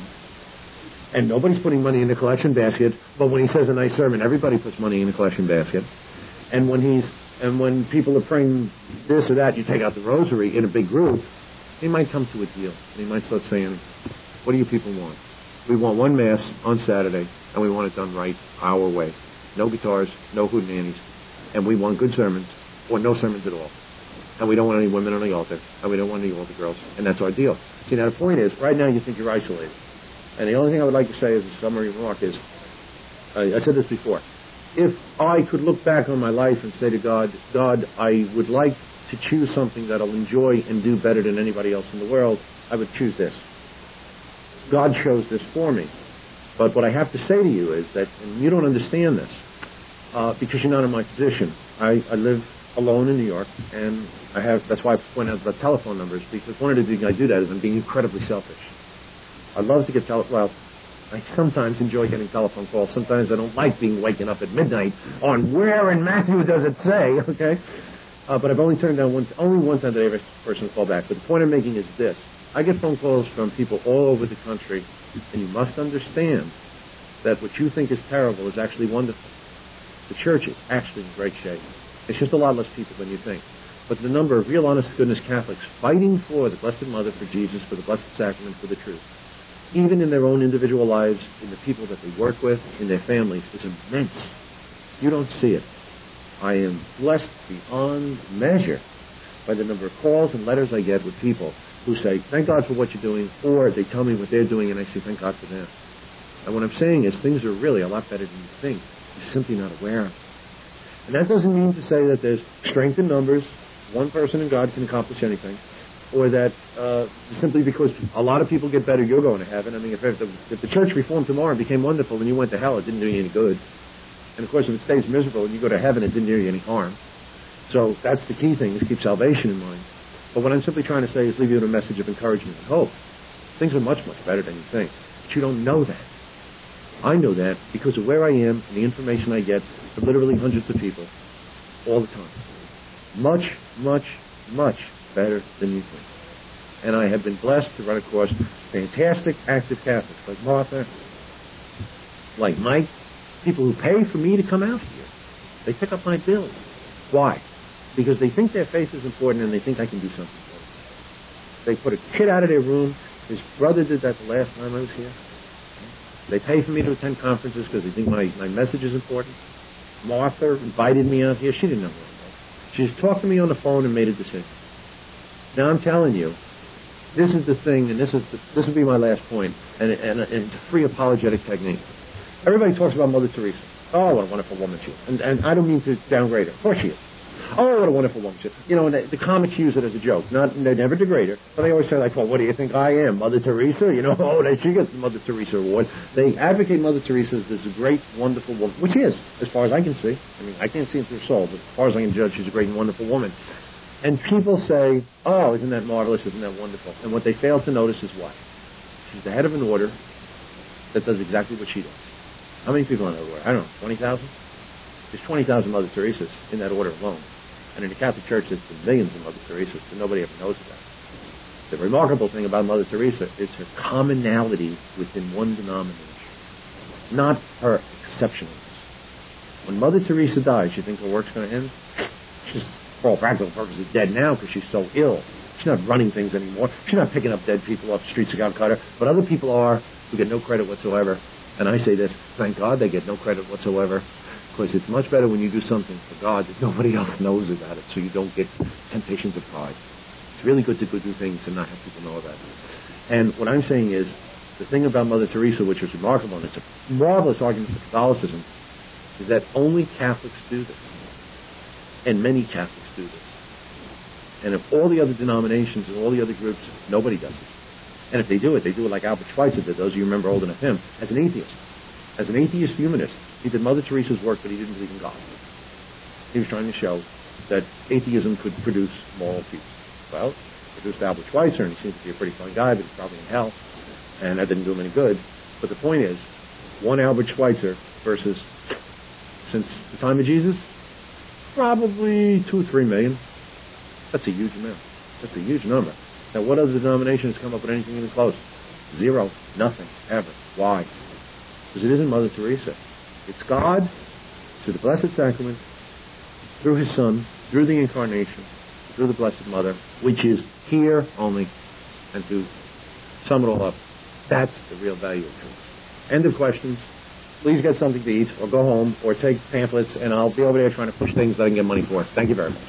and nobody's putting money in the collection basket, but when he says a nice sermon, everybody puts money in the collection basket. And when people are praying this or that, you take out the rosary in a big group, he might come to a deal. And he might start saying, what do you people want? We want one Mass on Saturday, and we want it done right, our way. No guitars, no hootenannies, and we want good sermons, or no sermons at all. And we don't want any women on the altar, and we don't want any altar girls, and that's our deal. See, now the point is, right now you think you're isolated. And the only thing I would like to say as a summary remark is, I said this before, if I could look back on my life and say to God, I would like to choose something that I'll enjoy and do better than anybody else in the world, I would choose this. God chose this for me. But what I have to say to you is that, and you don't understand this, because you're not in my position. I live alone in New York, and that's why I point out about telephone numbers, because one of the things I do that is I'm being incredibly selfish. I love to get I sometimes enjoy getting telephone calls. Sometimes I don't like being waken up at midnight on where in Matthew does it say, okay? But I've only turned down only one time that I have a person call back. But the point I'm making is this. I get phone calls from people all over the country, and you must understand that what you think is terrible is actually wonderful. The church is actually in great shape. It's just a lot less people than you think. But the number of real honest-to-goodness Catholics fighting for the Blessed Mother, for Jesus, for the Blessed Sacrament, for the truth, even in their own individual lives, in the people that they work with, in their families, is immense. You don't see it. I am blessed beyond measure by the number of calls and letters I get with people who say, thank God for what you're doing, or they tell me what they're doing, and I say, thank God for them. And what I'm saying is things are really a lot better than you think. You're simply not aware of it. And that doesn't mean to say that there's strength in numbers, one person in God can accomplish anything, or that simply because a lot of people get better, you're going to heaven. I mean, if the church reformed tomorrow and became wonderful and you went to hell, it didn't do you any good. And, of course, if it stays miserable and you go to heaven, it didn't do you any harm. So that's the key thing, is keep salvation in mind. But what I'm simply trying to say is leave you with a message of encouragement and hope. Things are much, much better than you think. But you don't know that. I know that because of where I am and the information I get from literally hundreds of people all the time. Much, much, much better than you think. And I have been blessed to run across fantastic active Catholics like Martha, like Mike, people who pay for me to come out here. They pick up my bills. Why? Because they think their faith is important and they think I can do something for them. They put a kid out of their room. His brother did that the last time I was here. They pay for me to attend conferences because they think my message is important. Martha invited me out here. She didn't know what it was. She just talked to me on the phone and made a decision. Now I'm telling you, this is the thing, and this will be my last point, and it's a free apologetic technique. Everybody talks about Mother Teresa. Oh, what a wonderful woman she is. And I don't mean to downgrade her. Of course she is. Oh, what a wonderful woman she is. You know, and the comics use it as a joke. They never degrade her, but they always say, like, well, what do you think I am, Mother Teresa? You know, she gets the Mother Teresa award. They advocate Mother Teresa as this great, wonderful woman, which is, as far as I can see. I mean, I can't see into her soul, but as far as I can judge, she's a great and wonderful woman. And people say, oh, isn't that marvelous, isn't that wonderful? And what they fail to notice is what? She's the head of an order that does exactly what she does. How many people in that order? I don't know, 20,000? There's 20,000 Mother Teresas in that order alone. And in the Catholic Church, there's millions of Mother Teresas, but nobody ever knows about it. The remarkable thing about Mother Teresa is her commonality within one denomination, not her exceptionalness. When Mother Teresa dies, you think her work's going to end? She's, for all practical purposes, dead now because she's so ill. She's not running things anymore. She's not picking up dead people off the streets of Calcutta. But other people are who get no credit whatsoever. And I say this, thank God they get no credit whatsoever, because it's much better when you do something for God that nobody else knows about it, so you don't get temptations of pride. It's really good to go do things and not have people know about it. And what I'm saying is, the thing about Mother Teresa, which is remarkable, and it's a marvelous argument for Catholicism, is that only Catholics do this. And many Catholics do this. And if all the other denominations and all the other groups, nobody does it. And if they do it like Albert Schweitzer did, those of you remember old enough him, as an atheist. As an atheist humanist, he did Mother Teresa's work, but he didn't believe in God. He was trying to show that atheism could produce moral peace. Well, he produced Albert Schweitzer, and he seems to be a pretty fine guy, but he's probably in hell, and that didn't do him any good. But the point is, one Albert Schweitzer versus, since the time of Jesus, probably 2 or 3 million. That's a huge amount. That's a huge number. Now, what other denominations come up with anything even close? Zero. Nothing. Ever. Why? Because it isn't Mother Teresa. It's God, through the Blessed Sacrament, through His Son, through the Incarnation, through the Blessed Mother, which is here only. And to sum it all up, that's the real value of truth. End of questions. Please get something to eat, or go home, or take pamphlets, and I'll be over there trying to push things that I can get money for. Thank you very much.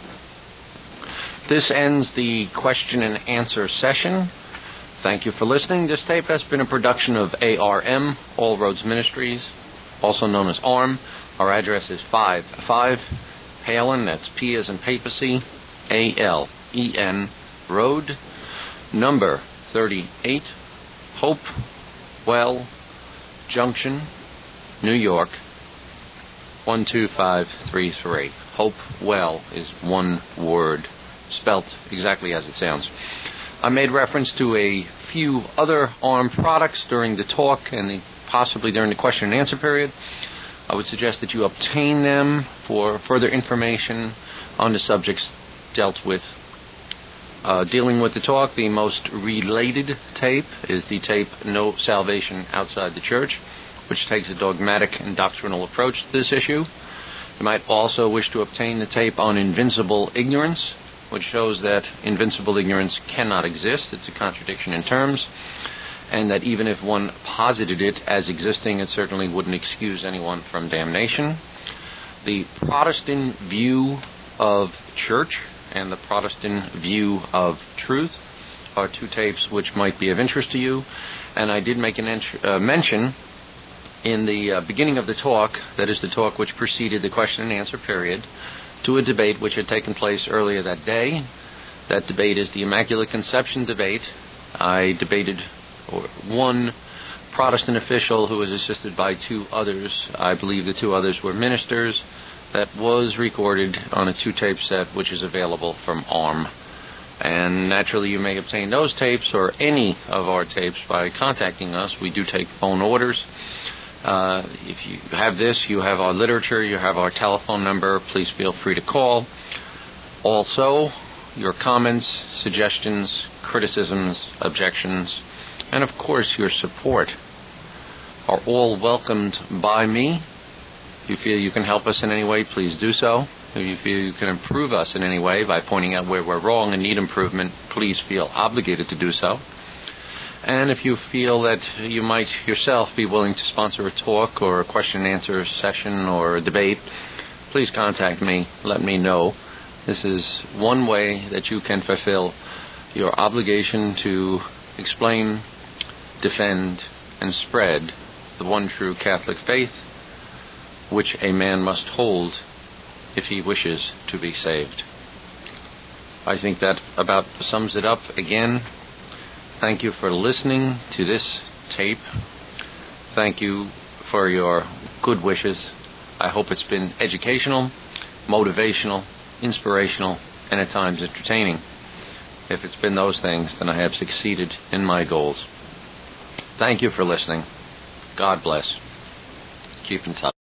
This ends the question and answer session. Thank you for listening. This tape has been a production of ARM, All Roads Ministries, also known as ARM. Our address is 55 Palin, that's P as in papacy, A-L-E-N, Road, number 38, Hopewell Junction, New York, 12533. Hopewell is one word, spelt exactly as it sounds. I made reference to a few other ARM products during the talk and possibly during the question and answer period. I would suggest that you obtain them for further information on the subjects dealt with. Dealing with the talk, the most related tape is the tape No Salvation Outside the Church, which takes a dogmatic and doctrinal approach to this issue. You might also wish to obtain the tape on Invincible Ignorance, which shows that invincible ignorance cannot exist. It's a contradiction in terms, and that even if one posited it as existing, it certainly wouldn't excuse anyone from damnation. The Protestant view of church and the Protestant view of truth are two tapes which might be of interest to you. And I did make a mention in the beginning of the talk, that is the talk which preceded the question and answer period, to a debate which had taken place earlier that day. That debate is the Immaculate Conception debate. I debated one Protestant official who was assisted by two others. I believe the two others were ministers. That was recorded on a 2-tape set which is available from ARM. And naturally you may obtain those tapes or any of our tapes by contacting us. We do take phone orders. If you have this, you have our literature, you have our telephone number. Please feel free to call. Also, your comments, suggestions, criticisms, objections, and of course your support are all welcomed by me. If you feel you can help us in any way, please do so. If you feel you can improve us in any way by pointing out where we're wrong and need improvement, please feel obligated to do so. And if you feel that you might yourself be willing to sponsor a talk or a question and answer session or a debate, please contact me. Let me know. This is one way that you can fulfill your obligation to explain, defend, and spread the one true Catholic faith, which a man must hold if he wishes to be saved. I think that about sums it up. Again, thank you for listening to this tape. Thank you for your good wishes. I hope it's been educational, motivational, inspirational, and at times entertaining. If it's been those things, then I have succeeded in my goals. Thank you for listening. God bless. Keep in touch.